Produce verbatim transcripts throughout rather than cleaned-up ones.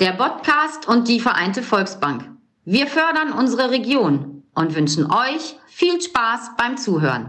der Podcast und die Vereinte Volksbank. Wir fördern unsere Region und wünschen euch viel Spaß beim Zuhören.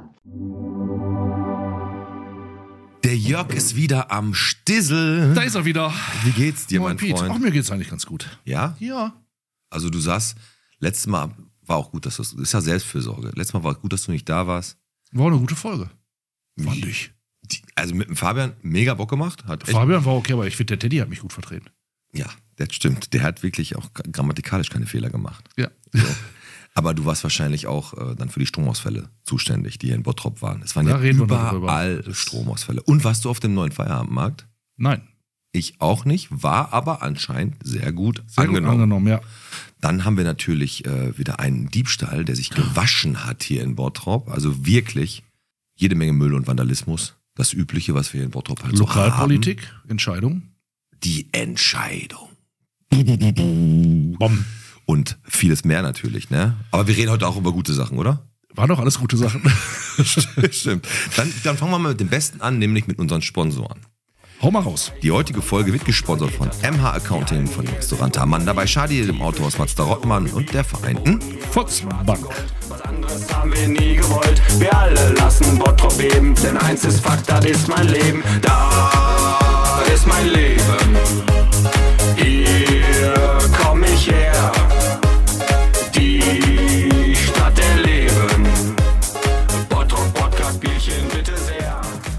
Der Jörg ist wieder am Stissel. Da ist er wieder. Wie geht's dir, Moin, mein Piet. Freund? Auch mir geht's eigentlich ganz gut. Ja? Ja. Also du sagst, letztes Mal war auch gut, dass du, das ist ja Selbstfürsorge. Letztes Mal war gut, dass du nicht da warst. War eine gute Folge. Fand Wie? ich. Die, also mit dem Fabian mega Bock gemacht. Hat echt, Fabian war okay, aber ich finde, der Teddy hat mich gut vertreten. ja, das stimmt. Der hat wirklich auch grammatikalisch keine Fehler gemacht. Ja. So. Aber du warst wahrscheinlich auch äh, dann für die Stromausfälle zuständig, die hier in Bottrop waren. Es waren Da ja reden wir noch überall drüber. Stromausfälle. Und warst du auf dem neuen Feierabendmarkt? Nein. Ich auch nicht, war aber anscheinend sehr gut Sehr angenommen. gut angenommen, ja. Dann haben wir natürlich äh, wieder einen Diebstahl, der sich gewaschen hat hier in Bottrop. Also wirklich jede Menge Müll und Vandalismus. Das Übliche, was wir hier in Bottrop halt so haben. Lokalpolitik, Entscheidung. Die Entscheidung. Bom. Und vieles mehr natürlich, ne? Aber wir reden heute auch über gute Sachen, oder? War doch alles gute Sachen. Stimmt. Dann, dann fangen wir mal mit dem Besten an, nämlich mit unseren Sponsoren. Hau mal raus. Die heutige Folge wird gesponsert von M H Accounting, von dem Restaurant Amanda bei Schadi, dem Autohaus Mazda Rottmann und der Vereinten Volksbank. Was anderes haben wir nie gewollt. Wir alle lassen Bottrop beben, denn eins ist Fakt, das ist mein Leben. Da ist mein Leben. Hier komm ich her. Die Stadt der Leben. Bottrop Podcast Bierchen bitte sehr.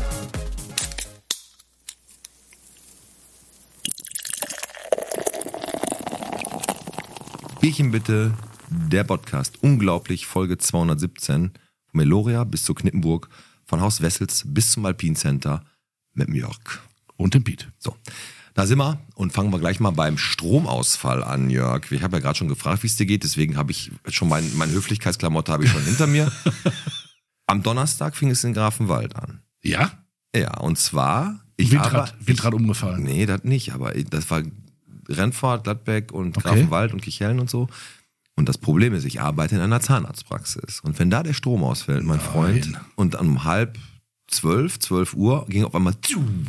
Bierchen bitte, der Podcast. Unglaublich, Folge zweihundertsiebzehn. Von Meloria bis zu Knippenburg, von Haus Wessels bis zum Alpine Center mit dem Jörg. Und dem Piet. So, da sind wir und fangen wir gleich mal beim Stromausfall an, Jörg. Ich habe ja gerade schon gefragt, wie es dir geht, deswegen habe ich schon mein, meine Höflichkeitsklamotte habe ich schon hinter mir. Am Donnerstag fing es in Grafenwald an. Ja? Ja, und zwar... Ich Windrad, aber, Windrad umgefallen. Nee, das nicht, aber das war Rennfahrt, Gladbeck und Okay. Grafenwald und Kichellen und so. Und das Problem ist, ich arbeite in einer Zahnarztpraxis. Und wenn da der Strom ausfällt, mein Nein. Freund, und um halb zwölf, zwölf Uhr ging auf einmal,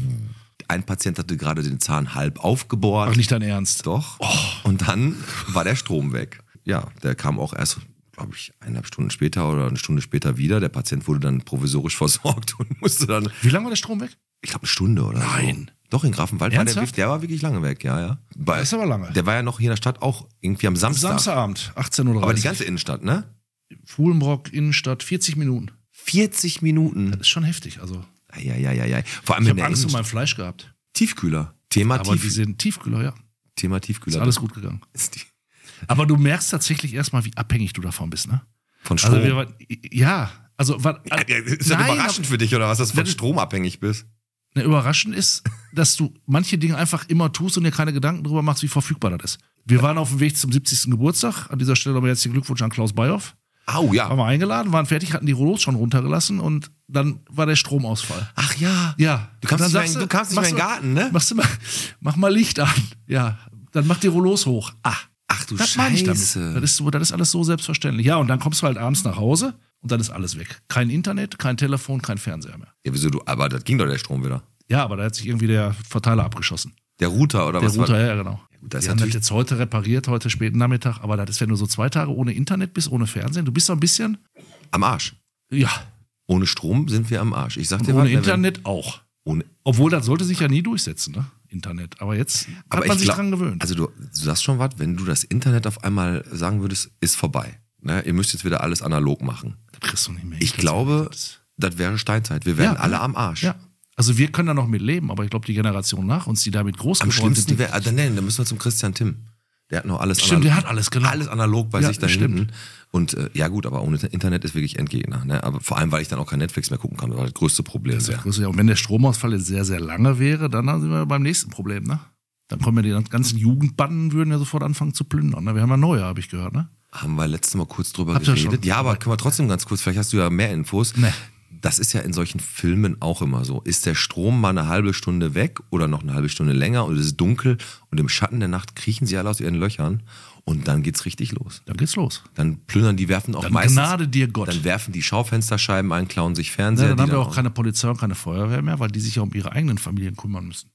ein Patient hatte gerade den Zahn halb aufgebohrt. Ach, nicht dein Ernst. Doch. Und dann war der Strom weg. Ja, der kam auch erst, glaube ich, eineinhalb Stunden später oder eine Stunde später wieder. Der Patient wurde dann provisorisch versorgt und musste dann, Wie lange war der Strom weg? ich glaube, eine Stunde oder so. Nein. Doch, in Grafenwald war der, Ernsthaft? der war wirklich lange weg, ja, ja. Bei, Das ist aber lange. Der war ja noch hier in der Stadt auch irgendwie am Samstag. Samstagabend, achtzehn Uhr dreißig. Aber die ganze Innenstadt, ne? Fuhlenbrock, Innenstadt, vierzig Minuten. vierzig Minuten. Das ist schon heftig. Also, Ja, ja, ja, ja. Vor allem ich in habe der Angst um Innenstadt. mein Fleisch gehabt. Tiefkühler. Thema, Aber die Tief, sind Tiefkühler, ja. Thema Ist Tiefkühler. alles gut gegangen. Ist die, Aber du merkst tatsächlich erstmal, wie abhängig du davon bist, ne? von Strom. Also wir waren, ja, also war, ja, ist das nein, überraschend für dich, oder was, dass du von Das- Strom abhängig bist? Ne, überraschend ist, dass du manche Dinge einfach immer tust und dir keine Gedanken darüber machst, wie verfügbar das ist. Wir waren auf dem Weg zum siebzigsten Geburtstag. An dieser Stelle nochmal herzlichen Glückwunsch an Klaus Bayhoff. Au, ja. Waren wir eingeladen, waren fertig, hatten die Rollos schon runtergelassen und dann war der Stromausfall. Ach ja. Ja. Du kamst Und nicht dann mehr in- sagst du kamst nicht mehr in den machst Garten, ne? Machst du mal, mach mal Licht an. Ja. Dann mach die Rollos hoch. Ah. Ach du Das meine ich damit. Scheiße. Das ist, so, das ist alles so selbstverständlich. Ja, und dann kommst du halt abends nach Hause und dann ist alles weg. Kein Internet, kein Telefon, kein Fernseher mehr. Ja, wieso du, aber das ging doch der Strom wieder. Ja, aber da hat sich irgendwie der Verteiler abgeschossen. Der Router oder Der was Router, war? ja, genau. Ja, gut, das ist Die haben das natürlich, jetzt heute repariert, heute späten Nachmittag, aber das ist, wenn du so zwei Tage ohne Internet bist, ohne Fernsehen, du bist so ein bisschen, am Arsch. ja, Ohne Strom sind wir am Arsch. Ich sag und dir ohne was, ne, wenn- Internet auch. Ohne, Obwohl, das sollte sich ja nie durchsetzen, ne? Internet. Aber jetzt aber hat man ich sich glaub, dran gewöhnt. Also du, du sagst schon was, wenn du das Internet auf einmal sagen würdest, ist vorbei. Ne? Ihr müsst jetzt wieder alles analog machen. das kriegst du nicht mehr. Ich hin. glaube, Das- das wäre Steinzeit. Wir wären Ja, alle ja. am Arsch. Ja. Also wir können da noch mit leben, aber ich glaube, die Generation nach uns, die damit groß Am geworden schlimmsten sind, wäre, also, nee, da müssen wir zum Christian Timm. Der hat noch alles Stimmt, der hat alles, genau. Alles analog bei Ja, sich da stimmt. hinten. Und äh, ja gut, aber ohne Internet ist wirklich Endgegner. Ne? Aber vor allem, weil ich dann auch kein Netflix mehr gucken kann. Das war das größte Problem. das ist wäre. das Größte. Ja, und wenn der Stromausfall jetzt sehr, sehr lange wäre, dann sind wir beim nächsten Problem, ne? Dann kommen ja die ganzen Jugendbanden, würden ja sofort anfangen zu plündern. Ne? Wir haben ja neue, habe ich gehört, ne? Haben wir letztes Mal kurz drüber Habt ihr geredet. schon? Ja, aber können wir trotzdem ganz kurz, vielleicht hast du ja mehr Infos. Nee. Das ist ja in solchen Filmen auch immer so. Ist der Strom mal eine halbe Stunde weg oder noch eine halbe Stunde länger und es ist dunkel und im Schatten der Nacht kriechen sie alle aus ihren Löchern und dann geht's richtig los. Dann geht's los. Dann plündern die, werfen auch Dann meistens... Gnade dir Gott. Dann werfen die Schaufensterscheiben ein, klauen sich Ja, Fernseher. dann die haben wir dann auch keine Polizei und keine Feuerwehr mehr, weil die sich ja um ihre eigenen Familien kümmern müssen.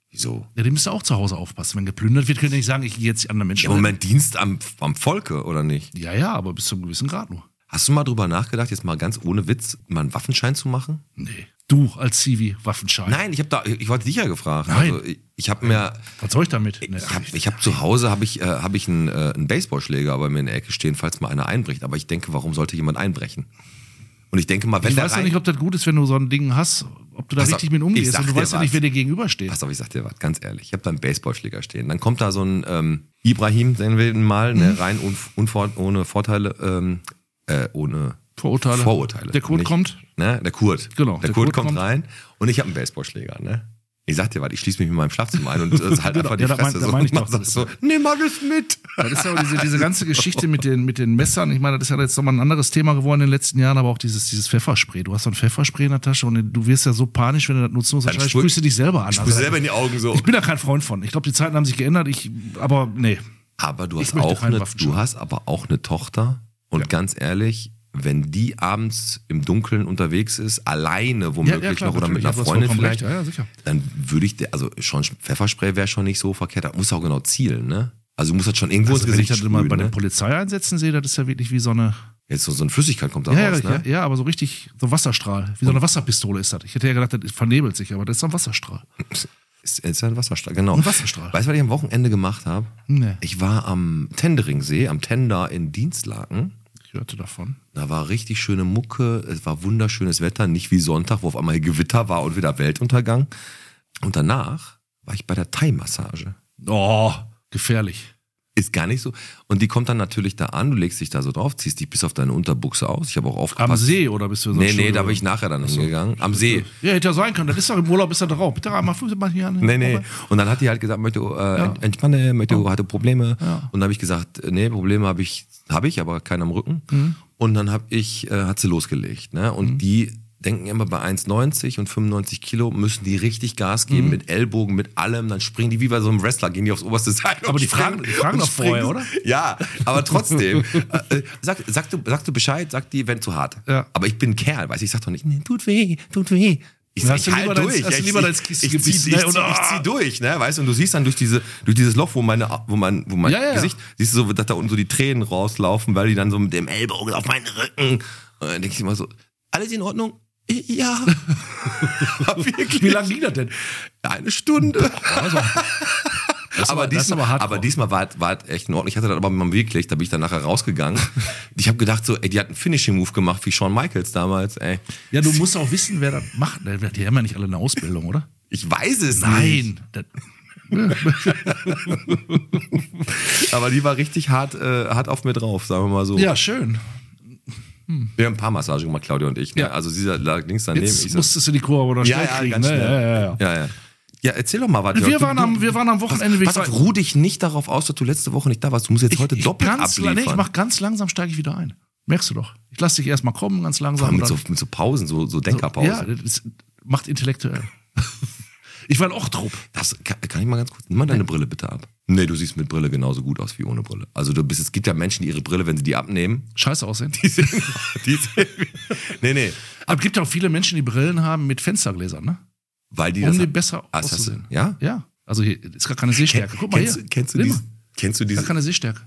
Wieso? Ja, die müssen auch zu Hause aufpassen. Wenn geplündert wird, können die nicht sagen, ich gehe jetzt die anderen Menschen. Ja, Moment, Dienst am, am Volke, oder nicht? Ja, ja, aber bis zu einem gewissen Grad nur. Hast du mal drüber nachgedacht, jetzt mal ganz ohne Witz, mal einen Waffenschein zu machen? Nee. Du als Civi, Waffenschein. Nein, ich habe da, ich wollte dich ja gefragt. Nein. Also ich, ich habe mir, Was soll ich damit? Nee. ich habe ich hab zu Hause habe ich, äh, hab ich einen, äh, einen Baseballschläger bei mir in der Ecke stehen, falls mal einer einbricht. Aber ich denke, warum sollte jemand einbrechen? Und ich denke mal, wenn Ich der weiß ja rein- nicht, ob das gut ist, wenn du so ein Ding hast, ob du da Pass richtig auf, mit ich umgehst. sag Und du dir weißt ja was. nicht, wer dir gegenübersteht. Pass auf, ich sag dir was, ganz ehrlich. Ich habe da einen Baseballschläger stehen. Dann kommt da so ein ähm, Ibrahim, den wir mal, Mhm. ne, rein un, unvor, ohne Vorteile, ähm, äh, ohne Vorurteile. Vorurteile. Der Kurt Nicht, kommt. Ne, der Kurt. Genau, Der, der Kurt, Kurt kommt, kommt. rein und ich habe einen Baseballschläger, ne? Ich sag dir was, ich schließe mich mit meinem Schlafzimmer ein und äh, halt Genau, einfach die ja, da Fresse mein- da so. mein ich und doch, sag das ist so, nimm alles mit. Das ist aber diese, diese ganze Geschichte mit den, mit den Messern. Ich meine, das ist ja jetzt nochmal ein anderes Thema geworden in den letzten Jahren, aber auch dieses, dieses Pfefferspray. Du hast so ein Pfefferspray in der Tasche und du wirst ja so panisch, wenn du das nutzen musst. Wahrscheinlich sprüh- sprühst du dich selber an. Ich Also, muss selber in die Augen so. ich bin da kein Freund von. Ich glaube, die Zeiten haben sich geändert. Ich, aber nee. Aber du Ich hast möchte auch keinen eine, Waffenschein. du hast aber auch eine Tochter und Ja. ganz ehrlich, wenn die abends im Dunkeln unterwegs ist, alleine womöglich noch oder mit einer du hast Freundin vollkommen vielleicht, recht. Ja, ja, sicher. dann würde ich, der- also schon Pfefferspray wäre schon nicht so verkehrt, da muss auch genau zielen, ne? Also du musst das schon irgendwo Also ins wenn ich Gesicht das mal sprühen, bei den ne? Polizeieinsätzen sehe, das ist ja wirklich wie so eine, Jetzt so, so eine Flüssigkeit kommt da ja, raus, ja, ne? ja, ja, aber so richtig, so Wasserstrahl. Wie so eine Wasserpistole ist das. Ich hätte ja gedacht, das vernebelt sich, aber das ist ein Wasserstrahl. Ist, ist ja ein Wasserstrahl, genau. Ein Wasserstrahl. Weißt du, was ich am Wochenende gemacht habe? Nee. Ich war am Tenderingsee, am Tender in Dienstlaken. Ich hörte davon. Da war richtig schöne Mucke, es war wunderschönes Wetter, nicht wie Sonntag, wo auf einmal Gewitter war und wieder Weltuntergang. Und danach war ich bei der Thai-Massage. Oh, gefährlich. Ist gar nicht so. Und die kommt dann natürlich da an, du legst dich da so drauf, ziehst dich bis auf deine Unterbuchse aus. Ich habe auch aufgepasst. Am See oder bist du so? Nee, nee, da bin ich nachher dann hingegangen. Am See. Ja, hätte ja sein können. Das ist doch im Urlaub, ist er drauf. Bitte mal Füße mal hier an. Nee, nee. Und dann hat die halt gesagt, möchte äh, ent- entspanne, möchte, hatte Probleme. Ja. Und dann habe ich gesagt, nee, Probleme habe ich, habe ich, aber keinen am Rücken. Mhm. Und dann habe ich, äh, hat sie losgelegt. Ne? Und die denken immer bei eins neunzig und fünfundneunzig Kilo müssen die richtig Gas geben Mhm. mit Ellbogen, mit allem. Dann springen die wie bei so einem Wrestler, gehen die aufs oberste Seil. Aber und die fragen- springen die fragen und doch vorher, springen. oder? Ja, aber trotzdem. äh, sag, sag, du, sag du Bescheid, sag die, wenn zu hart. Ja. Aber ich bin ein Kerl, weißt du, ich sag doch nicht, nee, tut weh, tut weh. Ich, Hast ich du lieber halt dein- durch. hast du Ich- lieber ich- dein Kissen ich, zieh, gebissen, ich, ne? zieh, Und, ich ah. zieh durch, ne, weißt du, und du siehst dann durch diese, durch dieses Loch, wo meine, wo mein, wo mein Ja, ja. Gesicht, siehst du so, dass da unten so die Tränen rauslaufen, weil die dann so mit dem Ellbogen auf meinen Rücken, und dann denke ich immer so, alles in Ordnung? Ja. Wirklich? Wie lange ging das denn? Eine Stunde. Also, das aber, aber, das ist diesmal, aber hart. aber diesmal war, es- war es echt in Ordnung. Ich hatte das aber mit meinem wirklich, da bin ich dann nachher rausgegangen. Ich habe gedacht so, ey, die hat einen Finishing-Move gemacht, wie Shawn Michaels damals, ey. Ja, du musst auch wissen, wer das macht. Die haben ja nicht alle eine Ausbildung, oder? Ich weiß es nicht. Nein. Das, Aber die war richtig hart, äh, hart auf mir drauf, sagen wir mal so. ja, schön. Wir haben ein paar Massagen gemacht, Claudia und ich. Ne? Ja. Also sie lag links daneben. Jetzt ich so, musstest du die Kurve oder ja, schnell ja, kriegen. ganz Ne? schnell. Ja, ja, ja. Ja, ja. Ja, erzähl doch mal was. Wir Jörg. Du- waren am- du- wir waren am Wochenende, wie Pass, pass ich auf, sag- ruh dich nicht darauf aus, dass du letzte Woche nicht da warst. Du musst jetzt heute Ich, doppelt ganz, abliefern. nee, ich mach ganz langsam, steige ich wieder ein. Merkst du doch. Ich lasse dich erstmal kommen, ganz langsam. Vor allem mit und so, dann- mit so Pausen, so, so Denkerpausen. Ja, das ist, macht intellektuell. Ich war ein Ochtrup. Das, kann, kann ich mal ganz kurz, nimm mal deine Brille bitte ab. Nee, du siehst mit Brille genauso gut aus wie ohne Brille. Also du bist, es gibt ja Menschen, die ihre Brille, wenn sie die abnehmen, Scheiße aussehen. die sehen, die sehen nee, nee, Aber es gibt ja auch viele Menschen, die Brillen haben mit Fenstergläsern, ne? weil die Um das... die besser Ah, das hast du- auszusehen. ja? Ja. Also hier ist gar keine Sehstärke. Guck mal kennst, hier. du- kennst, du Nimm diese, mal. kennst du Gar diese... keine Sehstärke.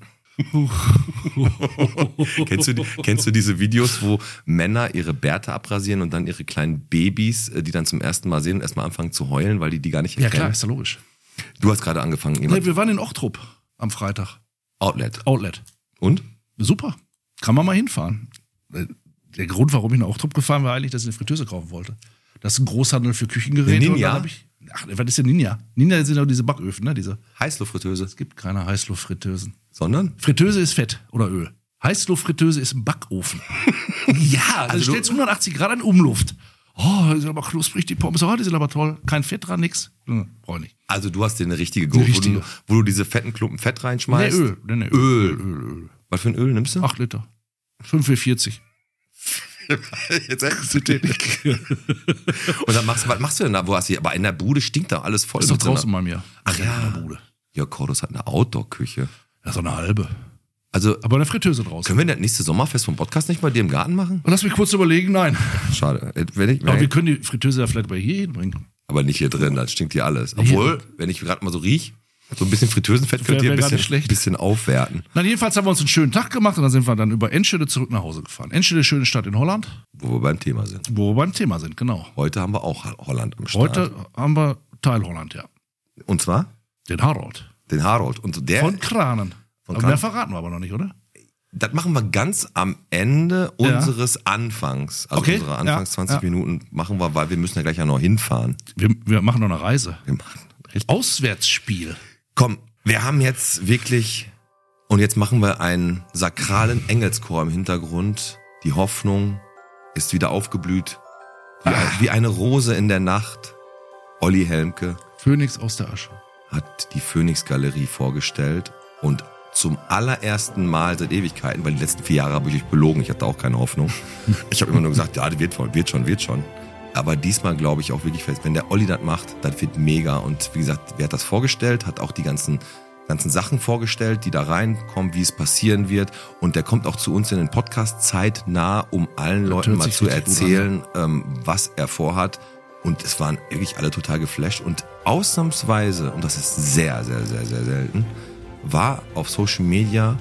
Kennst du, die- kennst du diese Videos, wo Männer ihre Bärte abrasieren und dann ihre kleinen Babys, äh, die dann zum ersten Mal sehen, erstmal anfangen zu heulen, weil die die gar nicht Ja erkennen? klar, ist ja logisch. Du hast gerade angefangen, Nee, jemand wir waren in Ochtrup am Freitag. Outlet. Outlet. Und? Super. Kann man mal hinfahren. Der Grund, warum ich nach Ochtrup gefahren war, eigentlich, dass ich eine Fritteuse kaufen wollte. Das ist ein Großhandel für Küchengeräte. Eine und Ninja? dann hab ich, ach, was ist denn Ninja? Ninja sind doch diese Backöfen, ne? Diese. Heißluftfritteuse. Es gibt keine Heißluftfritteusen. Sondern? Fritteuse ist Fett oder Öl. Heißluftfritteuse ist ein Backofen. Ja, Also stellst hundertachtzig Grad an Umluft. Oh, die sind aber knusprig, die Pommes. Oh, die sind aber toll. Kein Fett dran, nix. Hm, brauch ich nicht. Also du hast dir eine richtige geholt, Eine wo, richtige. du, wo du diese fetten Klumpen Fett reinschmeißt. Nee, Öl. Nee, nee, Öl. Öl, Öl, Öl. Was für ein Öl nimmst du? acht Liter. fünf für vierzig. Jetzt sagst du den. Und dann machst du, was machst du denn da? Wo hast du, aber in der Bude stinkt da alles voll. Ist doch mit so einer- draußen bei mir. Ach ja. In der Bude. Ja, Cordos hat eine Outdoor-Küche. Ja, so eine halbe. Also, Aber eine Fritteuse draußen. können wir das nächste Sommerfest vom Podcast nicht bei dir im Garten machen? Lass mich kurz überlegen, nein. Schade. Äh, Wenn ich, Aber wenn wir ich, können die Fritteuse ja vielleicht bei hier hinbringen. Aber nicht hier drin, das stinkt hier alles. Obwohl, wenn ich gerade mal so riech, so ein bisschen Fritteusenfett könnt ihr ein bisschen, bisschen aufwerten. Na, jedenfalls haben wir uns einen schönen Tag gemacht und dann sind wir dann über Enschede zurück nach Hause gefahren. Enschede, schöne Stadt in Holland. Wo wir beim Thema sind. Wo wir beim Thema sind, genau. Heute haben wir auch Holland am Start. Heute haben wir Teil Holland, ja. Und zwar? Den Harold. Den Harold. Und der, von Kranen. Von aber mehr verraten wir aber noch nicht, oder? Das machen wir ganz am Ende ja. unseres Anfangs. Also okay. unsere Anfangs ja. zwanzig ja. Minuten machen wir, weil wir müssen ja gleich ja noch hinfahren. Wir, wir machen noch eine Reise. Wir machen richtig. Auswärtsspiel. Komm, wir haben jetzt wirklich, und jetzt machen wir einen sakralen Engelschor im Hintergrund. Die Hoffnung ist wieder aufgeblüht. Wie, ein, wie eine Rose in der Nacht. Olli Helmke. Phönix aus der Asche. Hat die Phoenix-Galerie vorgestellt und zum allerersten Mal seit Ewigkeiten, weil die letzten vier Jahre habe ich euch belogen, ich hatte auch keine Hoffnung. Ich habe immer nur gesagt, ja, das wird schon, wird schon, wird schon. Aber diesmal glaube ich auch wirklich fest, wenn der Olli das macht, das wird mega. Und wie gesagt, wer hat das vorgestellt, hat auch die ganzen, ganzen Sachen vorgestellt, die da reinkommen, wie es passieren wird. Und der kommt auch zu uns in den Podcast zeitnah, um allen Leuten mal zu erzählen, ähm, was er vorhat. Und es waren wirklich alle total geflasht. Und ausnahmsweise, und das ist sehr, sehr, sehr, sehr selten, war auf Social Media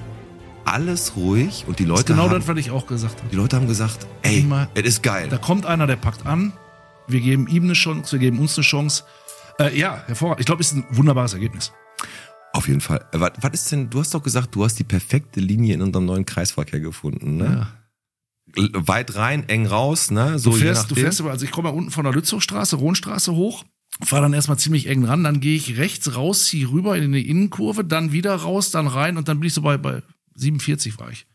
alles ruhig und die Leute das ist genau haben, das, was ich auch gesagt habe. Die Leute haben gesagt, ey, es ist geil. Da kommt einer, der packt an, wir geben ihm eine Chance, wir geben uns eine Chance. Äh, ja, hervorragend. Ich glaube, es ist ein wunderbares Ergebnis. Auf jeden Fall. Was, was ist denn, du hast doch gesagt, du hast die perfekte Linie in unserem neuen Kreisverkehr gefunden, ne? Ja. Weit rein, eng raus, ne? So du fährst, du fährst aber, also ich komme ja unten von der Lützowstraße, Rohnstraße hoch, fahre dann erstmal ziemlich eng ran, dann gehe ich rechts raus, ziehe rüber in die Innenkurve, dann wieder raus, dann rein und dann bin ich so bei, bei siebenundvierzig war ich.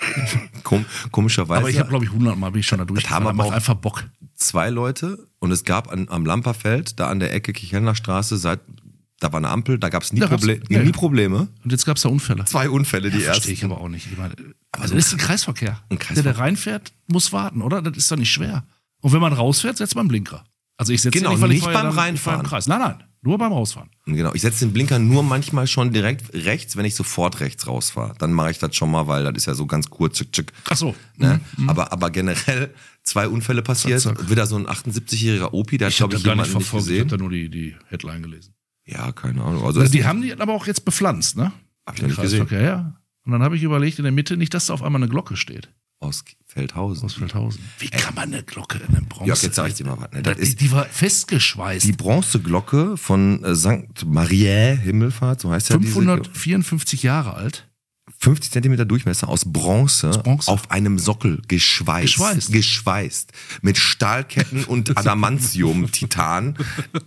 Kom- komischerweise. Aber ich habe, glaube ich, hundert Mal bin ich schon da durch. Haben macht einfach Bock. Zwei Leute und es gab an, am Lamperfeld, da an der Ecke Kirchhellner Straße, seit, da war eine Ampel, da gab es nie, da Proble- ja, nie ja. Probleme. Und jetzt gab es da Unfälle. Zwei Unfälle, die ja, ersten. Verstehe ich aber auch nicht. Ich meine, aber also so das ist ein Kreisverkehr. ein Kreisverkehr. Der, der reinfährt, muss warten, oder? Das ist doch nicht schwer. Und wenn man rausfährt, setzt man einen Blinker. Also ich setze genau, nicht, weil nicht ich beim ja Reinfahren. Im Kreis. Nein, nein, nur beim Rausfahren. Genau, ich setze den Blinker nur manchmal schon direkt rechts, wenn ich sofort rechts rausfahre. Dann mache ich das schon mal, weil das ist ja so ganz kurz. Tschick, tschick, Ach so. ne? mhm. aber, aber generell zwei Unfälle passiert. Zack, zack. Wieder so ein achtundsiebzigjähriger Opi, der hat, Ich habe glaube ich, das gar nicht jemanden nicht verfolgt. Ich gesehen. habe da nur die, die Headline gelesen. Ja, keine Ahnung. Also Also die haben die aber auch jetzt bepflanzt, ne? Hab ich noch nicht gesehen. Kreisverkehr, ja. Und dann habe ich überlegt, in der Mitte nicht, dass da auf einmal eine Glocke steht. Aus Feldhausen. Aus Feldhausen. Wie kann man eine Glocke in einem Bronze? Ja, jetzt sag ich dir mal was. Ne? Das die, ist die war festgeschweißt. die Bronzeglocke von äh, Sankt Mariä Himmelfahrt, so heißt ja diese. fünfhundertvierundfünfzig Jahre alt. fünfzig Zentimeter Durchmesser aus Bronze, Aus Bronze. auf einem Sockel geschweißt. Geschweißt. Geschweißt. Mit Stahlketten und Adamantium, Titan.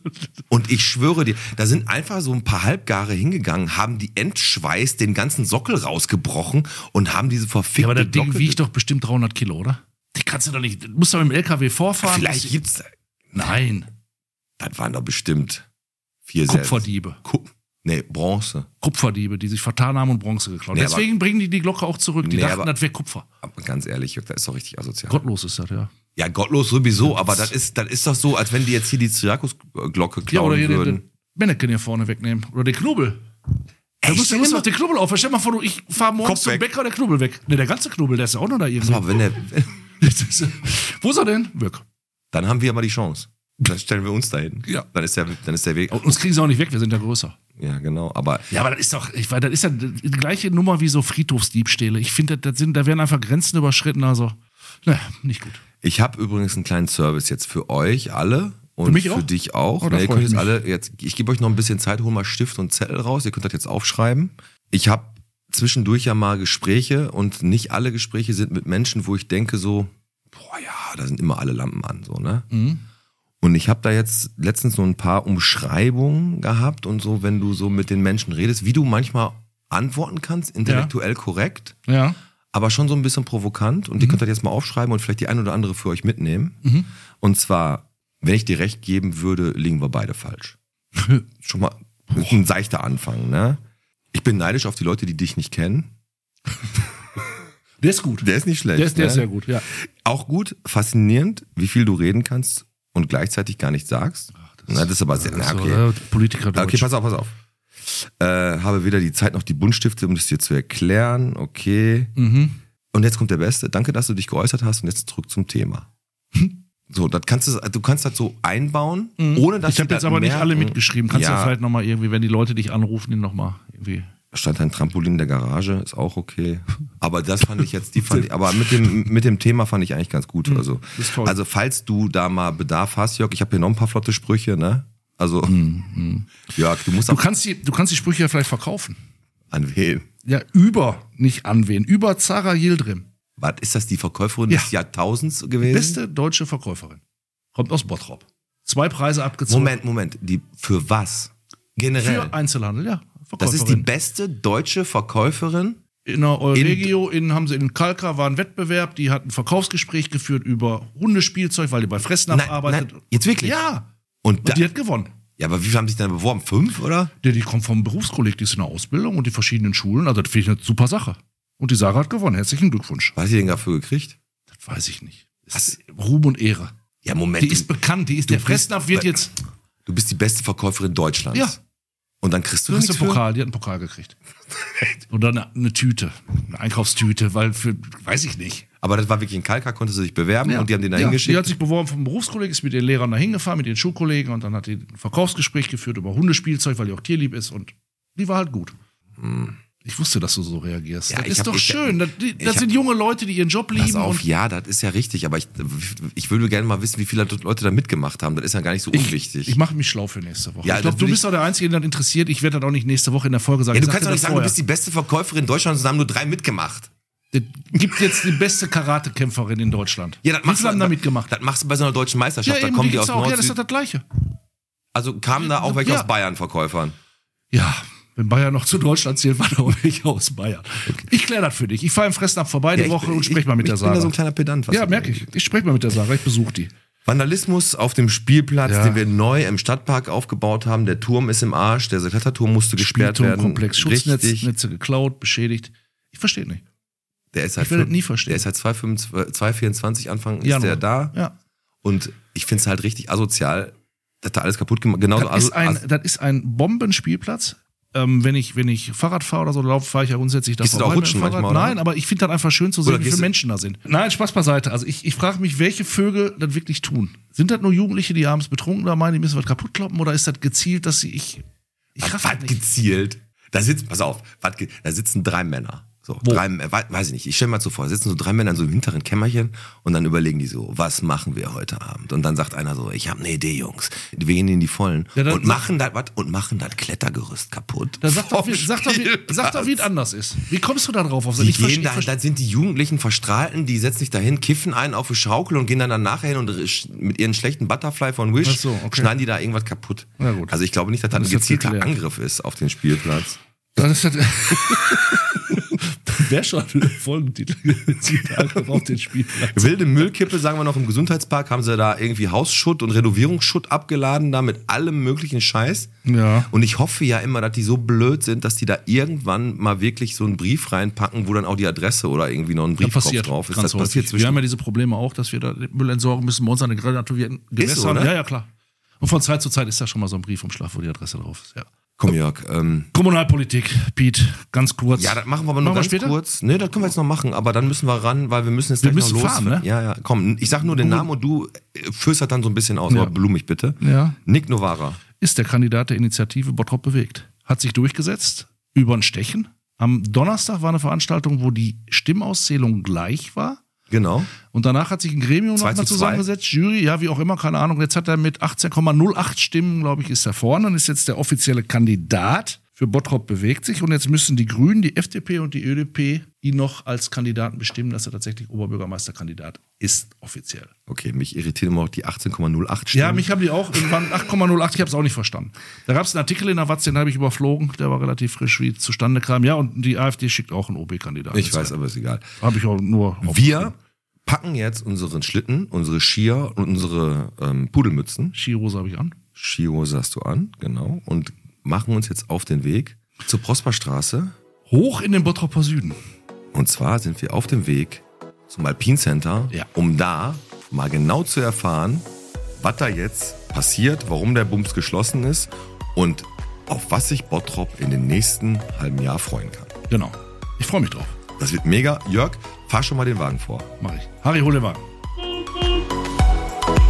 Und ich schwöre dir, da sind einfach so ein paar Halbgare hingegangen, haben die entschweißt, den ganzen Sockel rausgebrochen und haben diese verfickte Ja, aber das Ding Glocke wiegt doch bestimmt dreihundert Kilo, oder? Die kannst du doch nicht, du musst doch mit dem L K W vorfahren. Vielleicht gibt's, Nein. das waren doch bestimmt vier Kupferdiebe. Ku- Nee, Bronze. Kupferdiebe, die sich vertan haben und Bronze geklaut. Nee, Deswegen aber- bringen die die Glocke auch zurück. Die Nee, dachten, aber- das wäre Kupfer. Aber ganz ehrlich, Jörg, das ist doch richtig asozial. Gottlos ist das, ja. Ja, gottlos sowieso, aber das ist, das ist doch so, als wenn die jetzt hier die Zyriakus-Glocke Ja, oder klauen hier den, würden. den Manneken hier vorne wegnehmen. Oder den Knubbel. Da Ey, musst du stell musst dir doch den Knubbel auf. Stell mal vor, du, ich fahr morgens Kopf zum weg. Bäcker, der Knubbel weg. Ne, der ganze Knubbel, der ist ja auch noch da Pass irgendwo. mal, wenn der, Wo ist er denn? Weg. dann haben wir aber die Chance. Dann stellen wir uns dahin. Ja. Dann ist der, dann ist der Weg. Und uns kriegen sie auch nicht weg, wir sind ja größer. Ja, genau. Aber Ja, aber das ist doch, ich weiß, das ist ja die gleiche Nummer wie so Friedhofsdiebstähle. Ich finde, das sind, da werden einfach Grenzen überschritten, also, ne, nicht gut. ich habe übrigens einen kleinen Service jetzt für euch alle. Und Für mich für auch? dich auch. Oh, da Ne, ihr freu könnt ich jetzt mich. alle, jetzt, ich gebe euch noch ein bisschen Zeit, hol mal Stift und Zettel raus. Ihr könnt das jetzt aufschreiben. Ich habe zwischendurch ja mal Gespräche und nicht alle Gespräche sind mit Menschen, wo ich denke so, boah ja, da sind immer alle Lampen an, so, ne? Mhm. Und ich habe da jetzt letztens so ein paar Umschreibungen gehabt und so, wenn du so mit den Menschen redest, wie du manchmal antworten kannst, intellektuell korrekt, Ja. aber schon so ein bisschen provokant. Und ihr könnt das jetzt mal aufschreiben und vielleicht die ein oder andere für euch mitnehmen. Mhm. Und zwar, wenn ich dir recht geben würde, liegen wir beide falsch. Schon mal ein seichter Anfang, ne? Ich bin neidisch auf die Leute, die dich nicht kennen. Der ist gut. Der ist nicht schlecht. Der ist, der ne? ist sehr gut, ja. Auch gut, faszinierend, wie viel du reden kannst und gleichzeitig gar nichts sagst. Das, Na, das ist aber sehr, na, okay. So, äh, Politiker Okay, pass auf, pass auf. Äh, habe weder die Zeit noch die Buntstifte, um das dir zu erklären. Okay. Mhm. Und jetzt kommt der Beste. Danke, dass du dich geäußert hast und jetzt zurück zum Thema. So, das kannst du, du kannst das so einbauen, ohne dass Ich habe die jetzt das aber nicht merken. alle mitgeschrieben. Kannst du Ja. ja vielleicht nochmal irgendwie, wenn die Leute dich anrufen, den nochmal irgendwie. Stand ein Trampolin in der Garage, ist auch okay. Aber das fand ich jetzt, die fand ich, aber mit dem, mit dem Thema fand ich eigentlich ganz gut. Also, ist toll. also falls du da mal Bedarf hast, Jörg, ich habe hier noch ein paar flotte Sprüche, ne? Also, Jörg, du musst Du auch kannst die, du kannst die Sprüche ja vielleicht verkaufen. an wen? Ja, über, nicht an wen. Über Zara Yildirim. Was, ist das die Verkäuferin Ja. des Jahrtausends gewesen? Beste deutsche Verkäuferin. Kommt aus Bottrop. Zwei Preise abgezogen. Moment, Moment, die, für was? Generell. Für Einzelhandel, ja. Das Verkäuferin. ist die beste deutsche Verkäuferin? In der Euregio, in, haben sie in Kalka, war ein Wettbewerb, die hat ein Verkaufsgespräch geführt über Hundespielzeug, weil die bei Fressnapf Nein, arbeitet. nein, jetzt wirklich? Ja. Und, Und da, die hat gewonnen. ja, aber wie viele haben sich denn beworben? Fünf, oder? Der, die kommt vom Berufskolleg, die ist in der Ausbildung und die verschiedenen Schulen. Also das finde ich eine super Sache. Und die Sarah hat gewonnen. Herzlichen Glückwunsch. Was hat die denn dafür gekriegt? Das weiß ich nicht. Das Was? ist Ruhm und Ehre. Ja, Moment. Die du- ist bekannt, die ist, du der bist- Fressnapf wird jetzt, Du bist die beste Verkäuferin Deutschlands. Ja. Und dann kriegst du, du hast nichts einen für? Pokal, die hat einen Pokal gekriegt. Oder eine, eine Tüte, eine Einkaufstüte, weil für, weiß ich nicht. Aber das war wirklich in Kalka, konnte sie sich bewerben Ja. und die haben den da ja, hingeschickt. Die hat sich beworben vom Berufskolleg, ist mit den Lehrern da hingefahren, mit den Schulkollegen und dann hat die ein Verkaufsgespräch geführt über Hundespielzeug, weil die auch tierlieb ist und die war halt gut. Ich wusste, dass du so reagierst. Ja, das ich ist hab- doch ich- schön. Das, die, ich das hab- sind junge Leute, die ihren Job Pass lieben. auf, Und ja, das ist ja richtig, aber ich, ich würde gerne mal wissen, wie viele Leute da mitgemacht haben. Das ist ja gar nicht so unwichtig. ich mache mich schlau für nächste Woche. Ja, ich glaube, das du will bist doch der Einzige, der das interessiert. Ich werde das auch nicht nächste Woche in der Folge sagen. ja, du Ich kannst sagte doch nicht das sagen, du vorher. bist die beste Verkäuferin Deutschlands und es haben nur drei mitgemacht. Es gibt jetzt die beste Karatekämpferin in Deutschland. Ja, das Wie machst viele haben du da mitgemacht? Das machst du bei so einer deutschen Meisterschaft. da eben, kommen die gibt's aus auch. Nord. Ja, das ist doch das Gleiche. also kamen da auch welche Ja. aus Bayern Verkäufern. Ja, wenn Bayern noch zu Deutschland zählt, war da auch welche aus Bayern. Ich kläre das für dich. Ich fahre im Fressnapf vorbei die Ja, ich- Woche und ich- spreche mal mit ich der bin da Sarah. so ein kleiner Pedant. was Ja, das merke ich. Ich spreche mal mit der Sarah. Ich besuche die. Vandalismus auf dem Spielplatz, Ja. den wir neu im Stadtpark aufgebaut haben. Der Turm ist im Arsch, der Kletterturm musste gesperrt werden. Komplex Schutznetz, Richtig. Netze geklaut, beschädigt. Ich verstehe nicht. Der ist halt Ich werde für- das nie verstehen. Der ist halt zwei vierundzwanzig Anfang ist Januar. der da. Ja. Und ich finde es halt richtig asozial, dass da alles kaputt gemacht Genauso Das ist ein, aso- das ist ein Bombenspielplatz. Ähm, wenn ich, wenn ich Fahrrad fahre oder so laufe, fahre ich ja grundsätzlich da Gehst du da auch vorbei mit dem rutschen Fahrrad. manchmal, oder? Nein, aber ich finde das einfach schön zu sehen, Oder wie gehst viele du- Menschen da sind. Nein, Spaß beiseite. Also ich, ich frage mich, welche Vögel das wirklich tun. Sind das nur Jugendliche, die abends betrunken da meinen, die müssen was kaputt kloppen, oder ist das gezielt, dass sie ich. Ich was, raff was das nicht. gezielt. Da sitzt, pass auf, was, ge- da sitzen drei Männer. So, Wo? drei, äh, wei- weiß ich nicht, ich stell mir mal so vor, da sitzen so drei Männer in so einem hinteren Kämmerchen und dann überlegen die so, was machen wir heute Abend? Und dann sagt einer so, ich habe eine Idee, Jungs. Wir gehen in die Vollen Ja, dann und sag- machen das was und machen das Klettergerüst kaputt. Dann sag doch, Vom wie, sag, doch, wie, sag doch, wie es Spielplatz. anders ist. Wie kommst du da drauf? Auf so- Die ich versteh- gehen da, ich versteh- da sind die Jugendlichen Verstrahlten, die setzen sich dahin, kiffen einen auf die Schaukel und gehen dann, dann nachher hin und sch- mit ihren schlechten Butterfly von Wish Ach so, okay. schneiden die da irgendwas kaputt. Na gut. Also ich glaube nicht, dass das ein Das ist jetzt gezielter geklärt. Angriff ist auf den Spielplatz. Das ist das. Wäre schon ein Folgentitel. Gezielter Angriff auf den Spielplatz. Wilde Müllkippe, sagen wir noch, im Gesundheitspark haben sie da irgendwie Hausschutt und Renovierungsschutt abgeladen, da mit allem möglichen Scheiß. Ja. Und ich hoffe ja immer, dass die so blöd sind, dass die da irgendwann mal wirklich so einen Brief reinpacken, wo dann auch die Adresse oder irgendwie noch ein Das Briefkopf passiert drauf ist. ganz Das passiert häufig. Wir zwischen haben ja diese Probleme auch, dass wir da den Müll entsorgen müssen bei uns an den renaturierten Gewässern. oder? Ja, ja, klar. Und von Zeit zu Zeit ist da schon mal so ein Briefumschlag, wo die Adresse drauf ist. Ja. Komm, Jörg. Ähm, Kommunalpolitik, Pete, ganz kurz. ja, das machen wir aber nur Machen wir ganz später? kurz. Nee, das können wir jetzt noch machen, aber dann müssen wir ran, weil wir müssen jetzt Wir gleich noch müssen los. fahren, ne? Ja, ja, komm, ich sag nur den Namen und du äh, führst das dann so ein bisschen aus, Ja. aber blumig bitte. Ja. Nick Novara. Ist der Kandidat der Initiative Bottrop bewegt. Hat sich durchgesetzt über ein Stechen. Am Donnerstag war eine Veranstaltung, wo die Stimmauszählung gleich war. Genau. Und danach hat sich ein Gremium zwei nochmal zu zwei. zusammengesetzt, Jury, ja, wie auch immer, keine Ahnung. Jetzt hat er mit achtzehn Komma null acht Stimmen, glaube ich, ist er vorne und ist jetzt der offizielle Kandidat für Bottrop bewegt sich. Und jetzt müssen die Grünen, die F D P und die Ö D P ihn noch als Kandidaten bestimmen, dass er tatsächlich Oberbürgermeisterkandidat ist, offiziell. Okay, mich irritiert immer noch die achtzehn Komma null acht Stimmen. Ja, mich haben die auch irgendwann acht Komma null acht, ich habe es auch nicht verstanden. Da gab es einen Artikel in der Watz, den habe ich überflogen, der war relativ frisch, wie es zustande kam. Ja, und die AfD schickt auch einen O B-Kandidaten. Ich weiß, aber ist egal. Habe ich auch nur. Wir packen jetzt unseren Schlitten, unsere Skier und unsere ähm, Pudelmützen. Skihose habe ich an. Skihose hast du an, genau. Und machen uns jetzt auf den Weg zur Prosperstraße. Hoch in den Bottroper Süden. Und zwar sind wir auf dem Weg zum Alpine Center, Ja. um da mal genau zu erfahren, was da jetzt passiert, warum der Bums geschlossen ist und auf was sich Bottrop in den nächsten halben Jahr freuen kann. Genau. Ich freue mich drauf. Das wird mega. Jörg, fahr schon mal den Wagen vor. Mach ich. Harry, hol den Wagen.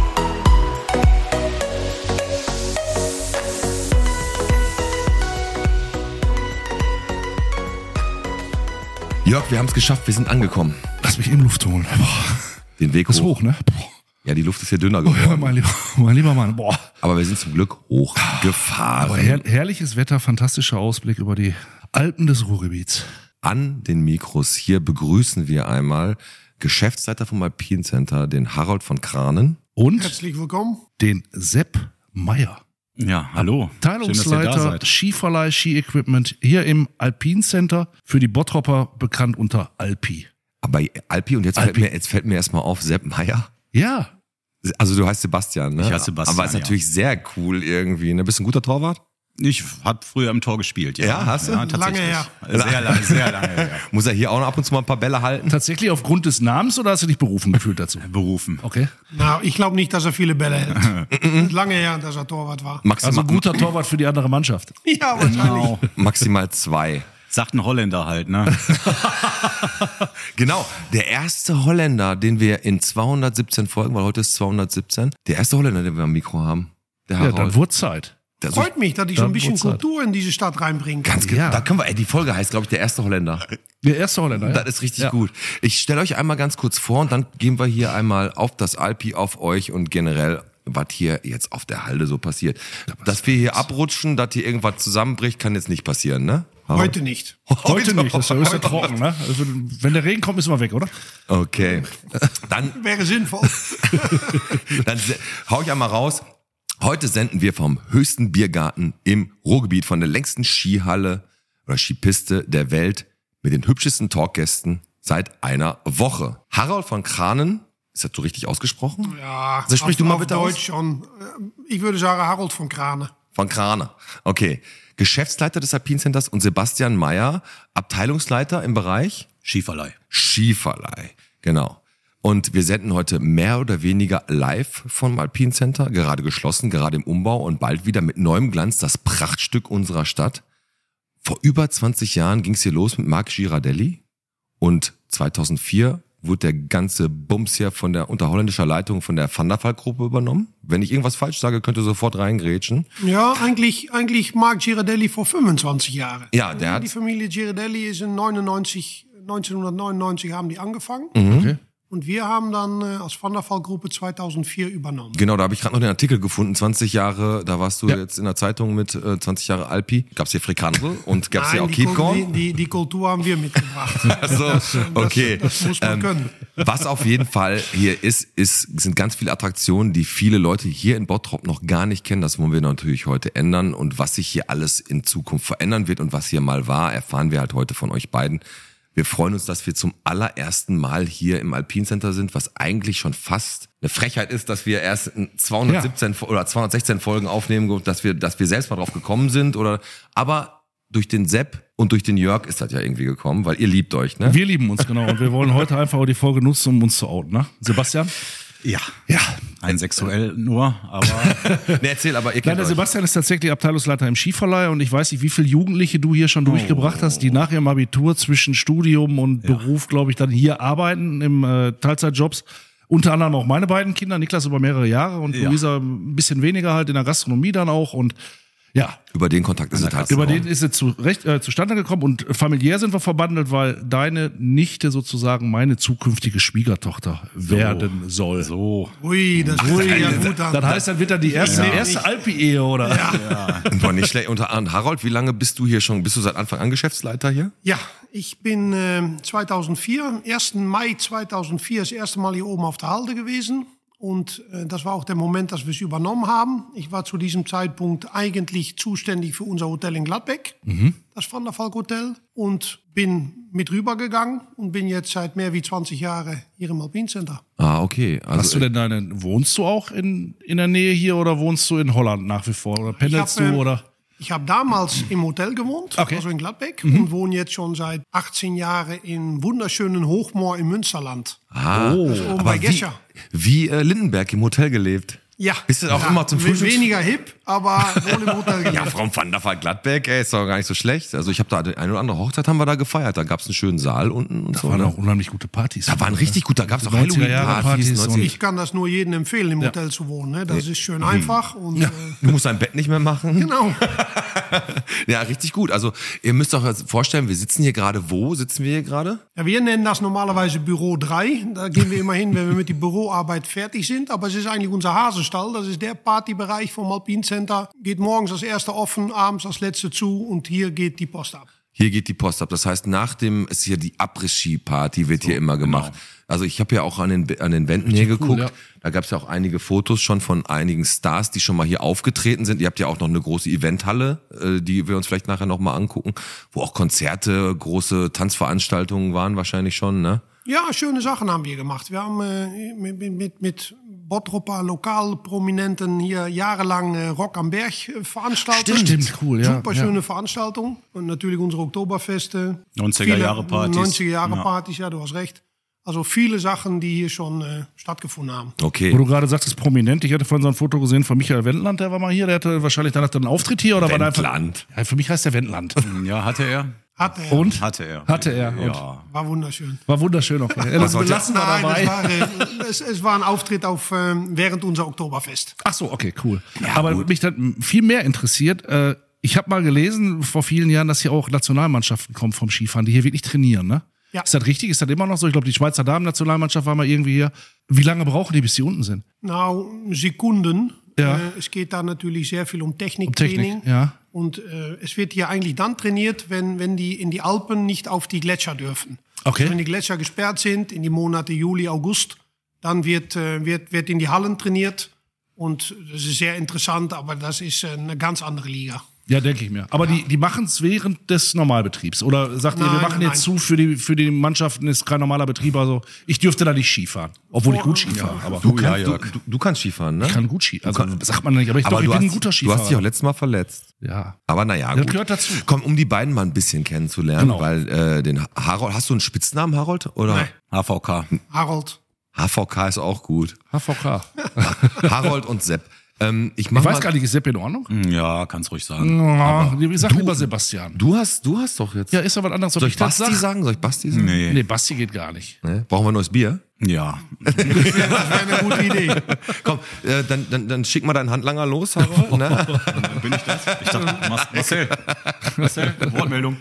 Jörg, wir haben es geschafft, wir sind angekommen. Lass mich in Luft holen. Boah. Den Weg Ist hoch. hoch, ne? Boah. Ja, die Luft ist hier dünner Oh, ja, geworden. mein, lieber, mein lieber Mann. Boah. Aber wir sind zum Glück hochgefahren. Aber her herrliches Wetter, fantastischer Ausblick über die Alpen des Ruhrgebiets. An den Mikros hier begrüßen wir einmal Geschäftsleiter vom Alpine Center, den Harold von Kranen. Und Herzlich willkommen. den Sepp Meier. Ja, hallo. Schön, dass ihr da Teilungsleiter seid. Skiverleih, Ski-Equipment hier im Alpine Center, für die Bottropper bekannt unter Alpi. Aber Alpi, und jetzt Alpi. fällt mir, jetzt fällt mir erstmal auf, Sepp Meier. Ja, Also du heißt Sebastian, ne? Ich heiße Sebastian, Aber ist ja. natürlich sehr cool irgendwie. Ne? Bist du ein guter Torwart? Ich habe früher im Tor gespielt. Ja, Ja, hast du? Ja, tatsächlich. Lange her. Sehr lange, sehr lange her. Muss er hier auch noch ab und zu mal ein paar Bälle halten? tatsächlich aufgrund des Namens oder hast du dich berufen gefühlt dazu? Berufen. Okay. Nou, ich glaube nicht, dass er viele Bälle hält. Lange her, dass er Torwart war. Maximal, Also guter Torwart für die andere Mannschaft. Ja, wahrscheinlich. Genau. maximal zwei. Sagt ein Holländer halt, ne? Genau, der erste Holländer, den wir in zweihundertsiebzehn Folgen, weil heute ist zweihundertsiebzehn, der erste Holländer, den wir am Mikro haben. Der Ja, dann Harold. wurde Zeit. Der so- Freut mich, dass ich so Dann ein bisschen wird's Zeit. Kultur in diese Stadt reinbringen kann. Ganz genau. Ja. Da können wir, ey, die Folge heißt, glaube ich, der erste Holländer. Der erste Holländer, ja. Das ist richtig Ja. gut. Ich stelle euch einmal ganz kurz vor und dann gehen wir hier einmal auf das Alpi, auf euch und generell, was hier jetzt auf der Halde so passiert. Dass wir hier abrutschen, dass hier irgendwas zusammenbricht, kann jetzt nicht passieren, ne? Heute nicht. Heute nicht, das ist ja, ist ja trocken, ne? Also, wenn der Regen kommt, ist wir weg, oder? Okay. Dann Wäre sinnvoll. Dann se- hau ich einmal raus. Heute senden wir vom höchsten Biergarten im Ruhrgebiet, von der längsten Skihalle oder Skipiste der Welt mit den hübschesten Talkgästen seit einer Woche. Harold von Kranen, ist das so richtig ausgesprochen? Ja, So, sprich auf, du mal auf bitte Deutsch aus. schon. Äh, Ich würde sagen Harold von Krane. Von Krane. Okay. Geschäftsleiter des Alpine Centers und Sebastian Meier, Abteilungsleiter im Bereich Skiverleih. Skiverleih. Genau. Und wir senden heute mehr oder weniger live vom Alpine Center, gerade geschlossen, gerade im Umbau und bald wieder mit neuem Glanz das Prachtstück unserer Stadt. Vor über zwanzig Jahren ging es hier los mit Marc Girardelli und zweitausendvier wurde der ganze Bums hier von der unter holländischer Leitung von der Van der Valk-Gruppe übernommen. Wenn ich irgendwas falsch sage, könnt ihr sofort reingrätschen. Ja, eigentlich, eigentlich Marc Girardelli vor fünfundzwanzig Jahren. Ja, der hat- Die Familie Girardelli ist in neunundneunzig, neunzehnhundertneunundneunzig haben die angefangen. Okay. Und wir haben dann äh, als Van der Valk-Gruppe zweitausendvier übernommen. Genau, da habe ich gerade noch den Artikel gefunden, zwanzig Jahre, da warst du Ja. jetzt in der Zeitung mit äh, zwanzig Jahre Alpi. Gab's hier Frikandel und gab's hier auch die, Keep Kul- Corn? die, die, die Kultur haben wir mitgebracht. Also, okay. Das, das muss man Ähm, können. Was auf jeden Fall hier ist, ist, sind ganz viele Attraktionen, die viele Leute hier in Bottrop noch gar nicht kennen. Das wollen wir natürlich heute ändern. Und was sich hier alles in Zukunft verändern wird und was hier mal war, erfahren wir halt heute von euch beiden. Wir freuen uns, dass wir zum allerersten Mal hier im Alpine Center sind, was eigentlich schon fast eine Frechheit ist, dass wir erst in zweihundertsiebzehn oder zweihundertsechzehn Folgen aufnehmen, dass wir, dass wir selbst mal drauf gekommen sind oder, aber durch den Sepp und durch den Jörg ist das ja irgendwie gekommen, weil ihr liebt euch, ne? Wir lieben uns, genau. Und wir wollen heute einfach auch die Folge nutzen, um uns zu outen, ne? Sebastian? Ja. Ja. Ein sexuell nur, aber Ne, erzähl, aber ihr Nein, kennt der euch. Sebastian ist tatsächlich Abteilungsleiter im Skiverleih und ich weiß nicht, wie viele Jugendliche du hier schon durchgebracht hast, die nach ihrem Abitur zwischen Studium und Beruf, glaube ich, dann hier arbeiten im äh, Teilzeitjobs. Unter anderem auch meine beiden Kinder, Niklas über mehrere Jahre und Ja. Luisa ein bisschen weniger halt in der Gastronomie dann auch und ja, Über den Kontakt ist es halt über gekommen. den ist es zu, recht, äh, zustande gekommen und familiär sind wir verbandelt, weil deine Nichte sozusagen meine zukünftige Schwiegertochter werden soll. so. Ui, das hört sich ja gut an. Das heißt, dann wird dann die erste, Ja. erste Alpi-Ehe, oder? Boah, nicht schlecht. Und Harold, wie lange bist du hier schon? Bist du seit Anfang an Geschäftsleiter hier? Ja, ich bin äh, zweitausendvier, am ersten Mai zweitausendvier das erste Mal hier oben auf der Halde gewesen. Und äh, das war auch der Moment, dass wir es übernommen haben. Ich war zu diesem Zeitpunkt eigentlich zuständig für unser Hotel in Gladbeck, das Van der Valk Hotel. Und bin mit rübergegangen und bin jetzt seit mehr wie zwanzig Jahren hier im Alpine Center. Ah, okay. Also, Hast du denn deine, wohnst du auch in, in der Nähe hier oder wohnst du in Holland nach wie vor? Oder pendelst Ich hab, du äh, oder? Ich habe damals im Hotel gewohnt, Okay. also in Gladbeck, und wohne jetzt schon seit achtzehn Jahren im wunderschönen Hochmoor im Münsterland. ah, Oh, oben aber bei wie, Gescher. wie äh, Lindenberg im Hotel gelebt. Ja. Bist du auch ja, immer zum we- Frühstück? Weniger hip, aber wohl im Hotel Ja, gegessen. Frau van der Vaart Gladbeck, ey, ist doch gar nicht so schlecht. Also ich habe da eine oder andere Hochzeit haben wir da gefeiert. Da gab's einen schönen Saal unten und Da so. waren Ne? auch unheimlich gute Partys. Da waren richtig gut, da gab's auch neunziger Jahre Halloween-Partys. Partys und- neunzig Ich kann das nur jedem empfehlen, im Hotel zu wohnen. Ne? Das ist schön einfach. Und, äh, Du musst dein Bett nicht mehr machen. genau. Ja, richtig gut. Also ihr müsst euch jetzt vorstellen, wir sitzen hier gerade wo? Sitzen wir hier gerade? Ja, wir nennen das normalerweise Büro drei. Da gehen wir immer hin, wenn wir mit der Büroarbeit fertig sind. Aber es ist eigentlich unser Hasenstall. Das ist der Partybereich vom Alpine Center. Geht morgens als erster offen, abends als letzte zu. Und hier geht die Post ab. Hier geht die Post ab. Das heißt, nach dem ist hier die Après-Ski-Party wird hier immer gemacht. Also ich habe ja auch an den an den Wänden hier geguckt. ja. Da gab es ja auch einige Fotos schon von einigen Stars, die schon mal hier aufgetreten sind. Ihr habt ja auch noch eine große Eventhalle, äh, die wir uns vielleicht nachher noch mal angucken, wo auch Konzerte, große Tanzveranstaltungen waren wahrscheinlich schon, ne? Ja, schöne Sachen haben wir gemacht. Wir haben äh, mit, mit, mit Bottroper Lokalprominenten hier jahrelang äh, Rock am Berg äh, veranstaltet. Stimmt, cool, ja. Super schöne Veranstaltung. Und natürlich unsere Oktoberfeste. neunziger Jahre Partys. neunziger Jahre Ja. Partys, ja, du hast recht. Also viele Sachen, die hier schon äh, stattgefunden haben. Okay. Wo du gerade sagst, ist prominent. Ich hatte vorhin so ein Foto gesehen von Michael Wendland, der war mal hier. Der hatte wahrscheinlich danach einen Auftritt hier. Oder war der einfach, Wendland. ja, für mich heißt der Wendland. Ja, hatte er. Hat er. Und? Hatte er. Hatte er. Und Ja. War wunderschön. war wunderschön. Okay. Das heute- belassen wir Nein, dabei. es war, äh, es, es war ein Auftritt auf, äh, während unser Oktoberfest. Ach so, okay, cool. Aber mich dann viel mehr interessiert, äh, ich habe mal gelesen vor vielen Jahren, dass hier auch Nationalmannschaften kommen vom Skifahren, die hier wirklich trainieren, ne? Ja. Ist das richtig? Ist das immer noch so? Ich glaube, die Schweizer Damen-Nationalmannschaft war mal irgendwie hier. Wie lange brauchen die, bis die unten sind? Nou, Sekunden. Ja. Äh, es geht da natürlich sehr viel um Um Techniktraining. Technik, ja. Und äh, es wird hier eigentlich dann trainiert, wenn, wenn die in die Alpen nicht auf die Gletscher dürfen. Okay. Also wenn die Gletscher gesperrt sind, in die Monate Juli, August, dann wird, äh, wird, wird in die Hallen trainiert. Und das ist sehr interessant, aber das ist äh, eine ganz andere Liga. Ja, denke ich mir. Aber die, die machen es während des Normalbetriebs. Oder sagt ihr, wir Nein, machen nein, jetzt nein. zu, für die, für die Mannschaften ist kein normaler Betrieb. Also ich dürfte da nicht Skifahren. Obwohl ich gut Skifahren. Aber Du, ja, kannst, Jörg. du, du, du kannst Skifahren, ne? ich kann gut Skifahren. Also sagt man nicht, aber ich, Aber doch, ich du, bin hast, ein guter du Skifahrer. hast dich auch letztes Mal verletzt. ja. Aber naja, Das gut. gehört dazu. Komm, um die beiden mal ein bisschen kennenzulernen, Genau. weil äh, den Harold, hast du einen Spitznamen, Harold? Oder? Nein. H V K. Harold. H V K ist auch gut. H V K. Harold und Sepp. Ähm, ich mach Ich weiß mal, gar nicht, ist Sepp in Ordnung? Ja, kannst ruhig sagen. Ja, ich sag lieber Sebastian. Du hast, du hast doch jetzt. Ja, ist aber was anderes. ob Soll ich das Basti sag? sagen? Soll ich Basti sagen? Nee. Nee, Basti geht gar nicht. Ne? Brauchen wir neues Bier? Ja. Das wäre eine gute Idee. Komm, äh, dann, dann, dann schick mal deinen Handlanger los, Harold. Ne? Bin ich das? Ich dachte, Mas- Marcel. Marcel, Wortmeldung.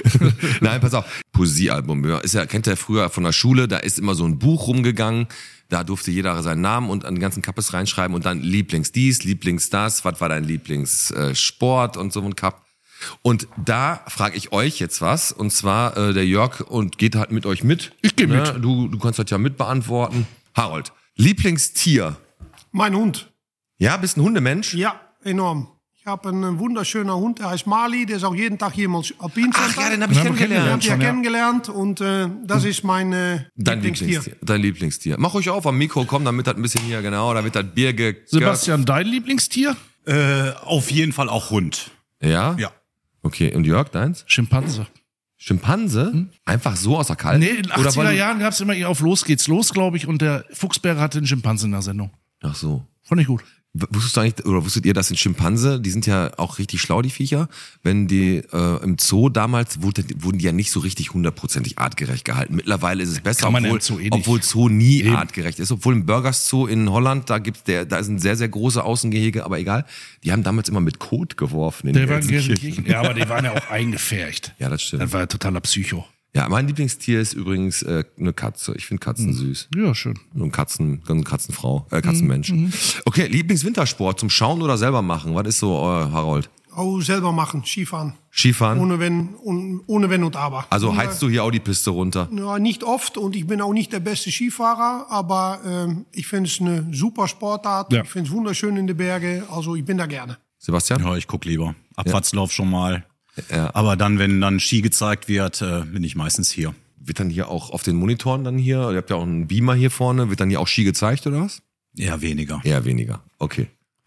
Nein, pass auf. Poesiealbum. Ja, ist ja, kennt ihr früher von der Schule, da ist immer so ein Buch rumgegangen. Da durfte jeder seinen Namen und an den ganzen Kappes reinschreiben und dann Lieblings dies, Lieblings das, was war dein Lieblingssport und so ein Kapp. Und da frage ich euch jetzt was, und zwar äh, der Jörg und geht halt mit euch mit. Ich geh mit. Du, du kannst das ja mit beantworten. Harold, Lieblingstier. Mein Hund. Ja, bist ein Hundemensch? Ja, enorm. Ich habe einen wunderschönen Hund, der heißt Mali. Der ist auch jeden Tag hier im Alpine Center. Ach ja, den habe ich Den haben wir kennengelernt. Ich habe ja schon, ja. kennengelernt und äh, das ist mein äh, Dein Lieblingstier. Lieblingstier. Dein Lieblingstier. Mach euch auf am Mikro, komm, damit das ein bisschen hier, genau, da wird das Bier ge... Sebastian, dein Lieblingstier? Äh, auf jeden Fall auch Hund. Ja? Ja. Okay, und Jörg, deins? Schimpanse. Schimpanse? Einfach so aus der Kalten? Nee, in den Oder weil achtziger du- Jahren gab es immer hier auf Los geht's los, glaube ich, und der Fuchsberger hatte einen Schimpanse in der Sendung. Ach so. Fand ich gut. W- Wusstest du eigentlich, oder wusstet ihr, dass ein Schimpanse, die sind ja auch richtig schlau, die Viecher, wenn die äh, im Zoo damals, wurde, wurden die ja nicht so richtig hundertprozentig artgerecht gehalten. Mittlerweile ist es besser, Kann man obwohl, im Zoo eh nicht. obwohl Zoo nie Eben. artgerecht ist. Obwohl im Burgers Zoo in Holland, da gibt's der, da ist ein sehr, sehr große Außengehege, aber egal. Die haben damals immer mit Kot geworfen in Der war in Gelsenkirchen. Gelsenkirchen. Ja, aber die waren ja auch eingefärcht. Ja, das stimmt. Das war ja totaler Psycho. Ja, mein Lieblingstier ist übrigens äh, eine Katze. Ich finde Katzen süß. Ja, schön. So ein Katzen, so eine Katzenfrau, äh, Katzenmensch. Mhm. Okay, Lieblingswintersport zum Schauen oder selber machen? Was ist so, äh, Harold? Auch selber machen, Skifahren. Skifahren? Ohne Wenn, un, ohne Wenn und Aber. Also Und, heizt du hier auch die Piste runter? Ja, nicht oft und ich bin auch nicht der beste Skifahrer, aber ähm, ich finde es eine super Sportart. Ja. Ich finde es wunderschön in den Bergen, also ich bin da gerne. Sebastian? Ja, ich guck lieber. Abfahrtslauf schon mal. Ja. Aber dann, wenn dann Ski gezeigt wird, äh, bin ich meistens hier. Wird dann hier auch auf den Monitoren dann hier, ihr habt ja auch einen Beamer hier vorne, wird dann hier auch Ski gezeigt oder was? Eher weniger. Eher weniger. Okay.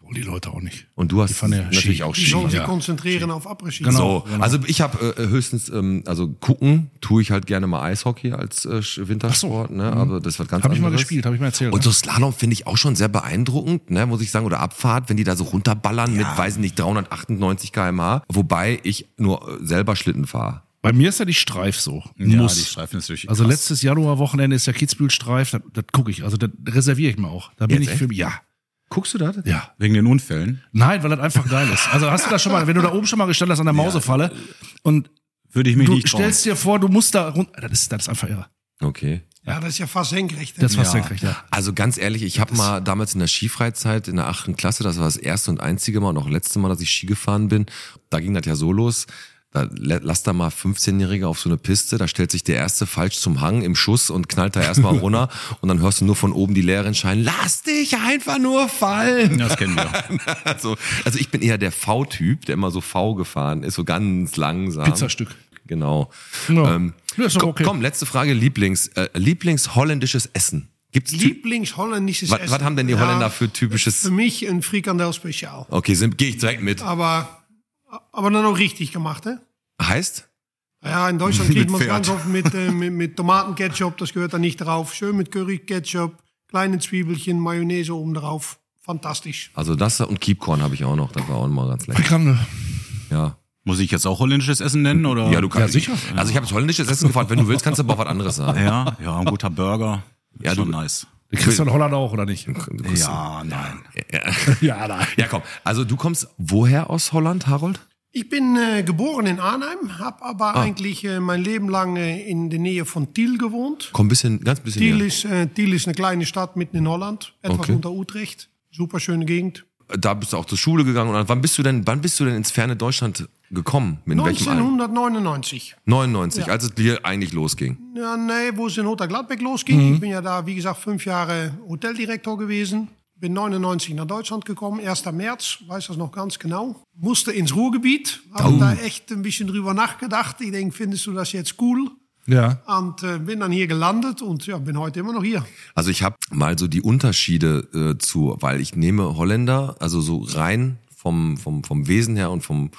Und die Leute auch nicht. Und du hast fahren ja natürlich Ski. auch Die Ski. sollen sich Ja. konzentrieren auf Après-Ski. Genau. So, also ich habe äh, höchstens, ähm, also gucken tue ich halt gerne mal Eishockey als äh, Wintersport, ne? Aber das wird ganz Habe ich mal anderes. gespielt, habe ich mal erzählt. Und ne? so Slalom finde ich auch schon sehr beeindruckend, ne, muss ich sagen, oder Abfahrt, wenn die da so runterballern mit, weiß ich nicht, dreihundertachtundneunzig Kilometer pro Stunde, wobei ich nur äh, selber Schlitten fahre. Bei mir ist ja die Streif so. Ja, Muss. die Streifen ist wirklich Also krass. letztes Januarwochenende ist ja Kitzbühel-Streif, das, das gucke ich. Also das reserviere ich mir auch. Da bin Jetzt ich für ja. Guckst du das? Ja. Wegen den Unfällen Nein, weil das einfach geil ist. Also hast du das schon mal, wenn du da oben schon mal gestanden hast an der Mausefalle und würde ich mich du nicht trauen. stellst dir vor, du musst da runter. Das ist, das ist einfach irre. Okay. Ja, das ist ja fast senkrecht. Das ist fast Ja. senkrecht, ja. Also ganz ehrlich, ich habe mal damals in der Skifreizeit in der achten Klasse, das war das erste und einzige Mal und auch letzte Mal, dass ich Ski gefahren bin, da ging das ja so los. Da lass da mal fünfzehnjährige auf so eine Piste, da stellt sich der erste falsch zum Hang im Schuss und knallt da erstmal runter und dann hörst du nur von oben die Lehrerin schreien, lass dich einfach nur fallen. Ja, das kennen wir. Also, also ich bin eher der V-Typ, der immer so V gefahren ist, so ganz langsam. Pizzastück. Genau. Ja. Ähm, Ja, ist doch komm, okay. komm, letzte Frage, Lieblings, äh, Lieblingsholländisches Essen. Gibt's Ty- Lieblingsholländisches was, Essen. was haben denn die Holländer Ja, für typisches? Für mich ein Frikandel Spezial. Okay, gehe ich direkt mit. Aber, aber dann auch richtig gemacht, ne? Heißt? Ja, in Deutschland kriegt Mit man es Pferd. ganz oft mit, äh, mit, mit Tomatenketchup, das gehört da nicht drauf. Schön mit Curry-Ketchup, kleine Zwiebelchen, Mayonnaise oben drauf. Fantastisch. Also das und Keepcorn habe ich auch noch, das war auch mal ganz lecker. Frikandel. Ja. Muss ich jetzt auch holländisches Essen nennen? Oder? Ja, du kannst. Ja, sicher. Also ich habe jetzt holländisches Essen gefragt, wenn du willst, kannst du aber auch was anderes sagen. Ja, ja, ein guter Burger. Ja, Ja, schon du- nice. Die kriegst du in Holland auch, oder nicht? Ja, nein. Ja, nein. Ja, komm. Also du kommst woher aus Holland, Harold? Ich bin äh, geboren in Arnhem, habe aber eigentlich äh, mein Leben lang äh, in der Nähe von Tiel gewohnt. Komm ein bisschen, ganz bisschen Tiel näher. ist, äh, Tiel ist eine kleine Stadt mitten in Holland, etwas Okay. unter Utrecht. Super schöne Gegend. Da bist du auch zur Schule gegangen. Und wann bist du denn, wann bist du denn ins ferne Deutschland gekommen? In welchem Alter? neunzehnhundertneunundneunzig. neunundneunzig, als es dir eigentlich losging. Ja, nee, wo es in Hotel Gladbeck losging. Ich bin ja da, wie gesagt, fünf Jahre Hoteldirektor gewesen. Bin neunundneunzig nach Deutschland gekommen, erster März, weiß das noch ganz genau. Musste ins Ruhrgebiet, habe da echt ein bisschen drüber nachgedacht. Ich denke, findest du das jetzt cool? Ja. Und äh, bin dann hier gelandet und ja, bin heute immer noch hier. Also ich habe mal so die Unterschiede äh, zu, weil ich nehme Holländer, also so rein vom, vom, vom Wesen her und vom,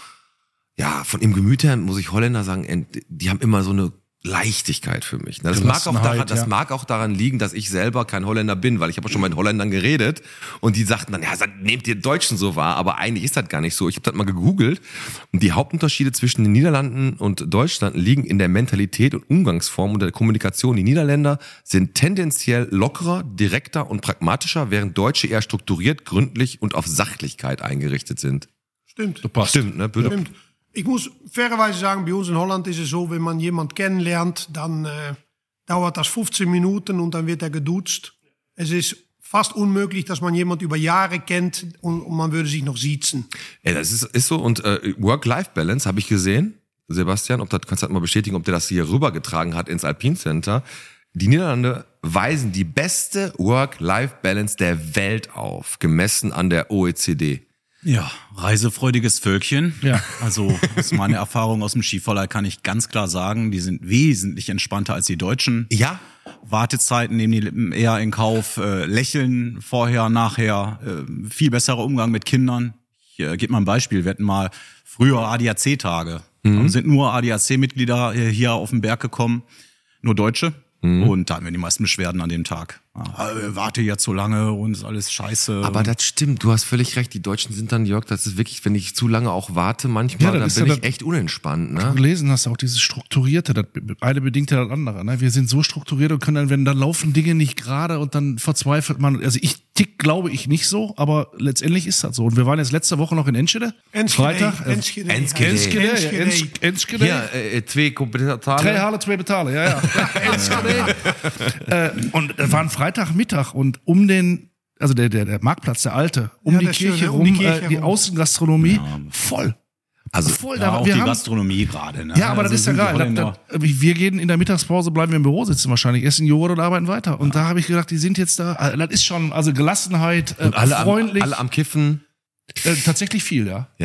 ja, von im Gemüt her muss ich Holländer sagen, ent- die haben immer so eine Leichtigkeit für mich. Das mag, auch daran, das ja. mag auch daran liegen, dass ich selber kein Holländer bin, weil ich habe schon mal mit Holländern geredet und die sagten dann, ja, nehmt ihr Deutschen so wahr, aber eigentlich ist das gar nicht so. Ich habe das mal gegoogelt und die Hauptunterschiede zwischen den Niederlanden und Deutschland liegen in der Mentalität und Umgangsform und der Kommunikation. Die Niederländer sind tendenziell lockerer, direkter und pragmatischer, während Deutsche eher strukturiert, gründlich und auf Sachlichkeit eingerichtet sind. Stimmt. Passt. Stimmt, ne? Bitte. Stimmt. Ich muss fairerweise sagen, bei uns in Holland ist es so, wenn man jemand kennenlernt, dann äh, dauert das fünfzehn Minuten und dann wird er geduzt. Es ist fast unmöglich, dass man jemand über Jahre kennt und, und man würde sich noch siezen. Ja, das ist, ist so. Und äh, Work-Life-Balance habe ich gesehen. Sebastian, ob das kannst du halt mal bestätigen, ob der das hier rübergetragen hat ins Alpine Center. Die Niederlande weisen die beste Work-Life-Balance der Welt auf, gemessen an der O E C D. Ja, reisefreudiges Völkchen. Ja. Also aus meiner Erfahrung aus dem Skiverleih kann ich ganz klar sagen, die sind wesentlich entspannter als die Deutschen. Ja. Wartezeiten nehmen die eher in Kauf, äh, lächeln vorher, nachher, äh, viel besserer Umgang mit Kindern. Ich äh, gebe mal ein Beispiel, wir hatten mal früher A D A C-Tage. Mhm. Sind nur A D A C-Mitglieder hier auf den Berg gekommen, nur Deutsche. Mhm. Und da hatten wir die meisten Beschwerden an dem Tag. Ah, äh, warte jetzt so lange und ist alles scheiße. Aber das stimmt, du hast völlig recht. Die Deutschen sind dann, Jörg, das ist wirklich, wenn ich zu lange auch warte, manchmal, Ja, das dann ist bin ja ich das- echt unentspannt. Du Ne? gelesen hast auch dieses Strukturierte, das eine bedingt ja das andere. Ne? Wir sind so strukturiert und können dann, wenn dann laufen Dinge nicht gerade und dann verzweifelt man. Also ich tick, glaube ich, nicht so, aber letztendlich ist das so. Und wir waren jetzt letzte Woche noch in Enschede. Freitag. äh, Enschede. Enschede. Enschede, ja, Enschede. Ensch- Enschede. Hier, äh, zwei Kompetitare. Drei Halle, zwei Betale, ja, ja. Enschede. äh, und das war ein Freitagmittag und um den, also der, der, der Marktplatz, der alte, um Ja, die der Kirche schöne, rum, um die Kirche äh, die rum. Außengastronomie, voll. Also, Voll, ja, da, auch wir die haben, Gastronomie gerade. Ne? ja, aber das Also ist ja sind die geil. Das, Holländer- das, wir gehen in der Mittagspause, bleiben wir im Büro sitzen wahrscheinlich, essen Joghurt und arbeiten weiter. Und da habe ich gedacht, die sind jetzt da, äh, das ist schon, also Gelassenheit, äh, und alle am, freundlich, alle am Kiffen. äh, tatsächlich viel, ja. Ja?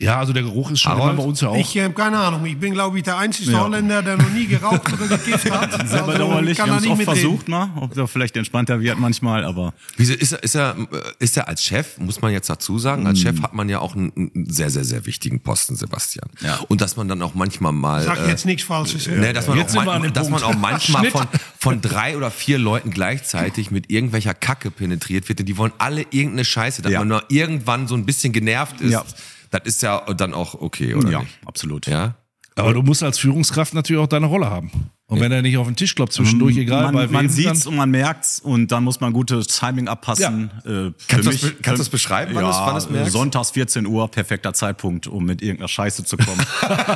Ja, also der Geruch ist schon Harold? immer bei uns ja auch. Ich habe keine Ahnung. Ich bin, glaube ich, der einzige Holländer, der noch nie geraucht oder gekifft hat. Sehr Also, bedauerlich, kann wir er haben es nicht auch mitreden. versucht mal, ob er vielleicht entspannter wird manchmal, aber Wieso ist er, ist er, ist er als Chef, muss man jetzt dazu sagen, als Chef hat man ja auch einen, einen sehr, sehr, sehr wichtigen Posten, Sebastian. Ja. Und dass man dann auch manchmal mal, Sag äh, jetzt nichts Falsches. ne, dass man, Jetzt auch, sind wir an man, dem dass man Punkt. auch manchmal Schnitt. von, von drei oder vier Leuten gleichzeitig mit irgendwelcher Kacke penetriert wird, denn die wollen alle irgendeine Scheiße, dass Ja. man nur irgendwann so ein bisschen genervt ist. Ja. Das ist ja dann auch okay, oder ja, nicht? absolut. Ja? Aber du musst als Führungskraft natürlich auch deine Rolle haben. Und wenn er nicht auf den Tisch klopft zwischendurch, egal man, bei wem, man sieht's dann, und man merkt's und dann muss man gutes Timing abpassen. Äh, für Kannst du mich- das be- kannst du das beschreiben, wann ja, du's- wann du's merkst? Sonntags vierzehn Uhr, perfekter Zeitpunkt, um mit irgendeiner Scheiße zu kommen.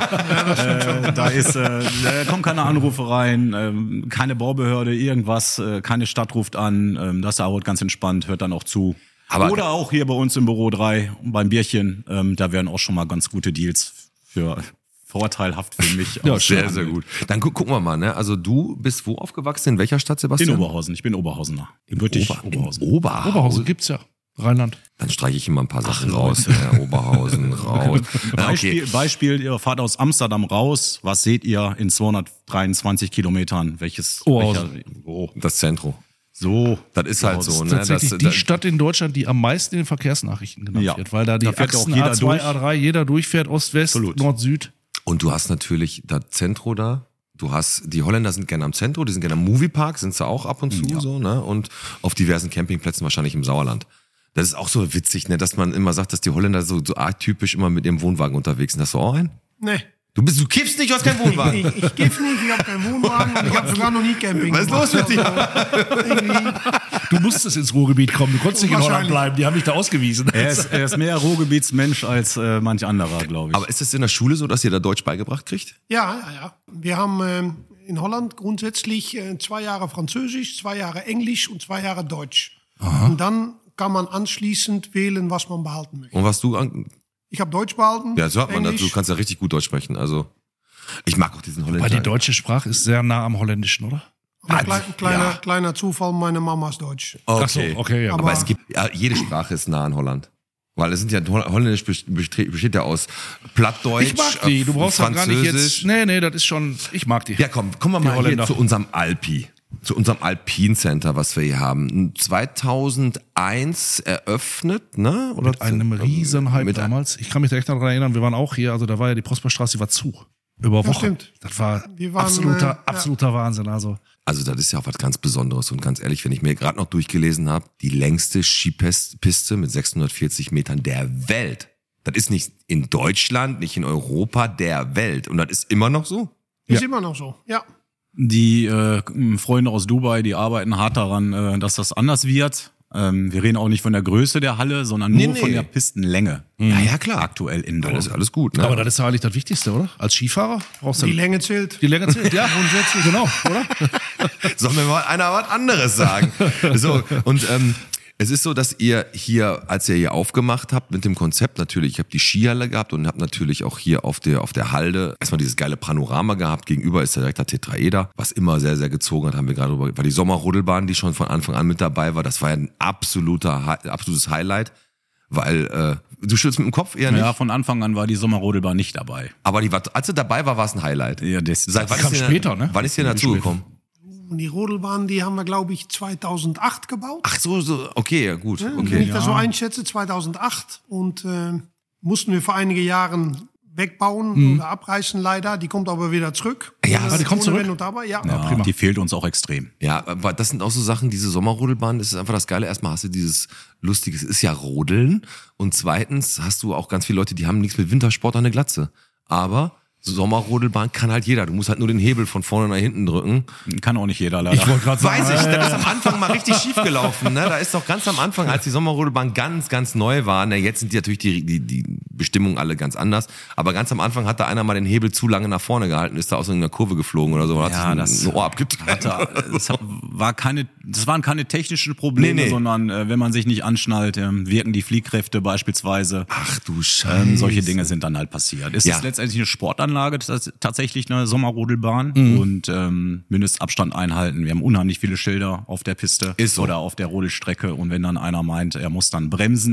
äh, da ist, äh, da kommen keine Anrufe rein, ähm, keine Baubehörde, irgendwas, äh, keine Stadt ruft an, ähm, das ist auch ganz entspannt, hört dann auch zu. Aber- Oder auch hier bei uns im Büro drei beim Bierchen, ähm, da werden auch schon mal ganz gute Deals für vorteilhaft für mich. Ja, aus- Sehr, sehr gut. Dann gu gucken wir mal, ne? Also du bist wo aufgewachsen? In welcher Stadt, In Sebastian? Oberhausen, ich bin Oberhausener. In Büttich, Ober- in Oberhausen. Oberhausen. Oberhausen gibt's ja. Rheinland. Dann streiche ich immer ein paar Sachen raus. Ja, Oberhausen, raus. Ja, Beispiel, okay. Beispiel, ihr fahrt aus Amsterdam raus. Was seht ihr in zweihundertdreiundzwanzig Kilometern? Welches? Oberhausen. welcher- Wo? Das Zentrum. So. Das ist halt so, ne? Tatsächlich Das, die das, Stadt in Deutschland, die am meisten in den Verkehrsnachrichten genannt Ja. wird, weil da die Da fährt ja auch Achsen jeder A zwei, durch. A drei, jeder durchfährt, Ost, West, Absolut. Nord, Süd. und du hast natürlich das Zentrum da. Du hast, die Holländer sind gerne am Zentrum, die sind gerne am Moviepark, sind sie auch ab und zu so, ne? Und auf diversen Campingplätzen wahrscheinlich im Sauerland. Das ist auch so witzig, ne? Dass man immer sagt, dass die Holländer so, so atypisch immer mit ihrem Wohnwagen unterwegs sind. Hast du auch einen? Nee. Du bist, du kiffst nicht, du hast keinen Wohnwagen. Ich, ich kiff nicht, ich habe keinen Wohnwagen und ich habe sogar noch nie Camping Was ist gemacht. los mit dir? Also, irgendwie, Du musstest ins Ruhrgebiet kommen, du konntest nicht in Holland Wahrscheinlich. bleiben, die haben dich da ausgewiesen. Er ist, er ist mehr Ruhrgebietsmensch als äh, manch anderer, glaube ich. Aber ist es in der Schule so, dass ihr da Deutsch beigebracht kriegt? ja, ja, ja. Wir haben ähm, in Holland grundsätzlich äh, zwei Jahre Französisch, zwei Jahre Englisch und zwei Jahre Deutsch. Und dann kann man anschließend wählen, was man behalten möchte. Und was du an, Ich habe Deutsch behalten. ja, so hat man das. Englisch. Du kannst ja richtig gut Deutsch sprechen. Also, ich mag auch diesen Holländer. Weil die deutsche Sprache ist sehr nah am Holländischen, oder? Ein klein, kleiner, Ja. kleiner Zufall, meine Mama ist Deutsch. Okay. Ach so, okay, ja. Aber, Aber- es gibt, ja, jede Sprache ist nah an Holland. Weil es sind ja, Holländisch besteht, besteht ja aus Plattdeutsch, Ich mag die, du brauchst doch gar nicht Französisch. jetzt. Nee, nee, das ist schon, ich mag die. Ja, komm, kommen wir Die mal hier Holländer. zu unserem Alpi. Zu unserem Alpin Center, was wir hier haben. zweitausendeins eröffnet, ne? Oder Mit einem riesen Hype mit ein- damals. Ich kann mich da echt daran erinnern, wir waren auch hier, also da war ja die Prosperstraße, die war zu. Über Wochen. stimmt. Das war Wir waren, absoluter, äh, ja. absoluter Wahnsinn. Also Also das ist ja auch was ganz Besonderes. Und ganz ehrlich, wenn ich mir gerade noch durchgelesen habe, die längste Skipiste mit sechshundertvierzig Metern der Welt. Das ist nicht in Deutschland, nicht in Europa, der Welt. Und das ist immer noch so? Ist immer noch so, ja. Die äh, Freunde aus Dubai, die arbeiten hart daran, äh, dass das anders wird. Ähm, wir reden auch nicht von der Größe der Halle, sondern nur Nee, nee. von der Pistenlänge. Ja, ja, klar. Aktuell indoor. Das ist alles gut, ne? aber das ist ja eigentlich das Wichtigste, oder? Als Skifahrer brauchst du Die Länge zählt. die Länge zählt. Ja, grundsätzlich, genau, oder? Soll mir mal einer was anderes sagen. So, und ähm, es ist so, dass ihr hier, als ihr hier aufgemacht habt mit dem Konzept, natürlich, ich habe die Skihalle gehabt und habe natürlich auch hier auf der auf der Halde erstmal dieses geile Panorama gehabt. Gegenüber ist direkt der Tetraeder, was immer sehr, sehr gezogen hat, haben wir gerade drüber, war die Sommerrodelbahn, die schon von Anfang an mit dabei war. Das war ja ein absoluter, Hi- absolutes Highlight, weil äh, du schüttelst mit dem Kopf eher nicht, Ja, von Anfang an war die Sommerrodelbahn nicht dabei. aber die war, als sie dabei war, war es ein Highlight. Ja, das, Seit wann kam ist ihr- später, ne? Wann ist ihr dazugekommen? Und die Rodelbahn, die haben wir, glaube ich, zweitausendacht gebaut. Ach so, so, okay, ja, gut, Wenn okay. ich das so einschätze, zweitausendacht. Und äh, mussten wir vor einigen Jahren wegbauen oder abreißen leider. Die kommt aber wieder zurück. Ja, Ohne- die kommt ohne zurück? Wenn und aber, ja. ja, prima. die fehlt uns auch extrem. Ja, aber das sind auch so Sachen, diese Sommerrodelbahn, das ist einfach das Geile. Erstmal hast du dieses Lustige, es ist ja Rodeln. Und zweitens hast du auch ganz viele Leute, die haben nichts mit Wintersport an der Glatze. Aber Sommerrodelbahn kann halt jeder. Du musst halt nur den Hebel von vorne nach hinten drücken. Kann auch nicht jeder leider. gerade Weiß ich, das ist am Anfang mal richtig schief gelaufen. Ne? Da ist doch ganz am Anfang, als die Sommerrodelbahn ganz, ganz neu war. Ne? Jetzt sind die natürlich die, die, die Bestimmungen alle ganz anders. Aber ganz am Anfang hat da einer mal den Hebel zu lange nach vorne gehalten, ist da aus irgendeiner Kurve geflogen oder so. Und Ja, hat das- sich ein Ohr abgetrennt. Das war keine, das waren keine technischen Probleme, Nee, nee. sondern äh, wenn man sich nicht anschnallt, ähm, wirken die Fliehkräfte beispielsweise. Ach du Scheiße. Ähm, solche Dinge sind dann halt passiert. Es Ja. ist letztendlich eine Sportanlage, das ist tatsächlich eine Sommerrodelbahn Mhm. und ähm, Mindestabstand einhalten. Wir haben unheimlich viele Schilder auf der Piste Ist so. oder auf der Rodelstrecke und wenn dann einer meint, er muss dann bremsen,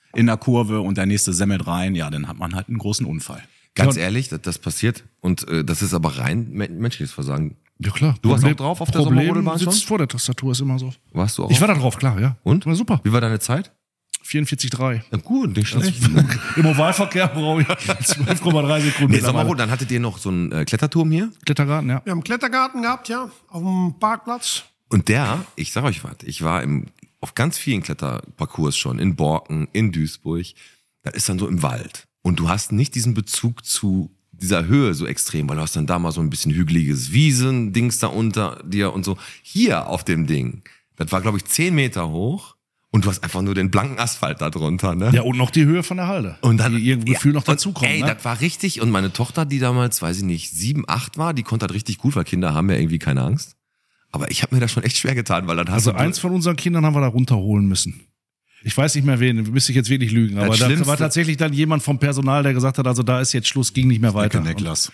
in der Kurve und der nächste semmelt rein, ja, dann hat man halt einen großen Unfall. Ganz ehrlich, das, das passiert. Und äh, das ist aber rein men- menschliches Versagen. Ja klar. Du warst Problem- auch drauf auf der Problem Sommerrodelbahn schon? sitzt vor der Tastatur, ist immer so. Warst du auch? Ich war da drauf, klar, ja. Und? War super. Wie war deine Zeit? vierundvierzig Komma drei. Ja, gut, nicht schlecht. Im Ovalverkehr brauche ich zwölf Komma drei Sekunden. Nee, Sommerrodel, dann hattet ihr noch so einen äh, Kletterturm hier. Klettergarten, ja. Wir haben einen Klettergarten gehabt, ja, auf dem Parkplatz. Und der, ich sag euch was, ich war im, auf ganz vielen Kletterparcours schon, in Borken, in Duisburg. Das ist dann so im Wald. Und du hast nicht diesen Bezug zu dieser Höhe so extrem, weil du hast dann da mal so ein bisschen hügeliges Wiesen-Dings da unter dir und so. Hier auf dem Ding, das war, glaube ich, zehn Meter hoch. Und du hast einfach nur den blanken Asphalt da drunter, ne? Ja, und noch die Höhe von der Halde. Und dann die irgendwie Gefühl noch und, dazukommt. Ey, Ne? das war richtig. Und meine Tochter, die damals, weiß ich nicht, sieben, acht war, die konnte das richtig gut, weil Kinder haben ja irgendwie keine Angst. Aber ich habe mir das schon echt schwer getan, weil dann hast Also du eins von unseren Kindern haben wir da runterholen müssen. Ich weiß nicht mehr wen, müsste ich jetzt wirklich lügen. Aber da Schlimmste- war tatsächlich dann jemand vom Personal, der gesagt hat, also da ist jetzt Schluss, ging nicht mehr weiter. Niklas.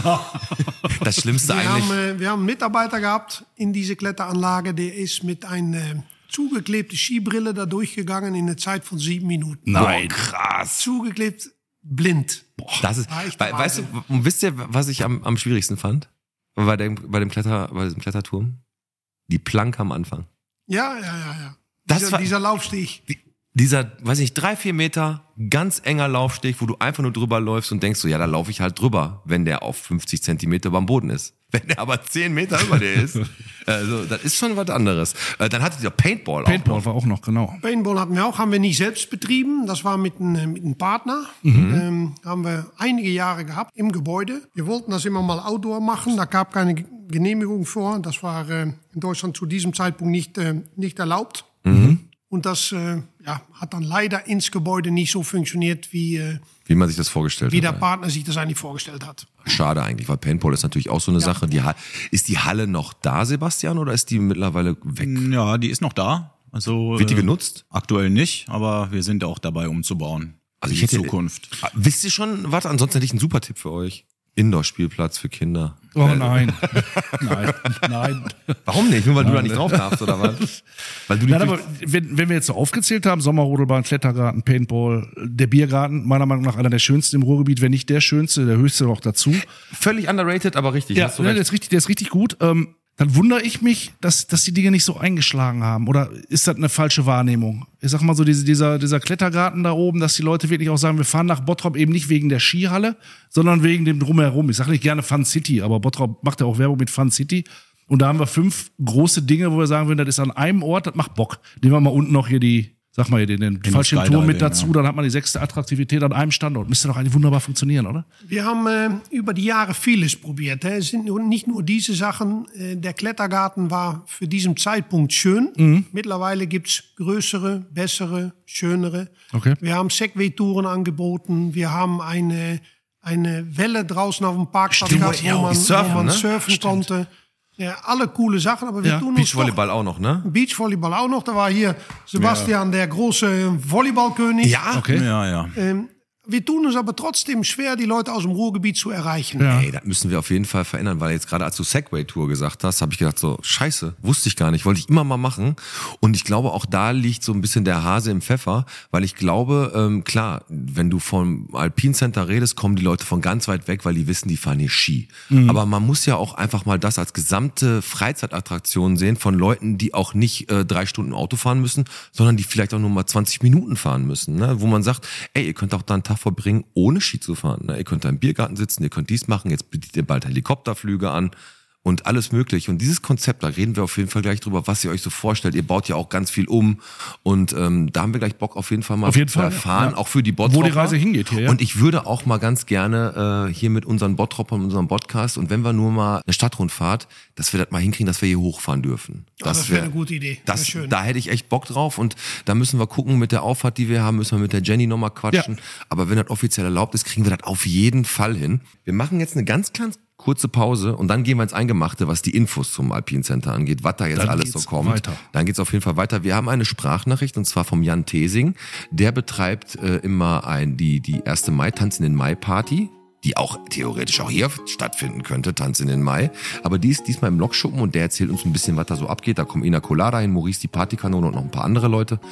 das Schlimmste Wir eigentlich. haben, äh, wir haben einen Mitarbeiter gehabt in diese Kletteranlage, der ist mit einer äh, zugeklebten Skibrille da durchgegangen in einer Zeit von sieben Minuten. Nein. Krass. Zugeklebt, blind. Das ist, War echt we- weißt du, und wisst ihr, was ich am, am schwierigsten fand? Bei dem, bei dem Kletter, bei diesem Kletterturm? Die Plank am Anfang. Ja, ja, ja, ja. Das Dieser, war- dieser Laufsteg. Dieser, weiß nicht, drei, vier Meter, ganz enger Laufsteg, wo du einfach nur drüber läufst und denkst so, ja, da laufe ich halt drüber, wenn der auf fünfzig Zentimeter beim Boden ist. Wenn der aber zehn Meter über dir ist, also, das ist schon was anderes. Äh, Dann hattet ihr Paintball, auch Paintball noch. war auch noch, genau. Paintball hatten wir auch, haben wir nicht selbst betrieben. Das war mit einem, äh, mit einem Partner. Ähm, haben wir einige Jahre gehabt im Gebäude. Wir wollten das immer mal outdoor machen. Da gab keine Ge- Genehmigung vor. Das war äh, in Deutschland zu diesem Zeitpunkt nicht, äh, nicht erlaubt. Und das äh, ja, hat dann leider ins Gebäude nicht so funktioniert, wie, äh, Wie man sich das vorgestellt wie der hat. Partner sich das eigentlich vorgestellt hat. Schade eigentlich, weil Paintball ist natürlich auch so eine Sache. Die ha- ist die Halle noch da, Sebastian, oder ist die mittlerweile weg? Ja, die ist noch da. Also Wird die äh, genutzt? Aktuell nicht, aber wir sind auch dabei umzubauen. Also ich in die hätte- Zukunft. Ah, Wisst ihr schon, was? Ansonsten hätte ich einen super Tipp für euch. Indoor-Spielplatz für Kinder. Oh nein. nein, nein. Warum nicht? Nur weil du da nicht drauf darfst, oder was? Weil du Nein, nicht aber wenn, wenn wir jetzt so aufgezählt haben, Sommerrodelbahn, Klettergarten, Paintball, der Biergarten, meiner Meinung nach einer der schönsten im Ruhrgebiet, wenn nicht der schönste, der höchste noch dazu. völlig underrated, aber richtig. Ja, hast du ne, recht. der ist richtig, der ist richtig gut. Ähm, dann wundere ich mich, dass, dass die Dinge nicht so eingeschlagen haben. Oder ist das eine falsche Wahrnehmung? Ich sag mal so, diese, dieser, dieser Klettergarten da oben, dass die Leute wirklich auch sagen, wir fahren nach Bottrop eben nicht wegen der Skihalle, sondern wegen dem Drumherum. Ich sage nicht gerne Fun City, aber Bottrop macht ja auch Werbung mit Fun City. Und da haben wir fünf große Dinge, wo wir sagen würden, das ist an einem Ort, das macht Bock. Nehmen wir mal unten noch hier die, sag mal hier den, den Fallschirmturm mit dazu, ja. dann hat man die sechste Attraktivität an einem Standort. Müsste doch eigentlich wunderbar funktionieren, oder? Wir haben äh, über die Jahre vieles probiert. Hè. Es sind nur, nicht nur diese Sachen. Äh, der Klettergarten war für diesen Zeitpunkt schön. Mittlerweile gibt's größere, bessere, schönere. Okay. Wir haben Segway-Touren angeboten. Wir haben eine, eine Welle draußen auf dem Parkplatz Stimmt, gehabt, ja, wo man, surfen, wo man ne? surfen konnte. Ja, alle coole Sachen, aber wir Ja, tun uns doch Beachvolleyball auch noch, ne? Beachvolleyball auch noch. Da war hier Sebastian, der große Volleyballkönig. Ja. Okay. Ja, ja. Ähm, wir tun uns aber trotzdem schwer, die Leute aus dem Ruhrgebiet zu erreichen. Ja. Ey, das müssen wir auf jeden Fall verändern, weil jetzt gerade als du Segway-Tour gesagt hast, habe ich gedacht so, scheiße, wusste ich gar nicht, wollte ich immer mal machen. Und ich glaube, auch da liegt so ein bisschen der Hase im Pfeffer, weil ich glaube, ähm, klar, wenn du vom Alpine Center redest, kommen die Leute von ganz weit weg, weil die wissen, die fahren hier Ski. Mhm. Aber man muss ja auch einfach mal das als gesamte Freizeitattraktion sehen von Leuten, die auch nicht äh, drei Stunden Auto fahren müssen, sondern die vielleicht auch nur mal zwanzig Minuten fahren müssen, ne? Wo man sagt, ey, ihr könnt auch da einen Tag verbringen, ohne Ski zu fahren. Ne? Ihr könnt da im Biergarten sitzen, ihr könnt dies machen, jetzt bietet ihr bald Helikopterflüge an und alles mögliche. Und dieses Konzept, da reden wir auf jeden Fall gleich drüber, was ihr euch so vorstellt. Ihr baut ja auch ganz viel um und ähm, da haben wir gleich Bock auf jeden Fall mal Auf jeden zu Fall, erfahren, ja. auch für die Bottropper. Wo die Reise hingeht hier, ja. Und ich würde auch mal ganz gerne äh, hier mit unseren Bottroppern, unserem Podcast und wenn wir nur mal eine Stadtrundfahrt, dass wir das mal hinkriegen, dass wir hier hochfahren dürfen. das wäre eine gute Idee. Das, Wär schön. Da hätte ich echt Bock drauf und da müssen wir gucken mit der Auffahrt, die wir haben, müssen wir mit der Jenny nochmal quatschen. Ja. Aber wenn das offiziell erlaubt ist, kriegen wir das auf jeden Fall hin. Wir machen jetzt eine ganz, ganz kurze Pause und dann gehen wir ins Eingemachte, was die Infos zum Alpine Center angeht, was da jetzt Dann alles geht's so kommt. weiter. Dann geht's auf jeden Fall weiter. Wir haben eine Sprachnachricht und zwar vom Jan Thesing. Der betreibt äh, immer ein, die, die erste Mai, Tanz in den Mai Party, die auch theoretisch auch hier stattfinden könnte, Tanz in den Mai. Aber die ist diesmal im Lokschuppen und der erzählt uns ein bisschen, was da so abgeht. Da kommen Ina Colada hin, Maurice die Partykanone und noch ein paar andere Leute.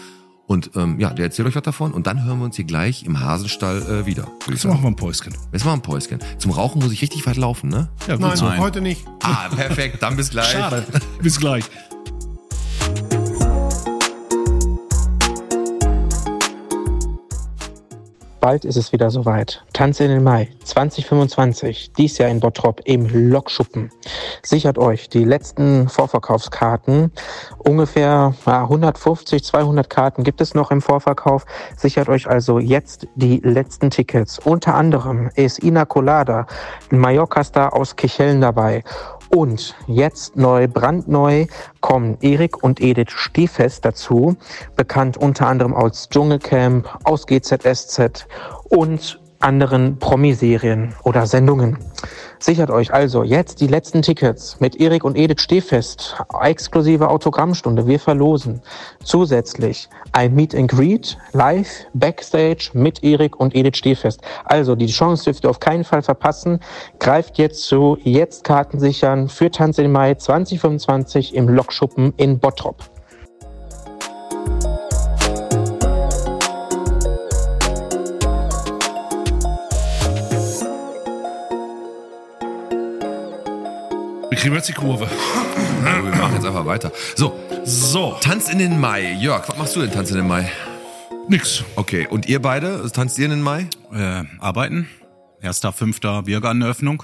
Und ähm, ja, der erzählt euch was davon und dann hören wir uns hier gleich im Hasenstall äh, wieder. Jetzt machen wir ein Päuschen. Jetzt machen wir ein Päuschen. Zum Rauchen muss ich richtig weit laufen, ne? Ja, gut Nein, so. nein, heute nicht. Ah, perfekt, dann bis gleich. Schade. Bis gleich. Bald ist es wieder soweit. Tanz in den Mai zwanzig fünfundzwanzig, dies Jahr in Bottrop im Lokschuppen. Sichert euch die letzten Vorverkaufskarten. Ungefähr ja, hundertfünfzig, zweihundert Karten gibt es noch im Vorverkauf. Sichert euch also jetzt die letzten Tickets. Unter anderem ist Ina Colada, ein Mallorca-Star aus Kichellen dabei. Und jetzt neu, brandneu, kommen Erik und Edith Stehfest dazu, bekannt unter anderem aus Dschungelcamp, aus G Z S Z und anderen Promi-Serien oder Sendungen. Sichert euch also jetzt die letzten Tickets mit Erik und Edith Stehfest, exklusive Autogrammstunde, wir verlosen. Zusätzlich ein Meet and Greet, live, Backstage mit Erik und Edith Stehfest. Also die Chance dürft ihr auf keinen Fall verpassen. Greift jetzt zu, jetzt Karten sichern für Tanz in den Mai zwanzig fünfundzwanzig im Lokschuppen in Bottrop. Wir kriegen jetzt die Kurve. Ja, wir machen jetzt einfach weiter. So, So, Tanz in den Mai. Jörg, was machst du denn Tanz in den Mai? nix. Okay, und ihr beide, tanzt ihr in den Mai? Äh, arbeiten. Erster, fünfter Biergarteneröffnung.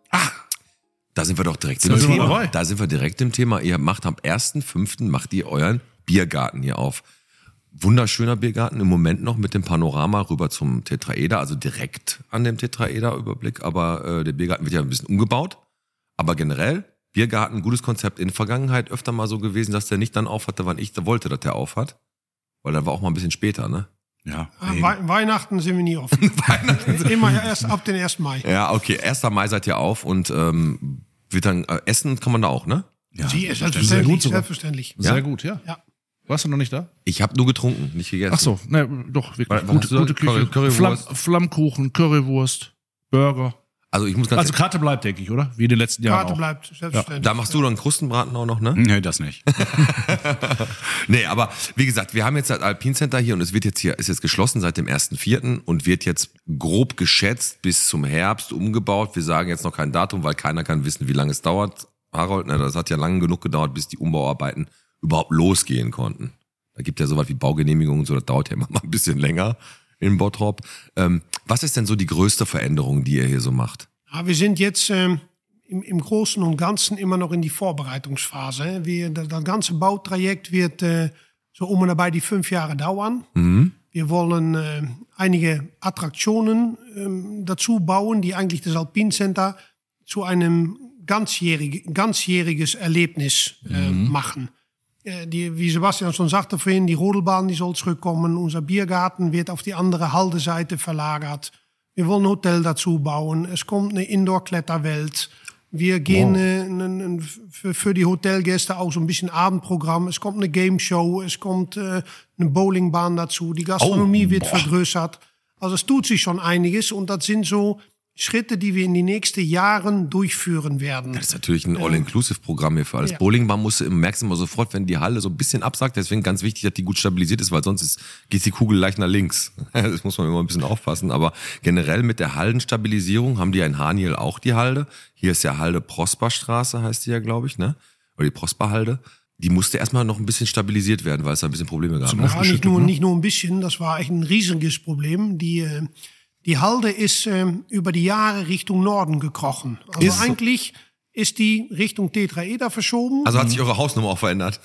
Da sind wir doch direkt Sind im wir Thema. dabei? Da sind wir direkt im Thema. Ihr macht am ersten fünften macht ihr euren Biergarten hier auf. Wunderschöner Biergarten, im Moment noch mit dem Panorama rüber zum Tetraeder, also direkt an dem Tetraeder-Überblick. Aber äh, der Biergarten wird ja ein bisschen umgebaut. Aber generell, Biergarten, gutes Konzept. In der Vergangenheit öfter mal so gewesen, dass der nicht dann auf hatte, wann ich da wollte, dass der auf hat. Weil der war auch mal ein bisschen später, ne? Ja. Ah, Wei- Weihnachten sind wir nie offen. Immer erst ab den ersten Mai. Ja, okay. erster Mai seid ihr auf und ähm, wird dann äh, essen kann man da auch, ne? Ja. Sie, Sehr selbstverständlich. gut sogar. selbstverständlich. Sehr Ja? gut, ja. Ja. Warst du noch nicht da? Ich habe nur getrunken, nicht gegessen. Ach so, ne, doch, wirklich. Was- was Gute, hast du gute da? Küche. Curry- Currywurst? Flamm, Flammkuchen, Currywurst, Burger. Also ich muss ganz Also Karte bleibt, denke ich, oder? Wie in den letzten Jahren Karte auch. bleibt, selbstverständlich. Da machst du dann Krustenbraten auch noch, ne? Nee, das nicht. Nee, aber wie gesagt, wir haben jetzt das Alpine Center hier und es wird jetzt hier, ist jetzt geschlossen seit dem ersten vierten und wird jetzt grob geschätzt bis zum Herbst umgebaut. Wir sagen jetzt noch kein Datum, weil keiner kann wissen, wie lange es dauert. Harold, ne, das hat ja lange genug gedauert, bis die Umbauarbeiten überhaupt losgehen konnten. Da gibt ja sowas wie Baugenehmigungen und so, das dauert ja immer mal ein bisschen länger in Bottrop. Ähm, was ist denn so die größte Veränderung, die ihr hier so macht? Ja, wir sind jetzt ähm, im, im Großen und Ganzen immer noch in die Vorbereitungsphase. Wir, das, das ganze Bautrajekt wird äh, so um und dabei die fünf Jahre dauern. Mhm. Wir wollen äh, einige Attraktionen ähm, dazu bauen, die eigentlich das Alpine Center zu einem ganzjährig, ganzjähriges Erlebnis äh, machen. Äh, die, wie Sebastian schon sagte vorhin, die Rodelbahn die soll zurückkommen. Unser Biergarten wird auf die andere Haldeseite verlagert. Wir wollen ein Hotel dazu bauen. Es kommt eine Indoor-Kletterwelt. Wir gehen Wow. äh, n- n- für, für die Hotelgäste auch so ein bisschen Abendprogramm. Es kommt eine Game Show. Es kommt äh, eine Bowlingbahn dazu. Die Gastronomie Oh, wird boah. vergrößert. Also es tut sich schon einiges und das sind so Schritte, die wir in die nächsten Jahren durchführen werden. Das ist natürlich ein All-Inclusive-Programm hier für alles. Ja. Bowlingbahn musst du, merkst du immer sofort, wenn die Halle so ein bisschen absackt. Deswegen ganz wichtig, dass die gut stabilisiert ist, weil sonst ist, geht die Kugel leicht nach links. Das muss man immer ein bisschen aufpassen. Aber generell mit der Hallenstabilisierung haben die ja in Haniel auch die Halde. Hier ist ja Halde Prosperstraße, heißt die ja, glaube ich, ne? Oder die Prosperhalde. Die musste erstmal noch ein bisschen stabilisiert werden, weil es da ein bisschen Probleme gab. Zum Ne? Ja, nicht Aufgeschüttet, nur, ne? nicht nur ein bisschen, das war echt ein riesiges Problem. Die, äh, die Halde ist äh, über die Jahre Richtung Norden gekrochen. Also Ist so. eigentlich ist die Richtung Tetraeder verschoben. Also hat sich eure Hausnummer auch verändert.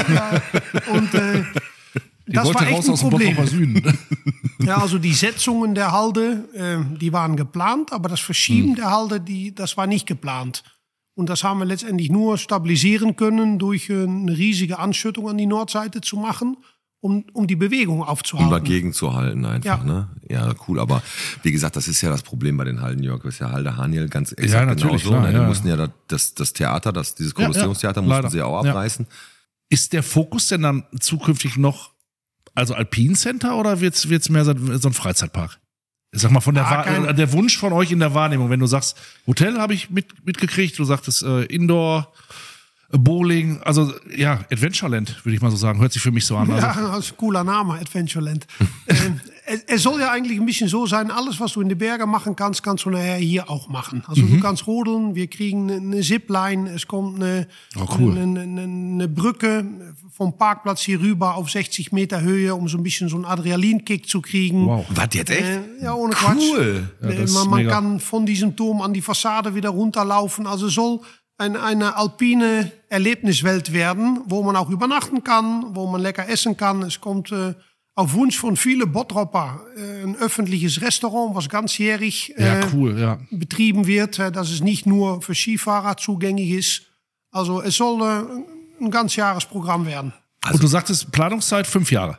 Und äh, das wollte war echt raus ein aus dem Problem. Bottroper Süden. Ja, also die Setzungen der Halde, äh, die waren geplant, aber das Verschieben Hm. der Halde, die, das war nicht geplant. Und das haben wir letztendlich nur stabilisieren können, durch äh, eine riesige Anschüttung an die Nordseite zu machen, um, um die Bewegung Um aufzuhalten. dagegen zu halten einfach, Ja. ne? Ja, cool. Aber wie gesagt, das ist ja das Problem bei den Hallen, Jörg. Das ist ja Halde Haniel ganz exakt Ja, natürlich, genauso. klar, ne? Die ja. mussten ja das, das, das Theater, das, dieses Ja, ja, Kolosseumstheater mussten leider. sie ja auch Ja. abreißen. Ist der Fokus denn dann zukünftig noch, also Alpine Center oder wird's wird's mehr so so ein Freizeitpark? Ich sag mal, von der, Ah, Wahr- kein- äh, der Wunsch von euch in der Wahrnehmung, wenn du sagst, Hotel habe ich mit, mitgekriegt, du sagtest äh, Indoor, Bowling, also ja, Adventureland, würde ich mal so sagen. Hört sich für mich so an. Also. Ja, das ist ein cooler Name, Adventureland. ähm, es, es soll ja eigentlich ein bisschen so sein, alles, was du in den Bergen machen kannst, kannst du nachher hier auch machen. Also mhm. du kannst rodeln, wir kriegen eine Zipline, es kommt eine, oh, cool. eine, eine, eine Brücke vom Parkplatz hier rüber auf sechzig Meter Höhe, um so ein bisschen so einen Adrenalinkick zu kriegen. Wow. Was, jetzt echt? Äh, ja, ohne Quatsch. Cool. Ja, äh, man man kann von diesem Turm an die Fassade wieder runterlaufen. Also soll Ein, eine alpine Erlebniswelt werden, wo man auch übernachten kann, wo man lecker essen kann. Es kommt äh, auf Wunsch von vielen Bottropper äh, ein öffentliches Restaurant, was ganzjährig äh, ja, cool, ja. betrieben wird, äh, dass es nicht nur für Skifahrer zugänglich ist. Also es soll äh, ein ganzjahresprogramm werden. Also, und du sagtest Planungszeit fünf Jahre?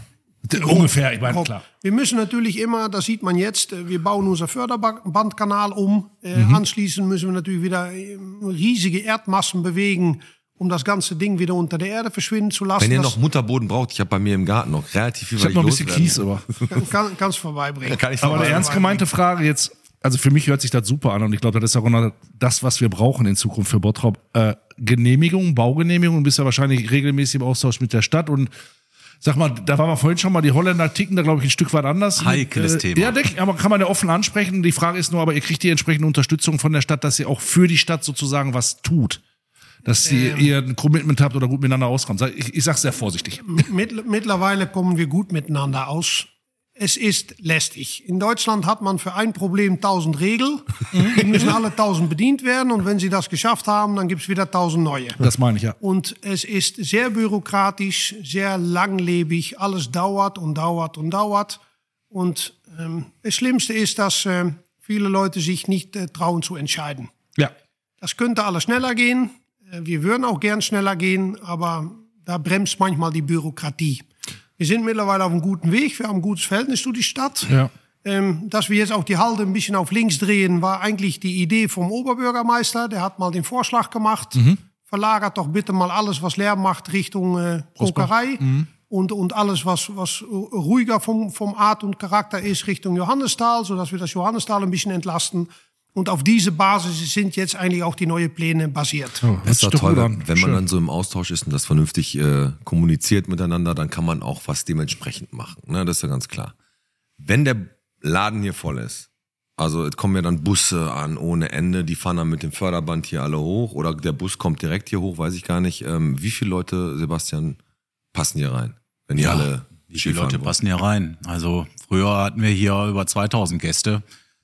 Ungefähr, ich meine, klar. Wir müssen natürlich immer, das sieht man jetzt, wir bauen unser Förderbandkanal um. Äh, Mhm. Anschließend müssen wir natürlich wieder riesige Erdmassen bewegen, um das ganze Ding wieder unter der Erde verschwinden zu lassen. Wenn ihr das noch Mutterboden braucht, ich habe bei mir im Garten noch relativ viel, Ich habe noch ein bisschen Kies, aber. kann, kann, kannst vorbeibringen. Kann ich Aber eine ernst gemeinte Frage jetzt, also für mich hört sich das super an und ich glaube, das ist auch genau das, was wir brauchen in Zukunft für Bottrop. Äh, Genehmigung, Baugenehmigung, du bist ja wahrscheinlich regelmäßig im Austausch mit der Stadt und sag mal, da waren wir vorhin schon mal, die Holländer ticken da, glaube ich, ein Stück weit anders. Heikles äh, Thema. Ja, denk, aber kann man ja offen ansprechen. Die Frage ist nur, aber ihr kriegt die entsprechende Unterstützung von der Stadt, dass ihr auch für die Stadt sozusagen was tut. Dass ihr, Ähm. ihr ein Commitment habt oder gut miteinander auskommt. Ich, ich sag's sehr vorsichtig. Mitt, mittlerweile kommen wir gut miteinander aus. Es ist lästig. In Deutschland hat man für ein Problem tausend Regeln. Die müssen alle tausend bedient werden. Und wenn sie das geschafft haben, dann gibt's wieder tausend neue. Das meine ich, ja. Und es ist sehr bürokratisch, sehr langlebig. Alles dauert und dauert und dauert. Und ähm, das Schlimmste ist, dass äh, viele Leute sich nicht äh, trauen zu entscheiden. Ja. Das könnte alles schneller gehen. Äh, wir würden auch gern schneller gehen, aber da bremst manchmal die Bürokratie. Wir sind mittlerweile auf einem guten Weg. Wir haben ein gutes Verhältnis zu die Stadt. Ja. Ähm, dass wir jetzt auch die Halde ein bisschen auf links drehen, war eigentlich die Idee vom Oberbürgermeister. Der hat mal den Vorschlag gemacht. Mhm. Verlagert doch bitte mal alles, was Lärm macht, Richtung äh, Kokerei. Mhm. Und, und alles, was, was ruhiger vom, vom Art und Charakter ist, Richtung Johannisthal, sodass wir das Johannisthal ein bisschen entlasten. Und auf diese Basis sind jetzt eigentlich auch die neuen Pläne basiert. Oh, Das ist doch toll, wenn, wenn man Schön. dann so im Austausch ist und das vernünftig äh, kommuniziert miteinander, dann kann man auch was dementsprechend machen. Ne? Das ist ja ganz klar. Wenn der Laden hier voll ist, also es kommen ja dann Busse an ohne Ende, die fahren dann mit dem Förderband hier alle hoch oder der Bus kommt direkt hier hoch, weiß ich gar nicht. Ähm, wie viele Leute, Sebastian, passen hier rein? Wenn die Ja, alle Wie viele Skifahren Leute wollen? passen hier rein? Also früher hatten wir hier über zweitausend Gäste.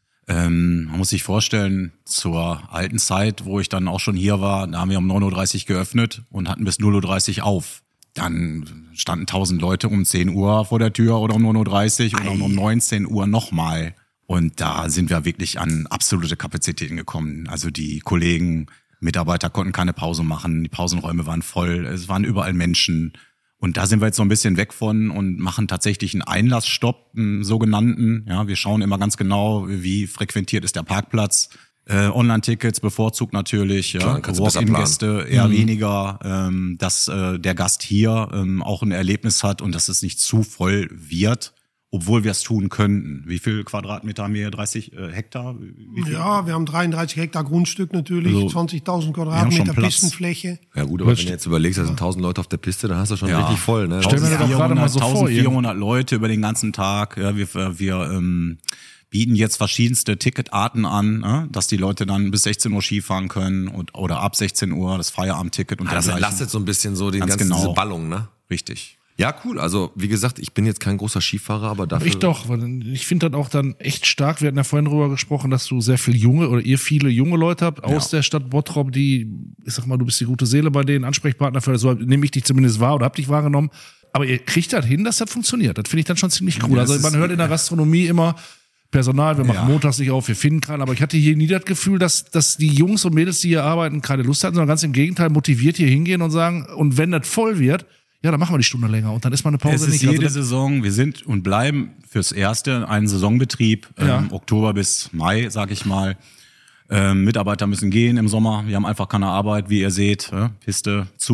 Ähm, man muss sich vorstellen, zur alten Zeit, wo ich dann auch schon hier war, da haben wir um neun Uhr dreißig geöffnet und hatten bis null Uhr dreißig auf. Dann standen tausend Leute um zehn Uhr vor der Tür oder um neun Uhr dreißig und dann um neunzehn Uhr nochmal. Und da sind wir wirklich an absolute Kapazitäten gekommen. Also die Kollegen, Mitarbeiter konnten keine Pause machen, die Pausenräume waren voll, es waren überall Menschen. Und da sind wir jetzt so ein bisschen weg von und machen tatsächlich einen Einlassstopp, einen sogenannten. Ja, wir schauen immer ganz genau, wie frequentiert ist der Parkplatz. Äh, Online-Tickets bevorzugt natürlich, Klar, ja, dann kannst du besser Walk-in-Gäste eher weniger, ähm, dass äh, der Gast hier ähm, auch ein Erlebnis hat und dass es nicht zu voll wird, obwohl wir es tun könnten. Wie viel Quadratmeter haben wir hier? dreißig äh, Hektar? Wie viel? Ja, wir haben dreiunddreißig Hektar Grundstück natürlich, Also, zwanzigtausend wir haben schon Quadratmeter Platz. Pistenfläche. Ja gut, aber wenn du jetzt überlegst, da sind tausend Leute auf der Piste, dann hast du schon Ja. richtig voll. Ne? Stell mir das doch gerade mal so vor, eintausendvierhundert Leute über den ganzen Tag. Ja, wir wir ähm, bieten jetzt verschiedenste Ticketarten an, äh, dass die Leute dann bis sechzehn Uhr Skifahren können und, oder ab sechzehn Uhr das Feierabendticket und Ah, das dergleichen. entlastet so ein bisschen so den Ganz ganzen genau. diese Ballung, ne? Richtig. Ja, cool. Also, wie gesagt, ich bin jetzt kein großer Skifahrer, aber dafür. Ich doch, weil ich finde das auch dann echt stark. Wir hatten ja vorhin drüber gesprochen, dass du sehr viel junge oder ihr viele junge Leute habt aus der Stadt Bottrop, die, ich sag mal, du bist die gute Seele bei denen, Ansprechpartner für das, so nehme ich dich zumindest wahr oder hab dich wahrgenommen. Aber ihr kriegt das hin, dass das funktioniert. Das finde ich dann schon ziemlich cool. Ja, das also man ist- hört in der Gastronomie immer, Personal, wir machen Ja. montags nicht auf, wir finden keinen. Aber ich hatte hier nie das Gefühl, dass, dass die Jungs und Mädels, die hier arbeiten, keine Lust hatten, sondern ganz im Gegenteil motiviert hier hingehen und sagen, und wenn das voll wird, ja, dann machen wir die Stunde länger und dann ist mal eine Pause Es ist nicht. jede Also das- Saison, wir sind und bleiben fürs Erste ein Saisonbetrieb, Ja. ähm, Oktober bis Mai, sag ich mal. Ähm, Mitarbeiter müssen gehen im Sommer, wir haben einfach keine Arbeit, wie ihr seht, ja, Piste zu.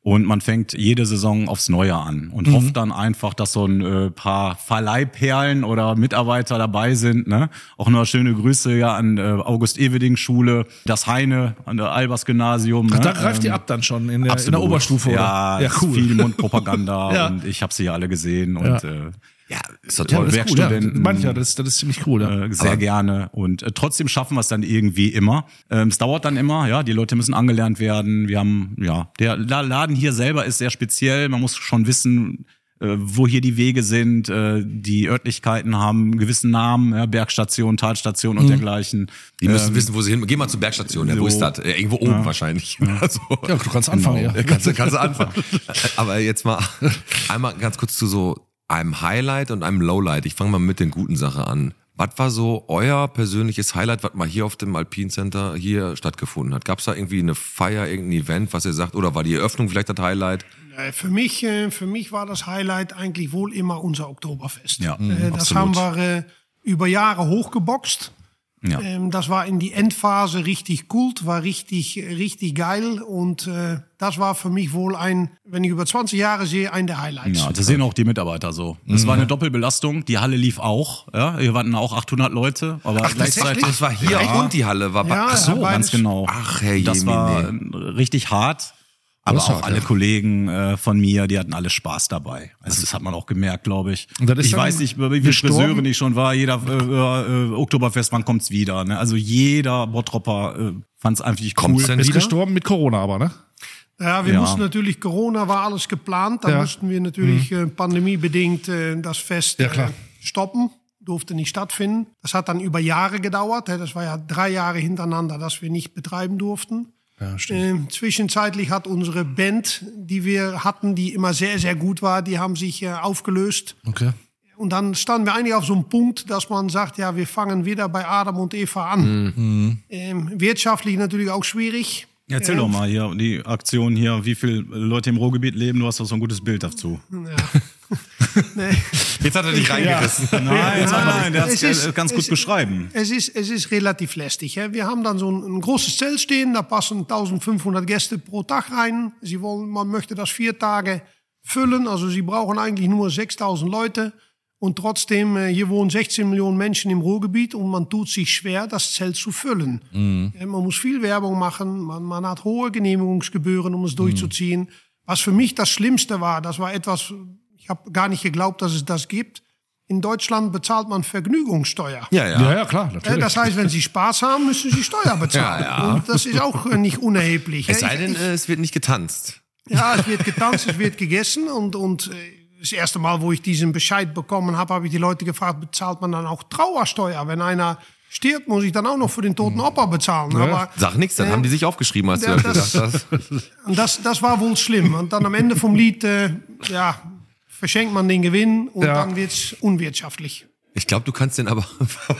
Und man fängt jede Saison aufs Neue an und Mhm. hofft dann einfach, dass so ein äh, paar Verleihperlen oder Mitarbeiter dabei sind. Ne? Auch noch schöne Grüße ja an äh, August-Eweding-Schule, das Heine an der Albers-Gymnasium. Ach, Ne? da greift Ähm, ihr ab dann schon in der, in Absolut. der Oberstufe, oder? Ja, Ja, ist cool. viel Mundpropaganda Ja. und ich habe sie ja alle gesehen Ja. und äh, Ja, ist doch Ja, toll. das ist cool, ja. Werkstudenten. Mancher, das, das ist ziemlich cool. Ja. äh, sehr Aber- gerne und äh, trotzdem schaffen wir es dann irgendwie immer. Ähm, es dauert dann immer, ja, die Leute müssen angelernt werden. Wir haben, ja, der La- Laden hier selber ist sehr speziell. Man muss schon wissen, äh, wo hier die Wege sind. Äh, die Örtlichkeiten haben einen gewissen Namen, ja, Bergstation, Talstation und dergleichen. Die müssen Ähm, wissen, wo sie hin. Geh mal zur Bergstation. Ja, wo so. ist das? Äh, irgendwo oben wahrscheinlich. Also, Ja, du kannst anfangen, Genau. ja. ja, kannst, du- kannst du anfangen. Aber jetzt mal einmal ganz kurz zu so einem Highlight und einem Lowlight. Ich fange mal mit den guten Sachen an. Was war so euer persönliches Highlight, was mal hier auf dem Alpine Center hier stattgefunden hat? Gab es da irgendwie eine Feier, irgendein Event, was ihr sagt? Oder war die Eröffnung vielleicht das Highlight? Äh, Für mich, äh, für mich war das Highlight eigentlich wohl immer unser Oktoberfest. Ja, Äh, das absolut. haben wir äh, über Jahre hochgeboxt. Ja. Ähm, das war in die Endphase richtig gut, war richtig, richtig geil. Und äh, das war für mich wohl ein, wenn ich über zwanzig Jahre sehe, ein der Highlights. Ja, das sehen auch die Mitarbeiter so. Das war eine Doppelbelastung. Die Halle lief auch. Ja, hier waren auch achthundert Leute, aber gleichzeitig. Das war hier Ja. und die Halle war bei. Ja, Ach so, ja, Ganz genau. Ach, Herr Das war Jemine. äh, richtig hart. Aber Das ist auch hart, alle ja. Kollegen äh, von mir, die hatten alle Spaß dabei. Also das hat man auch gemerkt, glaube ich. Und das ist Ich dann weiß nicht, wie viele gestorben? Friseuren ich schon war. Jeder äh, äh, Oktoberfest, wann kommt's wieder? Ne? Also jeder Bottropper äh, fand's einfach cool. Kommt's denn Ist wieder? gestorben mit Corona aber, ne? Ja, wir Ja. mussten natürlich, Corona war alles geplant. Da Ja. mussten wir natürlich äh, pandemiebedingt äh, das Fest Ja, klar. äh, stoppen. Durfte nicht stattfinden. Das hat dann über Jahre gedauert. Hè. Das war ja drei Jahre hintereinander, dass wir nicht betreiben durften. Ja, stimmt. Ähm, zwischenzeitlich hat unsere Band, die wir hatten, die immer sehr, sehr gut war, die haben sich äh, aufgelöst. Okay. Und dann standen wir eigentlich auf so einem Punkt, dass man sagt, ja, wir fangen wieder bei Adam und Eva an. Ähm, wirtschaftlich natürlich auch schwierig. Erzähl Ja. doch mal hier, die Aktion hier, wie viele Leute im Ruhrgebiet leben. Du hast doch so ein gutes Bild dazu. Nee. Jetzt hat er dich reingerissen. Nein, nein, nein, der Es hat ist- es ganz gut es- beschreiben. Es ist, es ist relativ lästig. Hè? Wir haben dann so ein, ein großes Zelt stehen, da passen eintausendfünfhundert Gäste pro Tag rein. Sie wollen, man möchte das vier Tage füllen, also sie brauchen eigentlich nur sechstausend Leute. Und trotzdem, äh, hier wohnen sechzehn Millionen Menschen im Ruhrgebiet und man tut sich schwer, das Zelt zu füllen. Äh, Man muss viel Werbung machen, man, man hat hohe Genehmigungsgebühren, um es durchzuziehen. Was für mich das Schlimmste war, das war etwas, ich habe gar nicht geglaubt, dass es das gibt. In Deutschland bezahlt man Vergnügungssteuer. Ja, ja. Ja, ja, klar, Äh, natürlich. Das heißt, wenn Sie Spaß haben, müssen Sie Steuer bezahlen. Ja, ja. Und das ist auch äh, nicht unerheblich. Es hè. sei Ich- denn, äh, es wird nicht getanzt. Ja, es wird getanzt, es wird gegessen und, und äh, das erste Mal, wo ich diesen Bescheid bekommen habe, habe ich die Leute gefragt, bezahlt man dann auch Trauersteuer? Wenn einer stirbt, muss ich dann auch noch für den toten Opa bezahlen. Aber Sag nichts, dann äh, haben die sich aufgeschrieben, als ja, du das das- gesagt hast. und das, das war wohl schlimm. Und dann am Ende vom Lied, äh, ja, verschenkt man den Gewinn und Ja. dann wird's unwirtschaftlich. Ich glaube, du kannst den aber.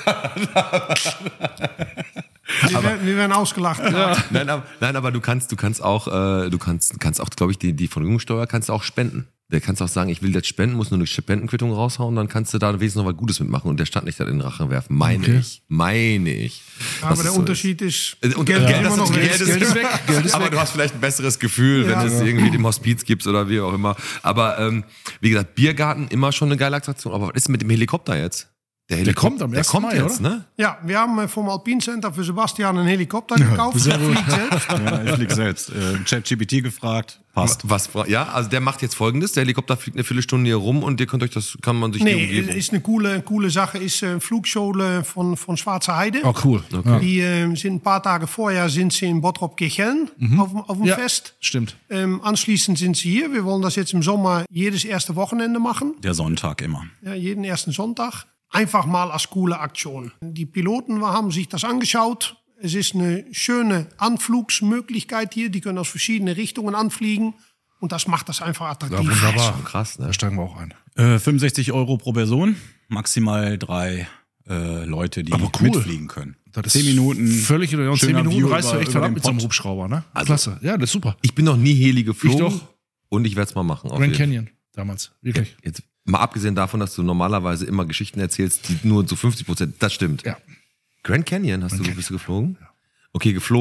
Wir, werden, wir werden ausgelacht. nein, aber, nein, aber du kannst, du kannst auch, äh, du kannst, kannst auch, glaube ich, die, die Vergnügungssteuer kannst du auch spenden. Der kannst auch sagen, ich will das spenden, muss nur eine Spendenquittung raushauen, dann kannst du da wenigstens noch was Gutes mitmachen und der Stadt nicht in den Rachen werfen. Meine Okay. ich. Meine ich. Aber Das der ist so. Unterschied ist, Äh, Und Geld Geld, ist das immer ist, noch Geld, weg. ist, weg. Aber du hast vielleicht ein besseres Gefühl, Ja. wenn es irgendwie dem Hospiz gibt oder wie auch immer. Aber ähm, wie gesagt, Biergarten immer schon eine geile Attraktion. Aber was ist mit dem Helikopter jetzt? Der, Helikopter, kommt am der ersten kommt Mai, jetzt, oder? ne? Ja, wir haben äh, vom Alpine Center für Sebastian einen Helikopter gekauft. sehr Der gut. fliegt selbst. Ja, ich flieg selbst. Äh, ChatGPT gefragt, passt. Was, ja, also der macht jetzt Folgendes: Der Helikopter fliegt eine Viertelstunde hier rum und ihr könnt euch das, kann man sich die Nee, Umgebung. ist eine coole, coole Sache, ist äh, Flugschule von, von Schwarze Heide. Oh, cool. Ja. Die äh, sind ein paar Tage vorher sind sie in Bottrop-Kirchhellen auf, dem- auf dem Ja, Fest. stimmt. Ähm, anschließend sind sie hier. Wir wollen das jetzt im Sommer jedes erste Wochenende machen. Der Sonntag immer. Ja, jeden ersten Sonntag. Einfach mal als coole Aktion. Die Piloten haben sich das angeschaut. Es ist eine schöne Anflugsmöglichkeit hier. Die können aus verschiedenen Richtungen anfliegen. Und das macht das einfach attraktiv. Ja, wunderbar. Schon krass, ne? Da steigen wir auch ein. Äh, fünfundsechzig Euro pro Person, maximal drei äh, Leute, die Aber cool. mitfliegen können. Das ist Zehn Minuten. Völlig in schöner Zehn Minuten View reißt du über- echt über verdammt den mit so einem Pott. Hubschrauber, ne? Also- Klasse. Ja, das ist super. Ich bin noch nie Heli geflogen Ich doch. und ich werde es mal machen. auf Grand jeden Canyon damals. Wirklich. Jetzt mal abgesehen davon, dass du normalerweise immer Geschichten erzählst, die nur zu fünfzig Prozent, das stimmt. Ja. Grand Canyon hast du, bist du geflogen? Okay, geflogen.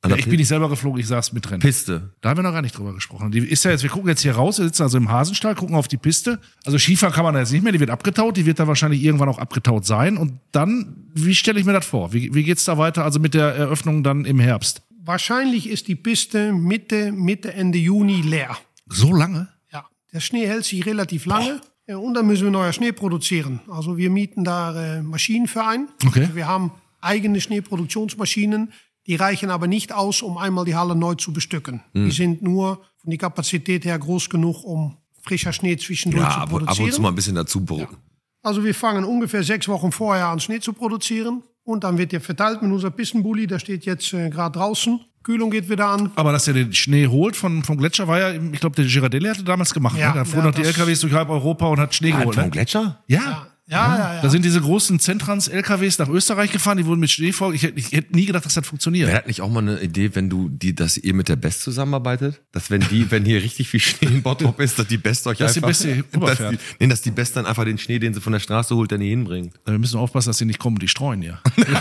An Ja, der ich bin nicht selber geflogen, ich saß mit drin. Piste. Da haben wir noch gar nicht drüber gesprochen. Die ist ja jetzt, wir gucken jetzt hier raus, wir sitzen also im Hasenstall, gucken auf die Piste. Also Skifahren kann man da jetzt nicht mehr, die wird abgetaut, die wird da wahrscheinlich irgendwann auch abgetaut sein. Und dann, wie stelle ich mir das vor? Wie, wie geht's da weiter, also mit der Eröffnung dann im Herbst? Wahrscheinlich ist die Piste Mitte, Mitte, Ende Juni leer. So lange? Ja, der Schnee hält sich relativ lange. Ja, und dann müssen wir neuer Schnee produzieren. Also wir mieten da äh, Maschinen für ein. Okay. Also wir haben eigene Schneeproduktionsmaschinen. Die reichen aber nicht aus, um einmal die Halle neu zu bestücken. Mhm. Die sind nur von der Kapazität her groß genug, um frischer Schnee zwischendurch Ja, zu ab, produzieren. ab und zu mal ein bisschen dazu broten. Also wir fangen ungefähr sechs Wochen vorher an, Schnee zu produzieren. Und dann wird der verteilt mit unserer Pistenbully. Der steht jetzt äh, gerade draußen. Kühlung geht wieder an. Aber dass er den Schnee holt von, vom Gletscher war ja, ich glaube, der Girardelli hatte damals gemacht. Ja, ne? Da fuhren ja, noch die das- L K Ws durch halb Europa und hat Schnee geholt. Vom Ne? Gletscher? Ja. Ja, ja, ja. Da sind diese großen Zentrans-L K Ws nach Österreich gefahren, die wurden mit Schnee voll. Ich, hätte- ich hätte nie gedacht, dass das funktioniert. Wäre das nicht auch mal eine Idee, wenn du die, dass ihr mit der Best zusammenarbeitet? Dass wenn die, wenn hier richtig viel Schnee in Bottrop ist, dass die Best euch Dass die einfach, Best hier dass rüberfährt. die, nee, dass die Best dann einfach den Schnee, den sie von der Straße holt, dann hier hinbringt. Wir müssen aufpassen, dass sie nicht kommen, die streuen ja.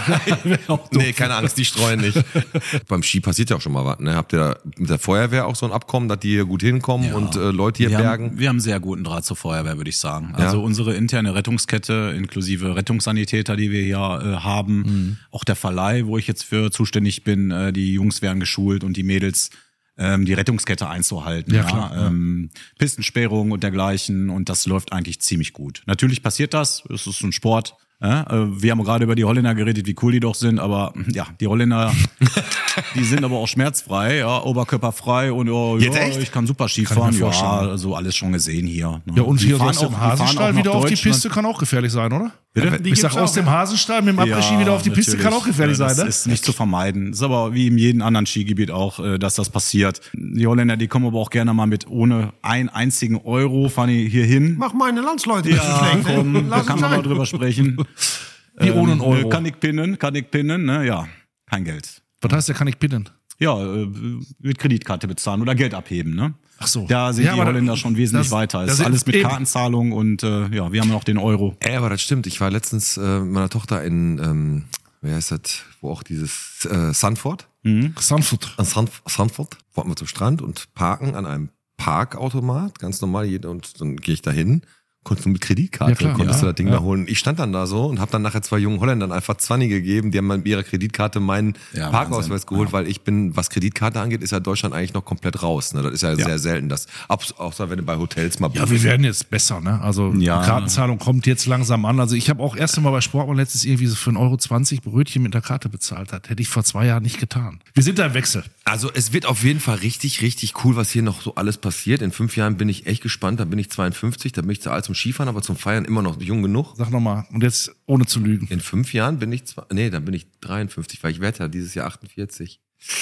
Nee, keine Angst, die streuen nicht. Beim Ski passiert ja auch schon mal was, ne? Habt ihr da mit der Feuerwehr auch so ein Abkommen, dass die hier gut hinkommen Ja. und äh, Leute hier wir bergen? Haben, wir haben sehr guten Draht zur Feuerwehr, würde ich sagen. Ja. Also unsere interne Rettungskette inklusive Rettungssanitäter, die wir hier äh, haben, Mhm. auch der Verleih, wo ich jetzt für zuständig bin, äh, die Jungs werden geschult und die Mädels, ähm, die Rettungskette einzuhalten. Ja, klar, ja. Ähm, Pistensperrung und dergleichen, und das läuft eigentlich ziemlich gut. Natürlich passiert das, es ist ein Sport. Ja, äh, wir haben gerade über die Holländer geredet, wie cool die doch sind, aber ja, die Holländer, die sind aber auch schmerzfrei, ja, oberkörperfrei und oh, Jetzt ja, echt? ich kann super Ski Kann ich mir fahren, ja, vorstellen. so alles schon gesehen hier. Ne? Ja, und Die hier fahren aus dem auch- die fahren auch Hasenstall nach wieder auf die Deutschland. Piste kann auch gefährlich sein, oder? Bitte? Die Ich sag, gibt's aus auch, dem ja. Hasenstall mit dem Après-Ski wieder auf die Piste kann natürlich. auch gefährlich Ja, sein, das ne? ist nicht zu vermeiden. Das ist aber wie in jedem anderen Skigebiet auch, äh, dass das passiert. Die Holländer, die kommen aber auch gerne mal mit ohne einen einzigen Euro, fahren die hier hin. Mach meine Landsleute nicht so schlecht. ne? komm, da Lass kann uns man mal sein. drüber sprechen. Wie ohne einen Euro. äh, Kann ich pinnen, kann ich pinnen, ne? Ja, kein Geld. Was heißt, der kann ich pinnen? Ja, äh, mit Kreditkarte bezahlen oder Geld abheben, ne? Ach so. Da sind Ja, die aber Holländer das- schon wesentlich das- weiter. das Ist sind alles mit eben- Kartenzahlung und äh, ja, wir haben noch den Euro. Ey, aber das stimmt. Ich war letztens äh, mit meiner Tochter in, ähm, wie heißt das, wo auch dieses äh, Sanford? Sanford. An Sanf Sanford. Wollten wir zum Strand und parken an einem Parkautomat, ganz normal. jeder- Und dann gehe ich da hin. Konntest du mit Kreditkarte, Ja, klar, konntest ja, du das Ding ja. da holen. Ich stand dann da so und habe dann nachher zwei jungen Holländern einfach zwanzig gegeben. Die haben mit ihrer Kreditkarte meinen Ja, Parkausweis Wahnsinn. geholt, Ja. weil ich bin, was Kreditkarte angeht, ist ja Deutschland eigentlich noch komplett raus. Ne? Das ist ja, Ja. sehr selten. Das, abs- außer wenn du bei Hotels mal Ja, wir werden jetzt besser, ne? Also Ja. die Kartenzahlung kommt jetzt langsam an. Also ich habe auch erst einmal bei Sportmann letztens irgendwie so für einen Euro zwanzig Brötchen mit der Karte bezahlt. Das hätte ich vor zwei Jahren nicht getan. Wir sind da im Wechsel. Also es wird auf jeden Fall richtig, richtig cool, was hier noch so alles passiert. In fünf Jahren bin ich echt gespannt. Da bin ich zweiundfünfzig, da bin ich zu alt zum Skifahren, aber zum Feiern immer noch jung genug. Sag nochmal. Und jetzt ohne zu lügen. In fünf Jahren bin ich zwar, nee, dann bin ich dreiundfünfzig, weil ich werde ja dieses Jahr achtundvierzig.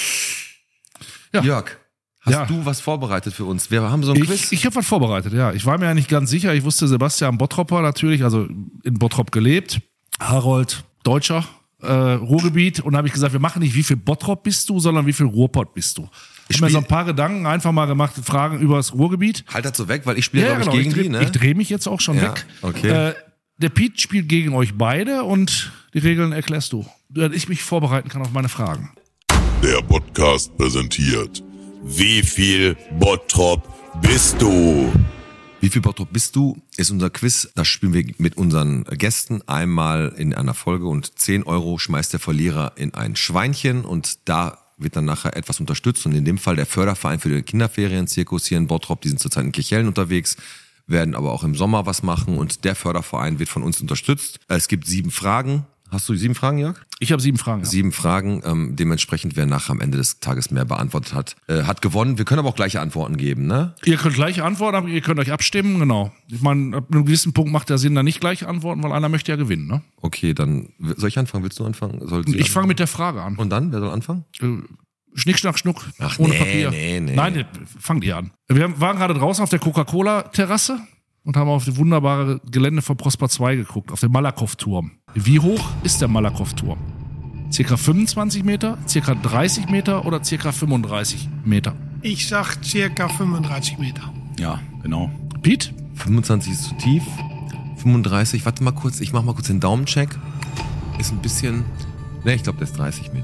Ja. Jörg, hast Ja. du was vorbereitet für uns? Wir haben so ein Quiz. Ich, ich habe was vorbereitet, ja. Ich war mir ja nicht ganz sicher. Ich wusste, Sebastian Bottropper natürlich, also in Bottrop gelebt. Harold, Deutscher, äh, Ruhrgebiet. Und da habe ich gesagt, wir machen nicht, wie viel Bottrop bist du, sondern wie viel Ruhrpott bist du. Ich habe mir spiel- so ein paar Gedanken einfach mal gemacht, Fragen über das Ruhrgebiet. Halt das so weg, weil ich spiele, Ja, glaube genau. ich, gegen ich dreh, die, ne? Ich drehe mich jetzt auch schon Ja, weg. okay. Äh, der Piet spielt gegen euch beide und die Regeln erklärst du, damit ich mich vorbereiten kann auf meine Fragen. Der Podcast präsentiert. Wie viel Bottrop bist du? Wie viel Bottrop bist du? Ist unser Quiz. Das spielen wir mit unseren Gästen einmal in einer Folge und zehn Euro schmeißt der Verlierer in ein Schweinchen und da wird dann nachher etwas unterstützt und in dem Fall der Förderverein für den Kinderferienzirkus hier in Bottrop, die sind zurzeit in Kirchhellen unterwegs, werden aber auch im Sommer was machen und der Förderverein wird von uns unterstützt. Es gibt sieben Fragen. Hast du sieben Fragen, Jörg? Ich habe sieben Fragen. Ja. Sieben Fragen, ähm, dementsprechend wer nachher am Ende des Tages mehr beantwortet hat, äh, hat gewonnen. Wir können aber auch gleiche Antworten geben, ne? Ihr könnt gleiche antworten, aber ihr könnt euch abstimmen, genau. Ich meine, ab einem gewissen Punkt macht der Sinn, dann nicht gleiche antworten, weil einer möchte ja gewinnen, ne? Okay, dann soll ich anfangen? Willst du anfangen? Soll sie Ich fange anfangen? mit der Frage an. Und dann, wer soll anfangen? Schnick, schnack, schnuck. Ach, ohne nee, Papier. nee, nee. Nein, fangt ihr an. Wir waren gerade draußen auf der Coca-Cola-Terrasse und haben auf das wunderbare Gelände von Prosper zwei geguckt, auf den Malakow-Turm. Wie hoch ist der Malakow-Turm? Circa fünfundzwanzig Meter, circa dreißig Meter oder circa fünfunddreißig Meter? Ich sag circa fünfunddreißig Meter. Ja, genau. Piet? fünfundzwanzig ist zu tief. fünfunddreißig, warte mal kurz, ich mach mal kurz den Daumencheck. Ist ein bisschen, ne, ich glaube, der ist dreißig Meter hoch.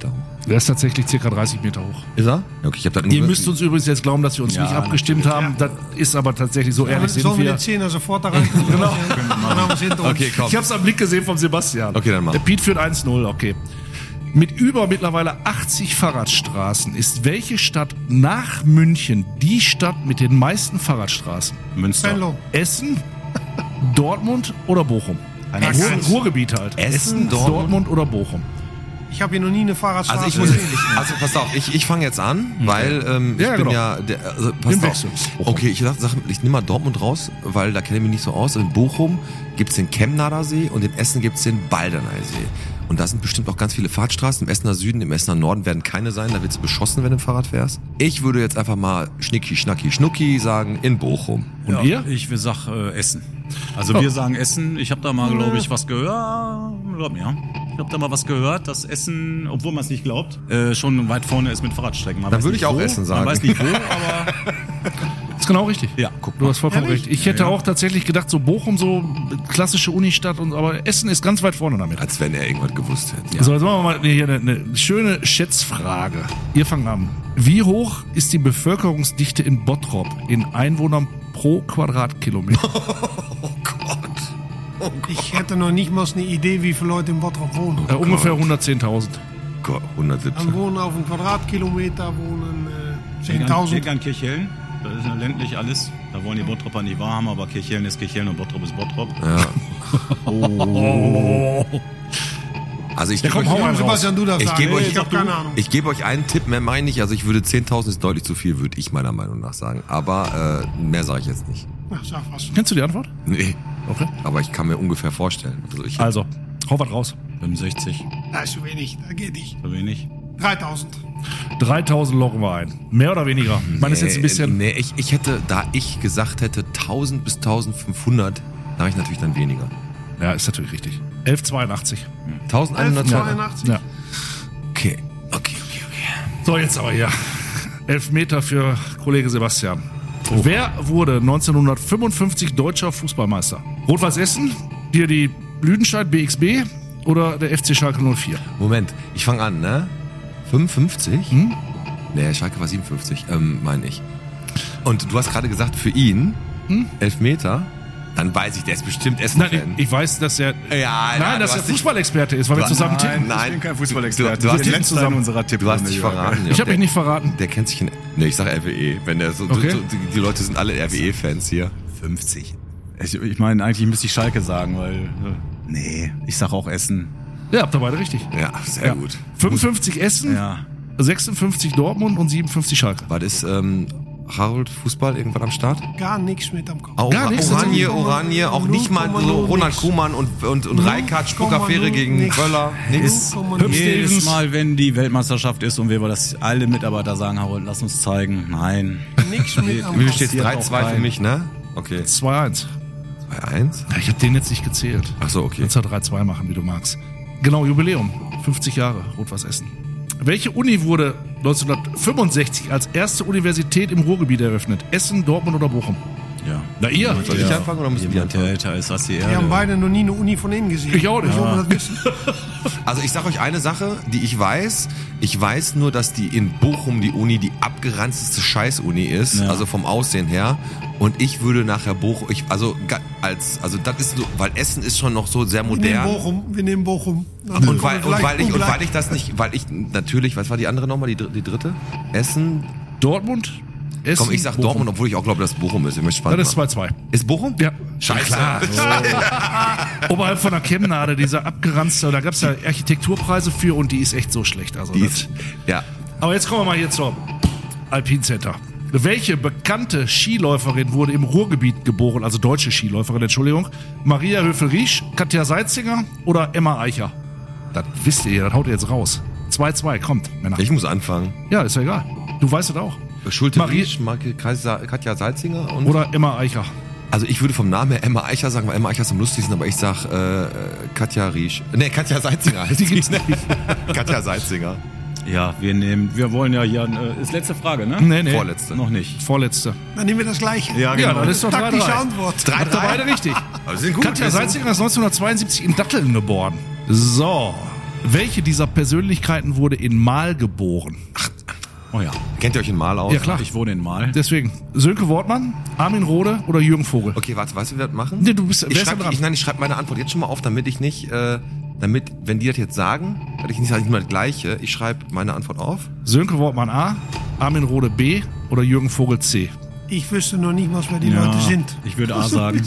Der ist tatsächlich circa dreißig Meter hoch. Ist er? Okay, ich hab das nur Ihr gehört. müsst uns übrigens jetzt glauben, dass wir uns Ja, nicht abgestimmt haben. Das ist aber tatsächlich so, ehrlich sind Sollen wir wir. den Zehner sofort da rein? Genau. Dann haben wir es hinter uns. Okay, komm. Ich habe es am Blick gesehen vom Sebastian. Okay, dann mach. Der Piet führt eins null, okay. Mit über mittlerweile achtzig Fahrradstraßen ist welche Stadt nach München die Stadt mit den meisten Fahrradstraßen? Münster. Venlo. Essen, Dortmund oder Bochum? Essen. Ruhr, Ruhrgebiet halt. Essen, Dortmund, Dortmund oder Bochum? Ich habe hier noch nie eine Fahrradstraße Also ich muss, gesehen. also pass auf, ich, ich fange jetzt an, weil ähm, ich Ja, bin genau. ja, der, also pass Im auf. Wechsel. Okay, ich sag, sag ich nehme mal Dortmund raus, weil da kenne ich mich nicht so aus. In Bochum gibt's den Chemnader See und in Essen gibt's den Baldener See. Und da sind bestimmt auch ganz viele Fahrtstraßen. Im Essener Süden, im Essener Norden werden keine sein, da wird's beschossen, wenn du im Fahrrad fährst. Ich würde jetzt einfach mal Schnicki, Schnacki, Schnucki sagen in Bochum. Und ihr? Ich will sag äh, Essen. Also wir sagen Essen. Ich habe da mal, glaube ich, was gehört. Glaub mir, ja. Ich habe da mal was gehört, dass Essen, obwohl man es nicht glaubt, äh, schon weit vorne ist mit Fahrradstrecken. Man Dann weiß würde nicht ich auch wo, Essen sagen. Man weiß nicht wo, aber Das ist genau richtig. ja, guck Du mal. hast vollkommen Ehrlich? recht. Ich hätte auch tatsächlich gedacht, so Bochum, so klassische Unistadt, und aber Essen ist ganz weit vorne damit. Als wenn er irgendwas gewusst hätte. So, jetzt machen wir mal hier eine, eine schöne Schätzfrage. Ihr fangt an. Wie hoch ist die Bevölkerungsdichte in Bottrop in Einwohnern pro Quadratkilometer? Oh Gott. Oh Ich hätte noch nicht mal eine Idee, wie viele Leute in Bottrop wohnen. äh, ungefähr hundertzehntausend. Gott, hundertsiebzehn. Dann wohnen auf einem Quadratkilometer wohnen äh, Denk an, zehntausend. denk an Kirchhellen. Das ist ja ländlich alles. Da wollen die Bottropper nicht wahrhaben, aber Kirchhellen ist Kirchhellen und Bottrop ist Bottrop. Ja. Oh. Also ich Ja, gebe komm, hau euch, einen raus. Sebastian, du darfst Ich sagen. gebe euch- ich habe keine Ahnung. ich gebe euch einen Tipp, mehr meine ich. Also ich würde zehntausend ist deutlich zu viel, würde ich meiner Meinung nach sagen. Aber äh, mehr sage ich jetzt nicht. Ach, sag was. Kennst du die Antwort? Nee. Okay. Aber ich kann mir ungefähr vorstellen. Also ich Also, hau was raus. fünfundsechzig, Da ist zu wenig, da geht nicht. so wenig. dreitausend. dreitausend loggen wir ein. Mehr oder weniger? Ich meine, das ist jetzt ein bisschen... Nee, ich, ich hätte, da ich gesagt hätte tausend bis eintausendfünfhundert, sage ich natürlich dann weniger. Ja, ist natürlich richtig. elf Komma zweiundachtzig. elfhundertzweiundachtzig. Ja. Okay, okay, okay, okay. So, jetzt aber hier. Elf Meter für Kollege Sebastian. Wer wurde neunzehnhundertfünfundfünfzig deutscher Fußballmeister? Rot-Weiß Essen, hier die Lüdenscheid B X B oder der F C Schalke null vier? Moment, ich fange an, ne? fünfundfünfzig? Hm? Nee, Schalke war siebenundfünfzig, ähm, meine ich. Und du hast gerade gesagt, für ihn, elf Meter, dann weiß ich, der ist bestimmt Nein, Essen-Fan. ich, ich weiß, dass er... Ja, Nein, du dass er hast dich- Fußballexperte ist, weil wir zusammen tippen. Nein, ich bin kein Fußballexperte. Du, du, hast Wir dich, tippen zusammen. unserer du hast dich verraten. Ich habe mich nicht verraten. Der kennt sich in... Nee, ich sag R W E. Wenn der so, Okay. so, die, die Leute sind alle R W E-Fans hier. fünfzig. Ich, ich meine, eigentlich müsste ich Schalke sagen, weil... Äh, nee, ich sag auch Essen. Ja, habt ihr beide richtig. Ja, sehr Ja. gut. fünfundfünfzig Essen, Ja. sechsundfünfzig Dortmund und siebenundfünfzig Schalke. War das ähm, Harold Fußball irgendwann am Start? Gar nichts mit am Kopf. Auch Gar nichts. Oranje, Oranje, auch nicht mal so Ronald Koeman und, und, und Reikart, Spuckaffäre gegen nix. Völler. Nix. Jedes Mal, wenn die Weltmeisterschaft ist und wir das alle Mitarbeiter sagen, Harold, lass uns zeigen. Nein. Nichts mit am Wie viel Kopf. steht's? Passiert drei auch zwei für rein. mich, ne? Okay. zwei eins. zwei eins? Ja, ich habe den jetzt nicht gezählt. Ach so, okay. Kannst ja drei zwei machen, wie du magst. Genau, Jubiläum. fünfzig Jahre Rot-Weiß Essen. Welche Uni wurde neunzehnhundertfünfundsechzig als erste Universität im Ruhrgebiet eröffnet? Essen, Dortmund oder Bochum? Ja. Na, ihr. Soll ich anfangen oder müssen die Jemand, der anfangen? älter ist als die Wir haben Erde. beide noch nie eine Uni von innen gesehen. Ich auch nicht. Ich will das wissen. Also ich sag euch eine Sache, die ich weiß. Ich weiß nur, dass die in Bochum die Uni die abgeranzteste Scheiß-Uni ist, Ja. also vom Aussehen her. Und ich würde nachher Bochum, ich, also ga- als, also das ist so, weil Essen ist schon noch so sehr Wir nehmen modern. Bochum. Wir nehmen Bochum. Und weil, und weil ich, und weil ich das nicht, weil ich natürlich, was war die andere nochmal, die, dr- die dritte? Essen? Dortmund, Essen, Komm, ich sag Bochum. Dortmund, obwohl ich auch glaube, dass Bochum ist. Ich möchte spannend Das ist machen. zwei zwei. Ist Bochum? Ja. Scheiße. Klar. Oberhalb von der Chemnade, dieser abgeranzte, da gab's ja Architekturpreise für und die ist echt so schlecht. Also Die das- ist, ja. Aber jetzt kommen wir mal hier zur Alpine Center. Welche bekannte Skiläuferin wurde im Ruhrgebiet geboren, also deutsche Skiläuferin, Entschuldigung? Maria Höfel-Riesch, Katja Seitzinger oder Emma Eicher? Das wisst ihr, das haut ihr jetzt raus. zwei zwei, kommt, Männer. Ich muss anfangen. Ja, ist ja egal. Du weißt es auch. Schulte Marie- Riesch, Marke Kaiser- Katja Salzinger und... Oder Emma Eicher. Also ich würde vom Namen her Emma Eicher sagen, weil Emma Eicher ist am lustigsten, aber ich sag äh, äh, Katja Riesch. Nee, Katja Seitzinger heißt die. Gibt's nicht. Katja Seitzinger. Ja, wir nehmen, wir wollen ja hier, äh, ist letzte Frage, ne? Nee, nee. Vorletzte. Noch nicht. Vorletzte. Dann nehmen wir das Gleiche. Ja, Ja, das ist doch drei Taktische drei. Antwort. Habt ihr beide richtig. Aber sie sind gut. Katja wir sind- Seitzinger ist neunzehnhundertzweiundsiebzig in Datteln geboren. So, Welche dieser Persönlichkeiten wurde in Mahl geboren? Ach, Oh ja. Kennt ihr euch in Mahl aus? Ja, klar. Ich wohne in Mahl. Deswegen, Sönke Wortmann, Armin Rohde oder Jürgen Vogel? Okay, warte, weißt du, wie wir das machen? Nee, du bist, wer ich ist denn schreib, dran? ich, nein, ich schreibe meine Antwort jetzt schon mal auf, damit ich nicht, äh, damit, wenn die das jetzt sagen, dass ich nicht sage, immer das Gleiche. Ich schreibe meine Antwort auf. Sönke Wortmann A, Armin Rohde B oder Jürgen Vogel C? Ich wüsste noch nicht, was wer die Ja, Leute sind. Ich würde A sagen.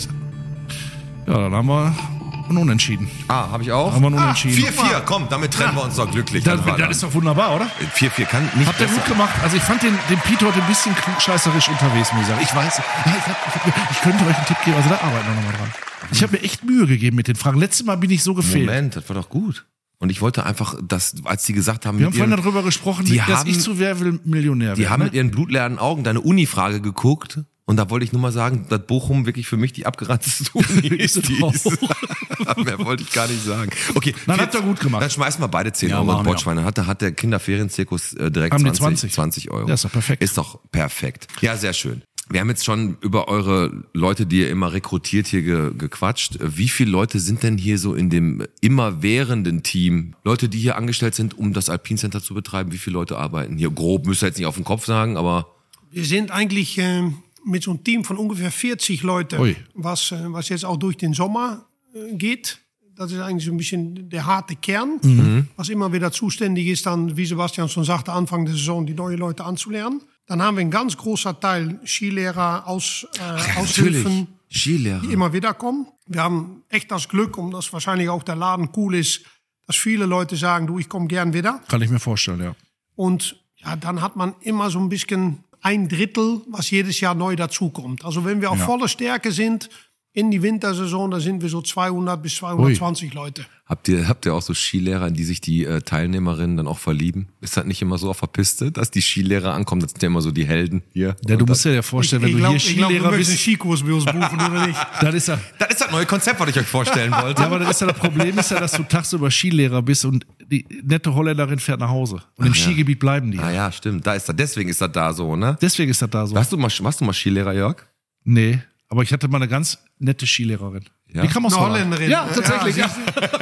Ja, dann haben wir ein Unentschieden. Ah, habe ich auch? Haben wir ein Unentschieden. vier vier, komm, damit trennen wir uns doch glücklich. Das, Das war das dann. ist doch wunderbar, oder? vier vier kann nicht Habt ihr besser. gut gemacht. Also ich fand den, den Pete heute ein bisschen klugscheißerisch unterwegs, muss ich sagen. Ich weiß, ja, ich, hab, ich, hab, ich könnte euch einen Tipp geben, also da arbeiten wir nochmal dran. Ich habe mir echt Mühe gegeben mit den Fragen. Letztes Mal bin ich so gefehlt. Moment, das war doch gut. Und ich wollte einfach, dass, als die gesagt haben, Wir mit haben vorhin ihren, darüber gesprochen, die dass haben- ich zu Wer will Millionär die werde. haben Ne? mit ihren blutleeren Augen deine Uni-Frage geguckt. Und da wollte ich nur mal sagen, dass Bochum wirklich für mich die abgerannteste Uni ist. Ist Die es auch. ist. Mehr wollte ich gar nicht sagen. Okay, Nein, vier- habt ihr gut gemacht. Dann schmeißen wir beide zehn Ja, Euro in machen wir. Bordschweine. Hat, hat der Kinderferienzirkus äh, direkt Haben die zwanzig, zwanzig? zwanzig Euro. Ja, ist doch perfekt. Ist doch perfekt. Ja, sehr schön. Wir haben jetzt schon über eure Leute, die ihr immer rekrutiert, hier ge, gequatscht. Wie viele Leute sind denn hier so in dem immerwährenden Team? Leute, die hier angestellt sind, um das Alpine Center zu betreiben. Wie viele Leute arbeiten hier? Grob, müsst ihr jetzt nicht auf den Kopf sagen, aber... Wir sind eigentlich äh, mit so einem Team von ungefähr vierzig Leuten, Ui. was, äh, was jetzt auch durch den Sommer äh, geht. Das ist eigentlich so ein bisschen der harte Kern, was immer wieder zuständig ist, dann, wie Sebastian schon sagte, Anfang der Saison die neue Leute anzulernen. Dann haben wir einen ganz großer Teil Skilehrer, aus, äh, Aushilfen, Skilehrer. die immer wieder kommen. Wir haben echt das Glück, um das wahrscheinlich auch der Laden cool ist, dass viele Leute sagen, du, ich komme gern wieder. Kann ich mir vorstellen, ja. Und ja, dann hat man immer so ein bisschen ein Drittel, was jedes Jahr neu dazukommt. Also wenn wir auf Ja. voller Stärke sind in die Wintersaison, da sind wir so zweihundert bis zweihundertzwanzig Leute. Habt ihr, habt ihr auch so Skilehrer, in die sich die äh, Teilnehmerinnen dann auch verlieben? Ist das nicht immer so auf der Piste, dass die Skilehrer ankommen? Das sind ja immer so die Helden hier. Ja, du Und musst das, dir ja vorstellen, ich wenn glaub, du ich hier glaub, du Skilehrer möchtest einen bist, Skikurs bei uns buchen, oder nicht? dann ist ja, das ist das neue Konzept, was ich euch vorstellen wollte. ja, aber das ist ja das Problem ist ja, dass du tagsüber Skilehrer bist und die nette Holländerin fährt nach Hause. Und im Ach ja. Skigebiet bleiben die. Ah ja, stimmt. Da ist das. Deswegen ist das da so, ne? Deswegen ist das da so. Warst du mal, warst du mal Skilehrer, Jörg? Nee, aber ich hatte mal eine ganz nette Skilehrerin. Ja? Die kam aus Eine Holland. Holländerin. Ja, tatsächlich. Ja,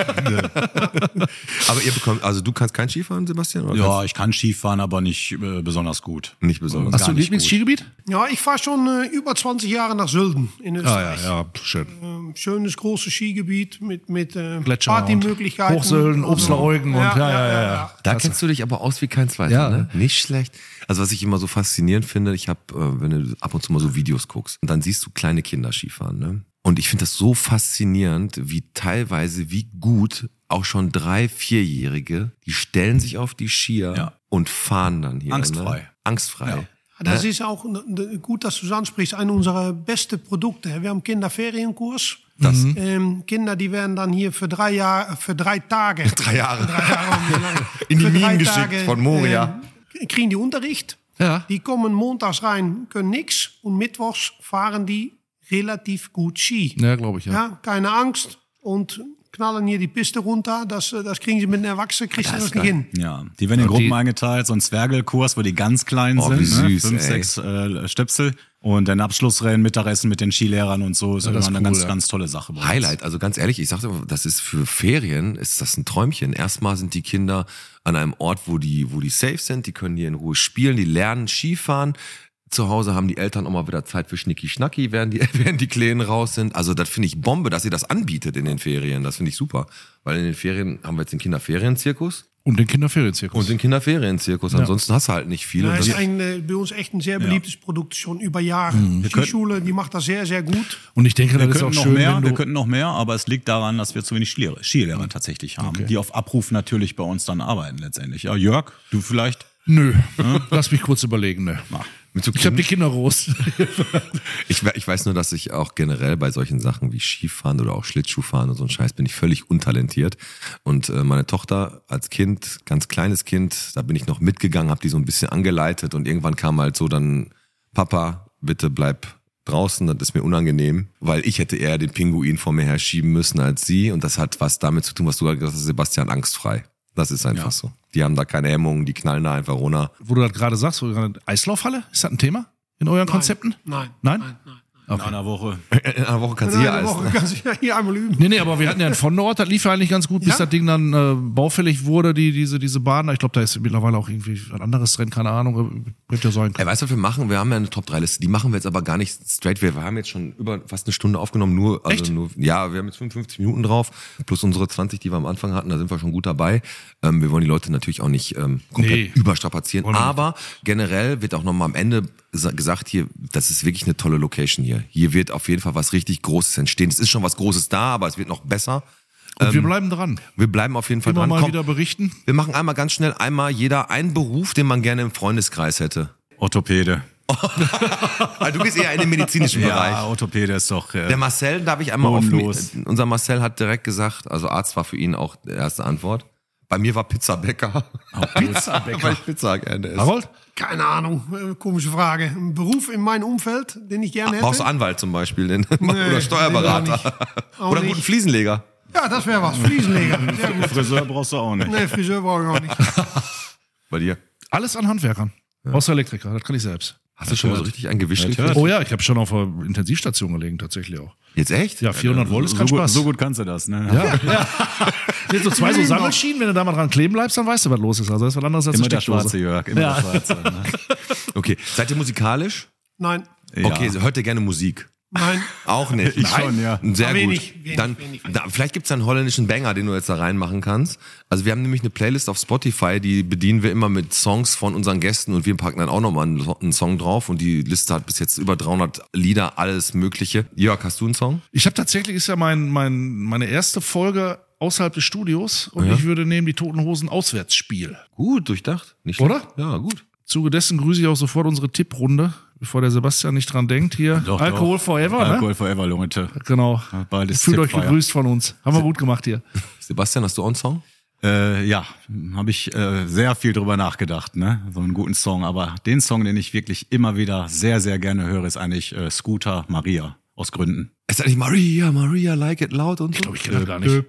Aber ihr bekommt, also du kannst kein Skifahren, Sebastian? Oder Ja, ich kann Skifahren, aber nicht äh, besonders gut. kannst nicht besonders. Hast du Gar ein nicht Lieblingsskigebiet? Ja, ich fahre schon äh, über zwanzig Jahre nach Sölden in Ah Österreich. ja, ja, schön. Ähm, schönes, großes Skigebiet mit, mit äh, Gletscher und Partymöglichkeiten. Hochsölden, Obstlereugen und ja, ja, ja. ja. Da kennst du dich aber aus wie kein Zweiter, Ja. ne? Nicht schlecht. Also was ich immer so faszinierend finde, ich habe, äh, wenn du ab und zu mal so Videos guckst, und dann siehst du kleine Kinder Skifahren, ne? Und ich finde das so faszinierend, wie teilweise, wie gut auch schon drei, vierjährige, die stellen sich auf die Skier Ja. und fahren dann hier. Angstfrei. Ne? Angstfrei. Ja. Das ist auch äh, gut, dass du es ansprichst, eine unserer besten Produkte. Wir haben Kinderferienkurs. Das. Ähm, Kinder, die werden dann hier für drei Jahre, für drei Tage, Drei Jahre. drei Jahre um, wie lange? In die Für drei Minen geschickt Tage, von Moria. äh, kriegen die Unterricht. Ja. Die kommen montags rein, können nix und mittwochs fahren die relativ gut Ski. Ja, glaube ich, ja. Ja, keine Angst und knallen hier die Piste runter. Das, äh, das kriegen sie mit einem Erwachsenen, kriegst du das nicht hin. Ja, die werden in Ja, Gruppen die- eingeteilt, so ein Zwergelkurs, wo die ganz klein Oh, sind, wie süß, ne? fünf, ey. sechs äh, Stöpsel und dann Abschlussrennen, Mittagessen mit den Skilehrern und so ist Ja, immer das ist eine cool, ganz, ja. ganz tolle Sache. bei uns. Highlight, also ganz ehrlich, ich sagte, das ist für Ferien, ist das ein Träumchen. Erstmal sind die Kinder an einem Ort, wo die, wo die safe sind, die können hier in Ruhe spielen, die lernen Skifahren. Zu Hause haben die Eltern auch mal wieder Zeit für Schnicki-Schnacki, während die, während die Kleinen raus sind. Also das finde ich Bombe, dass ihr das anbietet in den Ferien. Das finde ich super. Weil in den Ferien haben wir jetzt den Kinderferienzirkus Und den Kinderferienzirkus. und den Kinderferienzirkus. Ansonsten hast du halt nicht viel. Ja, Und ist das- ein, äh, bei uns echt ein sehr beliebtes Produkt, schon über Jahre. Mhm. Die Skischule, die macht das sehr, sehr gut. Und ich denke, Wir das ist auch könnten noch schön, mehr, wenn wir du... könnten noch mehr, aber es liegt daran, dass wir zu wenig Skilehrer, Skilehrer tatsächlich haben, Okay. die auf Abruf natürlich bei uns dann arbeiten letztendlich. Ja, Jörg, du vielleicht? Nö, lass mich kurz überlegen. Nö. mit so Ich habe die Kinder groß. Ich, we- ich weiß nur, dass ich auch generell bei solchen Sachen wie Skifahren oder auch Schlittschuhfahren und so ein Scheiß bin ich völlig untalentiert. Und äh, meine Tochter als Kind, ganz kleines Kind, da bin ich noch mitgegangen, habe die so ein bisschen angeleitet und irgendwann kam halt so dann, Papa, bitte bleib draußen, das ist mir unangenehm, weil ich hätte eher den Pinguin vor mir her schieben müssen als sie und das hat was damit zu tun, was du gerade gesagt hast, Sebastian, angstfrei. Das ist einfach Ja. so. Die haben da keine Hemmungen, die knallen da einfach runter. Wo du das gerade sagst, wo du gerade Eislaufhalle, ist das ein Thema in euren Konzepten? Nein. Nein? Nein, nein, nein. In einer Woche. In einer Woche kannst du In hier einer alles. Woche kannst du ja hier einmal üben. Nee, nee, aber wir hatten ja einen Vonderort, das lief ja eigentlich ganz gut, bis Ja? das Ding dann äh, baufällig wurde, die, diese, diese Bahn. Ich glaube, da ist mittlerweile auch irgendwie ein anderes drin, keine Ahnung, wird ja sein Ey, weißt du, was wir machen? Wir haben ja eine Top drei Liste. Die machen wir jetzt aber gar nicht straight. Wir haben jetzt schon über fast eine Stunde aufgenommen. Nur, also Echt? nur, ja, wir haben jetzt fünfundfünfzig Minuten drauf. Plus unsere zwanzig, die wir am Anfang hatten. Da sind wir schon gut dabei. Ähm, wir wollen die Leute natürlich auch nicht ähm, komplett Nee. überstrapazieren. Wollen wir nicht. Aber generell wird auch nochmal am Ende sa- gesagt hier, das ist wirklich eine tolle Location hier. Hier wird auf jeden Fall was richtig Großes entstehen. Es ist schon was Großes da, aber es wird noch besser. Und wir bleiben dran. Wir bleiben auf jeden Fall Immer dran. mal Komm, wieder berichten. wir machen einmal ganz schnell einmal jeder einen Beruf, den man gerne im Freundeskreis hätte. Orthopäde. Ah, du gehst eher in den medizinischen Bereich. Ja, Orthopäde ist doch. Äh, Der Marcel, darf ich einmal auf Bodenlos. mich, unser Marcel hat direkt gesagt, also Arzt war für ihn auch die erste Antwort. Bei mir war Pizzabäcker. Pizzabäcker. Weil ich Pizza gerne esse. Harold? Keine Ahnung, äh, komische Frage. Ein Beruf in meinem Umfeld, den ich gerne hätte? Brauchst du Anwalt zum Beispiel, den, Nee, oder Steuerberater. nee, auch nicht. Auch Oder einen nicht. guten Fliesenleger. Ja, das wäre was. Fliesenleger. Sehr gut. Friseur brauchst du auch nicht. Nee, Friseur brauche ich auch nicht. Bei dir. Alles an Handwerkern. Außer Elektriker, das kann ich selbst. Hast du schon mal so richtig ein Gewicht Ja, gekriegt? Oh ja, ich habe schon auf der Intensivstation gelegen, tatsächlich auch. Jetzt echt? Ja, vierhundert Volt ist So kein gut, Spaß. so gut kannst du das, ne? Ja, ja. Sind so zwei so Sammelschienen, wenn du da mal dran kleben bleibst, dann weißt du, was los ist. Also das ist was anderes als Immer eine der Steckdose. schwarze Jörg, immer Ja. der schwarze. Ne? Okay. Seid ihr musikalisch? Nein, Ja. Okay, hört ihr gerne Musik? nein. Auch nicht. Ich schon, ja. Sehr Wenig, gut. wenig, Dann, wenig, wenig. Da, vielleicht gibt's einen holländischen Banger, den du jetzt da reinmachen kannst. Also wir haben nämlich eine Playlist auf Spotify, die bedienen wir immer mit Songs von unseren Gästen und wir packen dann auch nochmal einen, einen Song drauf und die Liste hat bis jetzt über dreihundert Lieder, alles mögliche. Jörg, hast du einen Song? Ich habe tatsächlich, ist ja mein, mein, meine erste Folge außerhalb des Studios und Ja. ich würde nehmen die Toten Hosen Auswärtsspiel. Gut, durchdacht. Nicht Oder? schlecht. Ja, gut. Zuge dessen grüße ich auch sofort unsere Tipprunde, bevor der Sebastian nicht dran denkt. Hier, Doch, Alkohol doch. Forever, Alkohol ne? Forever, Leute. Genau. Bald ist Fühlt euch Tippfeier. gegrüßt von uns. Haben wir gut gemacht hier. Sebastian, hast du auch einen Song? Äh, ja, habe ich äh, sehr viel drüber nachgedacht, ne? So einen guten Song. Aber den Song, den ich wirklich immer wieder sehr, sehr gerne höre, ist eigentlich äh, Scooter Maria. Aus Gründen. Ist das nicht Maria, Maria, like it loud und so? Ich glaube, ich kenne das gar nicht.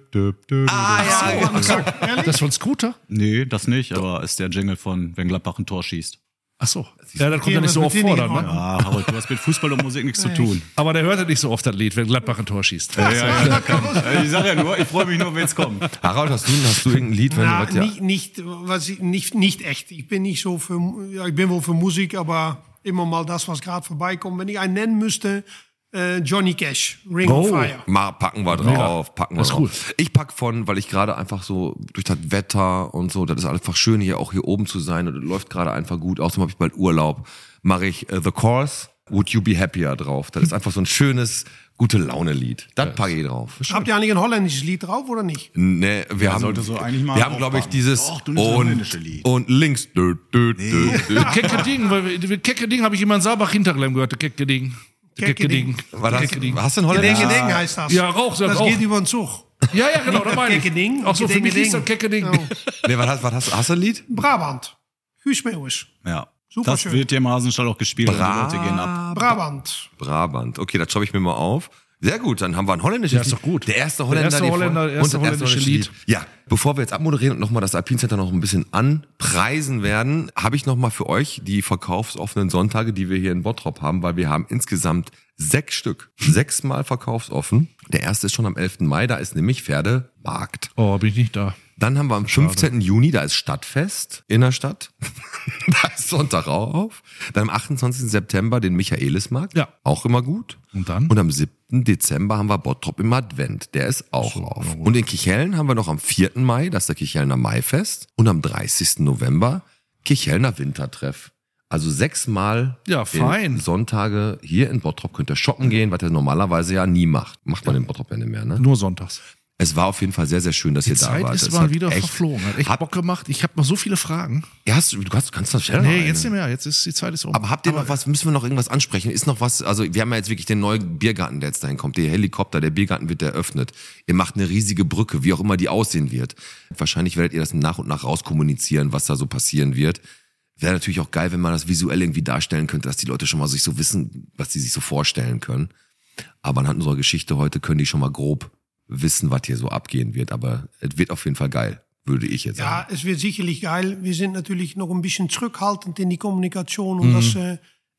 Ah, ja, ja. Das ist von Scooter? Nee, das nicht, aber ist der Jingle von Wenn Gladbach ein Tor schießt. Ach so. Ja, das kommt Okay, ja nicht was so mit oft denen vor nicht dann, in ne? Ah, Harold, du hast mit Fußball und Musik nichts zu tun. Aber der hört ja nicht so oft das Lied, wenn Gladbach ein Tor schießt. Ja, ja, ja, kann. Ich sag ja nur, ich freue mich nur, wenn es kommt. Harald, hast du, hast du irgendein Lied, wenn Na, du was, ja. nicht, nicht, was ich, nicht, nicht echt. Ich bin nicht so für, ja, ich bin wohl für Musik, aber immer mal das, was gerade vorbeikommt. Wenn ich einen nennen müsste, äh, Johnny Cash, Ring of Oh. Fire. Mal packen wir drauf, packen wir Das ist drauf. cool. Ich pack von, weil ich gerade einfach so durch das Wetter und so, das ist einfach schön hier auch hier oben zu sein und es läuft gerade einfach gut. Außerdem habe ich bald Urlaub. Mache ich äh, The Course, Would You Be Happier drauf. Das ist einfach so ein schönes, gute Laune-Lied. Das packe ich drauf. Habt ihr eigentlich ein holländisches Lied drauf oder nicht? Nee, wir haben, sollte so eigentlich mal wir haben glaube ich draufpacken. dieses Doch, du nimmst das und, holländische Lied. und links. Dö, dö, dö, dö. Kecke Ding, weil wir- Kecke Ding habe ich immer in Saarbach Hinterglemm gehört, der Kecke Ding. Der Kecke Kecke Ding. Ding. Was hast, Kecke Ding. hast du einen Gedenk, Holländer? Gedenk heißt das. Ja, Rauch, sag Das Rauch. geht über den Zug. Ja, ja, genau, da meine ich. Kecke Ding, Auch so, für mich Gedenk, ist das Kecke Ding. Ja. Nee, was hast, was hast, hast du ein Lied? Brabant. Guus Meeuwis. Ja. Super das schön. wird hier im Hasenstall auch gespielt und die Leute gehen ab. Brabant. Brabant. Okay, das schreibe ich mir mal auf. Sehr gut, dann haben wir ein holländisches Ja, ist doch gut. Der erste Der Holländer. erste die Holländer, vor- erste und das holländische Lied. Ja, bevor wir jetzt abmoderieren und nochmal das Alpine Center noch ein bisschen anpreisen werden, habe ich nochmal für euch die verkaufsoffenen Sonntage, die wir hier in Bottrop haben, weil wir haben insgesamt sechs Stück. Sechsmal verkaufsoffen. Der erste ist schon am elften Mai, da ist nämlich Pferdemarkt. Oh, bin ich nicht da. Dann haben wir am fünfzehnten Juni, da ist Stadtfest in der Stadt. Da ist Sonntag auch auf. Dann am achtundzwanzigsten September den Michaelismarkt. Ja. Auch immer gut. Und dann? Und am siebten Dezember haben wir Bottrop im Advent. Der ist auch auf. Und in Kichellen haben wir noch am vierten Mai, das ist der Kichelner Maifest. Und am dreißigsten November Kichelner Wintertreff. Also sechsmal Ja, fein. in Sonntage hier in Bottrop könnt ihr shoppen gehen, was ihr normalerweise ja nie macht. Macht man in Bottrop ja nicht mehr, ne? Nur sonntags. Es war auf jeden Fall sehr, sehr schön, dass Die ihr da Zeit wart. ist Es mal hat wieder echt- verflogen. Hat echt Hab- Bock gemacht. Ich habe noch so viele Fragen. Ja, hast, du du kannst, kannst das schneller Nee, noch jetzt eine. nicht mehr. Jetzt ist die Zeit ist um. Aber habt ihr noch was, müssen wir noch irgendwas ansprechen? Ist noch was, also wir haben ja jetzt wirklich den neuen Biergarten, der jetzt dahin kommt. Der Helikopter, der Biergarten wird eröffnet. Ihr macht eine riesige Brücke, wie auch immer die aussehen wird. Wahrscheinlich werdet ihr das nach und nach rauskommunizieren, was da so passieren wird. Wäre natürlich auch geil, wenn man das visuell irgendwie darstellen könnte, dass die Leute schon mal sich so wissen, was sie sich so vorstellen können. Aber anhand unserer Geschichte heute können die schon mal grob wissen, was hier so abgehen wird. Aber es wird auf jeden Fall geil, würde ich jetzt sagen. Ja, es wird sicherlich geil. Wir sind natürlich noch ein bisschen zurückhaltend in die Kommunikation, um das äh,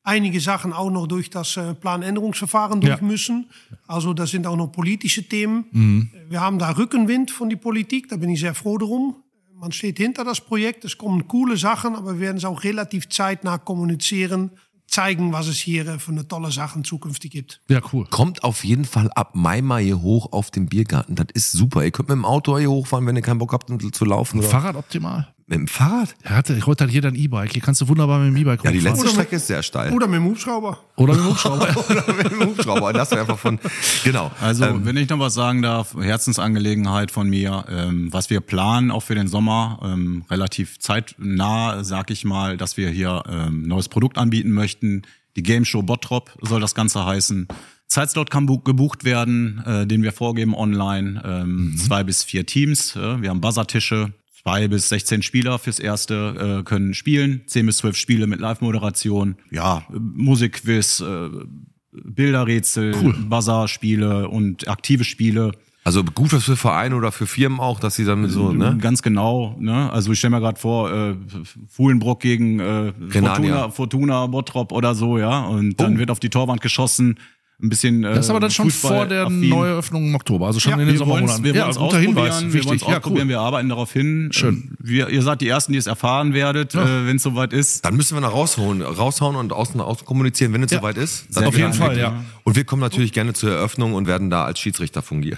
einige Sachen auch noch durch das äh, Planänderungsverfahren durch Ja. müssen. Also das sind auch noch politische Themen. Mhm. Wir haben da Rückenwind von der Politik, da bin ich sehr froh drum. Man steht hinter das Projekt, es kommen coole Sachen, aber wir werden es auch relativ zeitnah kommunizieren, zeigen, was es hier äh, für eine tolle Sachen zukünftig gibt. Ja, cool. Kommt auf jeden Fall ab Mai mal hier hoch auf den Biergarten. Das ist super. Ihr könnt mit dem Auto hier hochfahren, wenn ihr keinen Bock habt zu laufen. Oder? Fahrrad optimal. Mit dem Fahrrad? Ja, hat, heute hat jeder ein E-Bike. Hier kannst du wunderbar mit dem E-Bike Ja, die rumfahren. letzte Strecke ist sehr steil. Oder mit dem Hubschrauber. Oder mit dem Hubschrauber. Oder mit dem Hubschrauber. Das wäre einfach von, genau. Also, Ähm, wenn ich noch was sagen darf, Herzensangelegenheit von mir, ähm, was wir planen, auch für den Sommer, ähm, relativ zeitnah, sag ich mal, dass wir hier ähm, neues Produkt anbieten möchten. Die Game Show Bottrop soll das Ganze heißen. Zeitslot kann bu- gebucht werden, äh, den wir vorgeben online. Ähm, mhm. Zwei bis vier Teams. Äh, wir haben Buzzertische. Zwei bis sechzehn Spieler fürs Erste äh, können spielen. Zehn bis zwölf Spiele mit Live-Moderation. Ja, äh, Musikquiz, äh, Bilderrätsel, Cool. Buzzer-Spiele und aktive Spiele. Also gut was für Vereine oder für Firmen auch, dass sie dann so, ne? Ganz genau. Ne? Also ich stelle mir gerade vor, äh, Fuhlenbrock gegen äh, Fortuna, Fortuna Bottrop oder so, ja. Und dann Oh. wird auf die Torwand geschossen. Ein bisschen. Äh, Das ist aber dann schon vor der Neueröffnung im Oktober, also schon Ja, in den Wir wollen es Sommermonaten. Ja, ja, guter Hinweis, ausprobieren, wir wichtig. wollen's Ja, ausprobieren, cool. wir arbeiten darauf hin. Schön. Wir, ihr seid die Ersten, die es erfahren werdet, äh, wenn es soweit ist. Dann müssen wir noch raushauen, raushauen und außen, außen kommunizieren, wenn es Ja. soweit ist. Sehr Dann Auf jeden gerne. Fall, ja. Und wir kommen natürlich gerne zur Eröffnung und werden da als Schiedsrichter fungieren.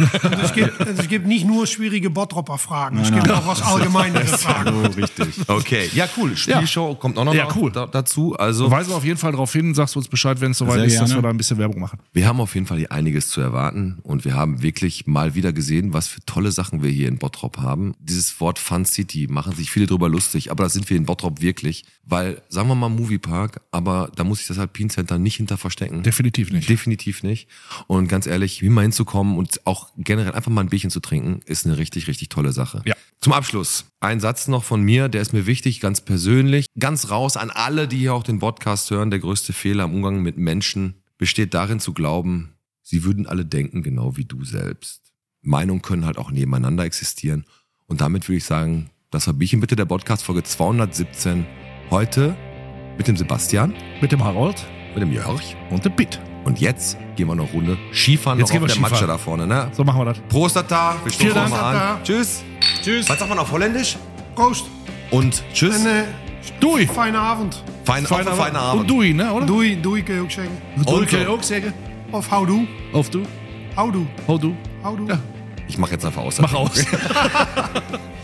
Es gibt, es gibt nicht nur schwierige Bottropper Fragen, es gibt auch was allgemeinere Fragen. So, richtig. Okay, ja cool. Spielshow kommt auch noch Ja, mal cool. da, dazu. Also Weisen wir auf jeden Fall darauf hin, sagst du uns Bescheid, wenn es soweit Sehr ist, dass gerne. wir da ein bisschen Werbung machen. wir haben auf jeden Fall hier einiges zu erwarten und wir haben wirklich mal wieder gesehen, was für tolle Sachen wir hier in Bottrop haben. Dieses Wort Fun City machen sich viele drüber lustig, aber das sind wir in Bottrop wirklich, weil, sagen wir mal Moviepark, aber da muss sich das Alpine Center nicht hinter verstecken. Definitiv nicht. Definitiv nicht. Und ganz ehrlich, hier mal hinzukommen und auch generell einfach mal ein Bierchen zu trinken, ist eine richtig, richtig tolle Sache. Ja. Zum Abschluss, ein Satz noch von mir, der ist mir wichtig, ganz persönlich, ganz raus an alle, die hier auch den Podcast hören. Der größte Fehler im Umgang mit Menschen besteht darin zu glauben, sie würden alle denken, genau wie du selbst. Meinungen können halt auch nebeneinander existieren. Und damit würde ich sagen, das war Bierchen bitte, der Podcast Folge zweihundertsiebzehn. Heute mit dem Sebastian, Mit dem Harold mit dem Jörg. und dem Pitt. Und jetzt gehen wir noch eine Runde Skifahren, Jetzt noch gehen auf wir der Matsche Skifahren. da vorne, ne? So machen wir das. Prost, Tata. Wir stoßen Vielen Dank, nochmal an. Tata. Tschüss. Tschüss. Was sagt man auf Holländisch? Proost Und tschüss. en uh, Dui. fijne avond. Fein, auf einen feinen Und Abend. Dui, ne, oder? Doei, doei kun je ook zeggen. Dui Und kann ich so. auch sagen. Of houdoe, Auf du. houdoe, Hau du. houdoe. Ich mache jetzt einfach aus. Mach aus.